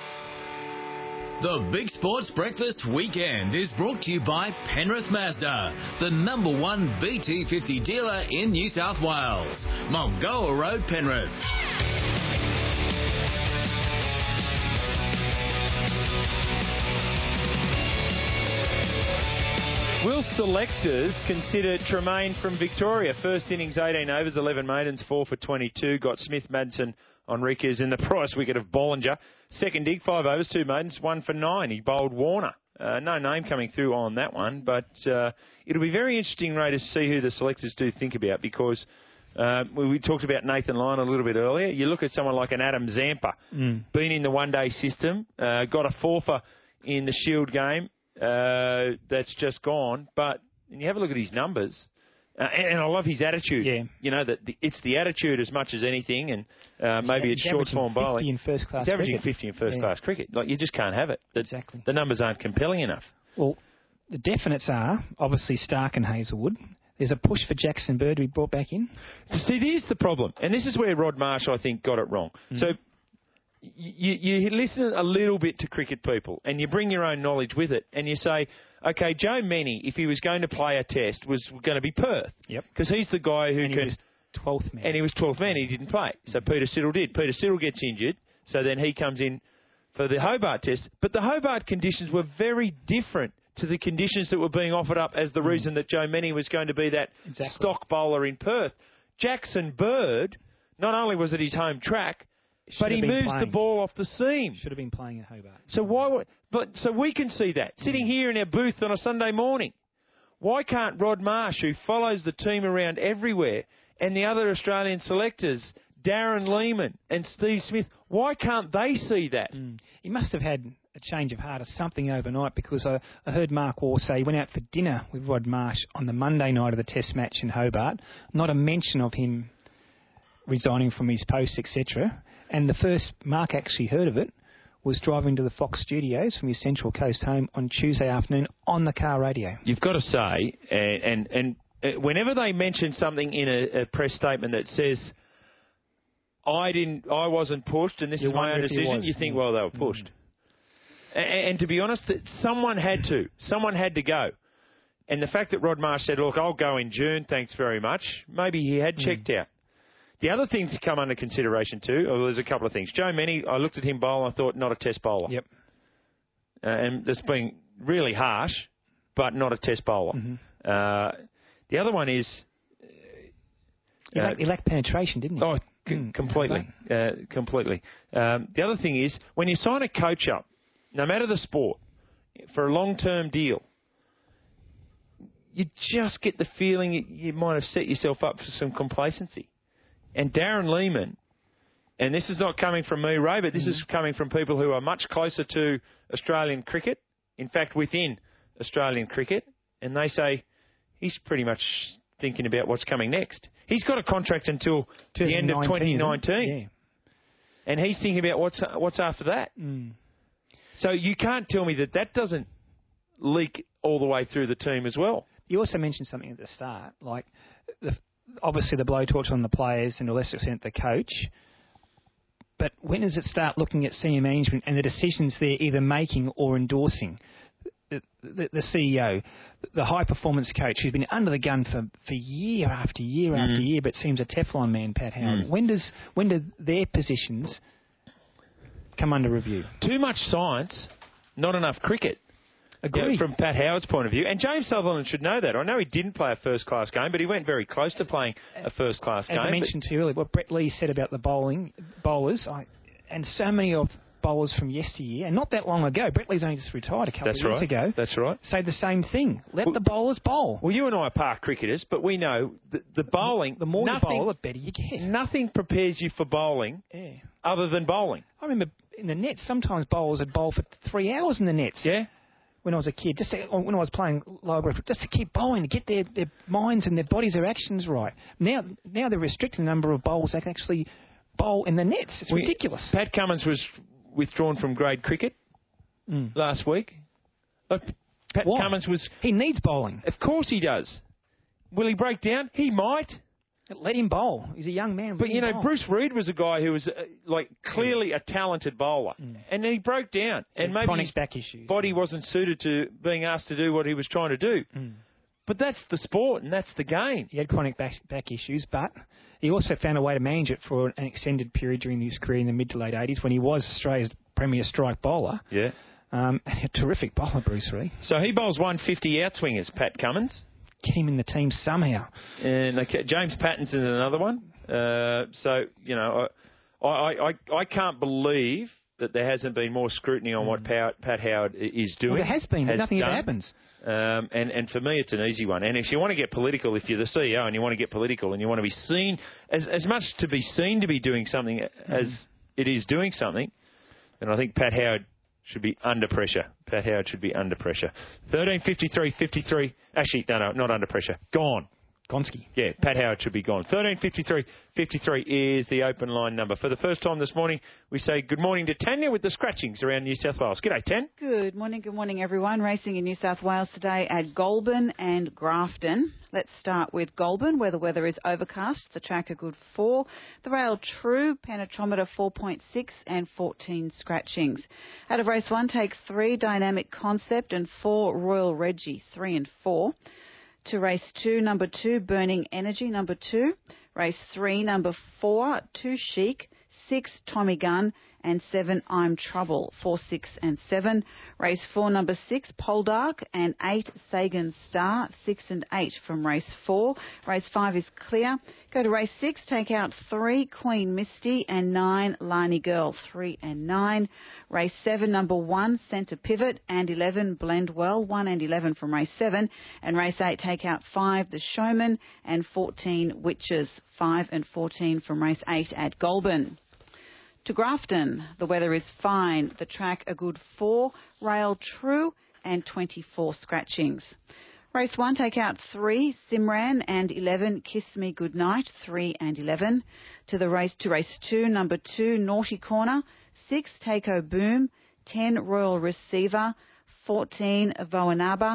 The Big Sports Breakfast Weekend is brought to you by Penrith Mazda, the #1 BT50 dealer in New South Wales. Mulgoa Road, Penrith. Will selectors consider Tremaine from Victoria? First innings, 18 overs, 11 maidens, 4 for 22. Got Smith, Madsen, Enriquez in the price wicket of Bollinger. Second dig, 5 overs, 2 maidens, 1 for 9. He bowled Warner. No name coming through on that one, but it'll be very interesting, Ray, to see who the selectors do think about, because we talked about Nathan Lyon a little bit earlier. You look at someone like an Adam Zampa, been in the one-day system, got a fourfer in the Shield game. That's just gone, but you have a look at his numbers, and I love his attitude. Yeah. You know, that it's the attitude as much as anything, and maybe it's short form bowling. He's averaging 50 in first class cricket. Like, you just can't have it. Exactly. The numbers aren't compelling enough. Well, the definites are obviously Stark and Hazelwood. There's a push for Jackson Bird to be brought back in. See, here's the problem, and this is where Rod Marsh, I think, got it wrong. So you listen a little bit to cricket people and you bring your own knowledge with it, and you say, okay, Joe Mennie, if he was going to play a test, was going to be Perth. Yep. Because he's the guy who He was 12th man. And he was 12th man. He didn't play. So Peter Siddle did. Peter Siddle gets injured, so then he comes in for the Hobart test. But the Hobart conditions were very different to the conditions that were being offered up as the reason that Joe Mennie was going to be that stock bowler in Perth. Jackson Bird, not only was it his home track, but he moves the ball off the seam. Should have been playing at Hobart. So so we can see that sitting here in our booth on a Sunday morning. Why can't Rod Marsh, who follows the team around everywhere, and the other Australian selectors, Darren Lehman and Steve Smith, why can't they see that? He must have had a change of heart or something overnight, because I heard Mark Waugh say he went out for dinner with Rod Marsh on the Monday night of the Test match in Hobart. Not a mention of him resigning from his post, etc. And the first Mark actually heard of it was driving to the Fox studios from his Central Coast home on Tuesday afternoon on the car radio. You've got to say, and whenever they mention something in a press statement that says, I wasn't pushed and this is my own decision, you think, well, they were pushed. And to be honest, someone had to go. And the fact that Rod Marsh said, look, I'll go in June, thanks very much, maybe he had checked out. The other thing to come under consideration too, there's a couple of things. Joe Mennie, I looked at him bowl and I thought, not a test bowler. Yep. And that's been really harsh, but not a test bowler. The other one is... He lacked penetration, didn't he? Oh, completely. Completely. The other thing is, when you sign a coach up, no matter the sport, for a long-term deal, you just get the feeling you might have set yourself up for some complacency. And Darren Lehman, and this is not coming from me, Ray, but this is coming from people who are much closer to Australian cricket, in fact, within Australian cricket, and they say he's pretty much thinking about what's coming next. He's got a contract until the end of 2019. Yeah. And he's thinking about what's after that. So you can't tell me that doesn't leak all the way through the team as well. You also mentioned something at the start, like obviously the blowtorch on the players and to a lesser extent the coach. But when does it start looking at senior management and the decisions they're either making or endorsing? The CEO, the high-performance coach who's been under the gun for year after year after year but seems a Teflon man, Pat Howard. When do their positions come under review? Too much science, not enough cricket. Agreed. From Pat Howard's point of view. And James Sutherland should know that. I know he didn't play a first-class game, but he went very close to playing a first-class game. As I mentioned to you earlier, what Brett Lee said about the bowlers, and so many of bowlers from yesteryear, and not that long ago, Brett Lee's only just retired a couple of years ago. That's right. Say the same thing. Let the bowlers bowl. Well, you and I are park cricketers, but we know the bowling... The more you bowl, the better you get. Nothing prepares you for bowling other than bowling. I remember in the nets, sometimes bowlers would bowl for 3 hours in the nets. Yeah. When I was a kid, when I was playing lower grade, just to keep bowling, to get their minds and their bodies, their actions right. Now they're restricting the number of bowls that can actually bowl in the nets. It's ridiculous. Pat Cummins was withdrawn from grade cricket last week. Look, Pat Cummins was... He needs bowling. Of course he does. Will he break down? He might. Let him bowl. He's a young man. But, Bruce Reid was a guy who was, clearly a talented bowler. And then he broke down. And maybe his back issues. Body wasn't suited to being asked to do what he was trying to do. But that's the sport and that's the game. He had chronic back issues, but he also found a way to manage it for an extended period during his career in the mid to late 80s when he was Australia's premier strike bowler. Yeah. A terrific bowler, Bruce Reid. So he bowls 150 outswingers, Pat Cummins. Get him in the team somehow. And James Pattinson's another one. I can't believe that there hasn't been more scrutiny on what Pat Howard is doing. Well, there has been, but nothing ever happens. And for me, it's an easy one. And if you want to get political, if you're the CEO and you want to get political and you want to be seen, as much to be seen to be doing something as it is doing something, then I think Pat Howard should be under pressure. Pat Howard should be under pressure. 13:53. Actually, no, not under pressure. Gone. Gonski. Yeah, Pat Howard should be gone. 13:53 is the open line number. For the first time this morning, we say good morning to Tanya with the scratchings around New South Wales. G'day, Tan. Good morning, everyone. Racing in New South Wales today at Goulburn and Grafton. Let's start with Goulburn, where the weather is overcast. The track a good 4. The rail true, penetrometer 4.6 and 14 scratchings. Out of race 1, take 3, Dynamic Concept, and 4, Royal Reggie, 3 and 4. To race 2, number 2, Burning Energy, number 2. Race 3, number 4, 2 Chic, 6, Tommy Gun, and 7, I'm Trouble, 4, 6 and 7. Race 4, number 6, Poldark, and 8, Sagan Star, 6 and 8 from race 4. Race 5 is clear. Go to race 6, take out 3, Queen Misty, and 9, Lani Girl, 3 and 9. Race 7, number 1, Centre Pivot, and 11, Blendwell, 1 and 11 from race 7. And race 8, take out 5, The Showman, and 14, Witches, 5 and 14 from race 8 at Goulburn. To Grafton, the weather is fine. The track a good 4, Rail True, and 24 scratchings. Race 1, take out 3, Simran, and 11, Kiss Me Goodnight, 3 and 11. To race 2, number 2, Naughty Corner, 6, Takeo Boom, 10, Royal Receiver, 14, Voanaba,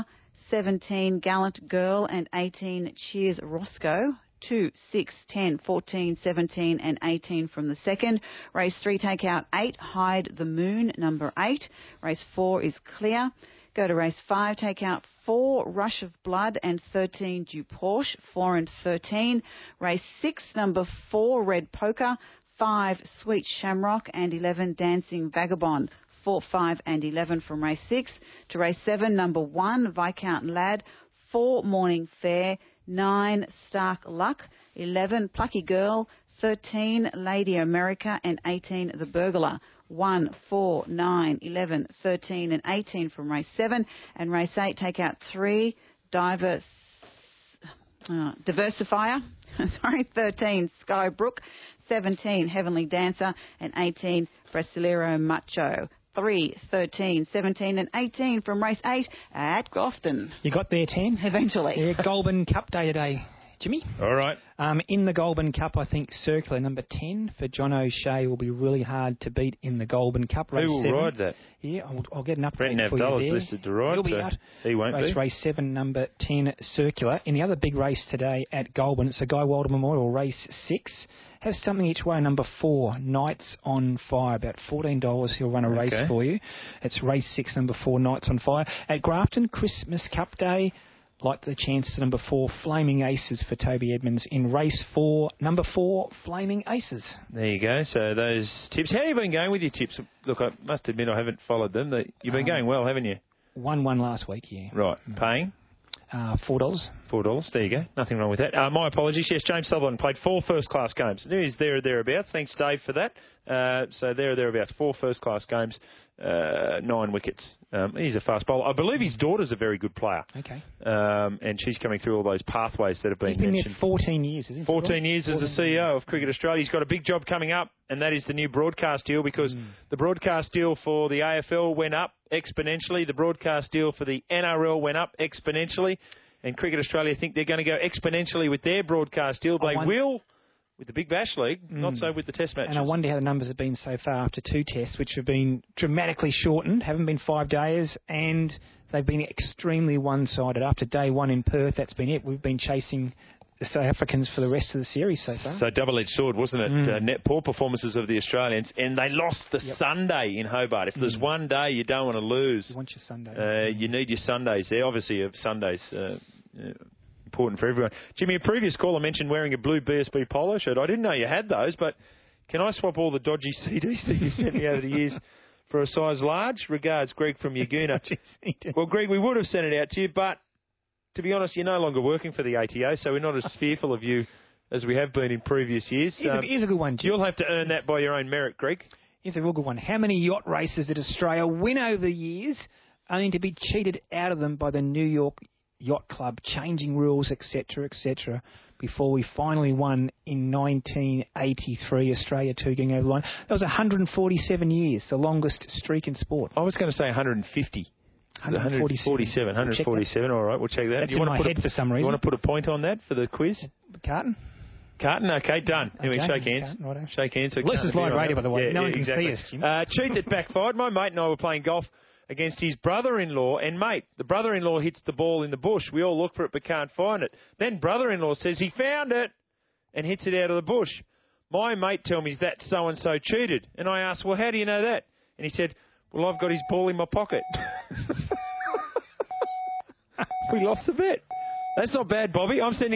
17, Gallant Girl, and 18, Cheers Roscoe. 2, 6, 10, 14, 17 and 18 from the second. Race 3, take out 8, Hide the Moon, number 8. Race 4 is clear. Go to race 5, take out 4, Rush of Blood, and 13, Du Porsche, 4 and 13. Race 6, number 4, Red Poker, 5, Sweet Shamrock, and 11, Dancing Vagabond. 4, 5 and 11 from race 6. To race 7, number 1, Viscount Lad, 4, Morning Fair, 9, Stark Luck, 11, Plucky Girl, 13, Lady America, and 18, The Burglar. 1, 4, 9, 11, 13 and 18 from race 7. And race 8, take out 3, Diversifier, 13, Skybrook, 17, Heavenly Dancer, and 18, Brasileiro Macho. 3, 13, 17 and 18 from race 8 at Grafton. You got there, 10? Eventually. Yeah, Goulburn Cup Day today. Jimmy. All right. In the Goulburn Cup, I think Circular number 10 for John O'Shea will be really hard to beat in the Goulburn Cup. Who Race will 7. ride that? Yeah, I'll get an update Brenton for you Abdullah's there. listed to ride, He'll be so out. he won't be. Race 7, number 10, Circular. In the other big race today at Goulburn, it's the Guy Wilder Memorial, race 6. Have something each way. Number 4, Nights on Fire. About $14. He'll run a race for you. It's race 6, number 4, Nights on Fire. At Grafton, Christmas Cup Day. Like the chance to number 4, Flaming Aces for Toby Edmonds in race 4, number 4, Flaming Aces. There you go. So those tips. How have you been going with your tips? Look, I must admit I haven't followed them. You've been going well, haven't you? 1-1 last week, yeah. Right. Paying? $4. $4. There you go. Nothing wrong with that. My apologies. Yes, James Sutherland played 4 first-class games. He's there or thereabouts. Thanks, Dave, for that. So there or thereabouts. 4 first-class games, 9 wickets. He's a fast bowler. I believe his daughter's a very good player. Okay. And she's coming through all those pathways that have been mentioned. He's been there 14 years, isn't he? 14 years as the CEO of Cricket Australia. He's got a big job coming up, and that is the new broadcast deal, because the broadcast deal for the AFL went up exponentially. The broadcast deal for the NRL went up exponentially. And Cricket Australia think they're going to go exponentially with their broadcast deal. They will with the Big Bash League, not so with the Test matches. And I wonder how the numbers have been so far after 2 tests, which have been dramatically shortened, haven't been 5 days, and they've been extremely one-sided. After day 1 in Perth, that's been it. We've been chasing the South Africans for the rest of the series so far. So double-edged sword, wasn't it? Net poor performances of the Australians, and they lost the Sunday in Hobart. If there's one day you don't want to lose, you want your Sunday. You need your Sundays there. Obviously, Sundays important for everyone. Jimmy, a previous caller mentioned wearing a blue BSB polo shirt. I didn't know you had those, but can I swap all the dodgy CDs that you sent me over the years for a size large? Regards, Greg from Yaguna. Well, Greg, we would have sent it out to you, but to be honest, you're no longer working for the ATO, so we're not as fearful of you as we have been in previous years. Here's a good one, Jim. You'll have to earn that by your own merit, Greg. Here's a real good one. How many yacht races did Australia win over the years, only to be cheated out of them by the New York Yacht Club, changing rules, etc., before we finally won in 1983, Australia 2 getting over the line? That was 147 years, the longest streak in sport. I was going to say 150. 147. All right, we'll check that. That's in my head for some reason. You want to put a point on that for the quiz? Carton, okay, done. Anyway, shake hands. Shake hands. So this is live radio, by the way. No one can exactly. see us, Jim. Cheat that backfired. My mate and I were playing golf against his brother-in-law, and mate, the brother-in-law hits the ball in the bush. We all look for it but can't find it. Then brother-in-law says he found it and hits it out of the bush. My mate tells me that so-and-so cheated. And I asked, well, how do you know that? And he said, well, I've got his ball in my pocket. We lost the bet. That's not bad, Bobby. I'm sending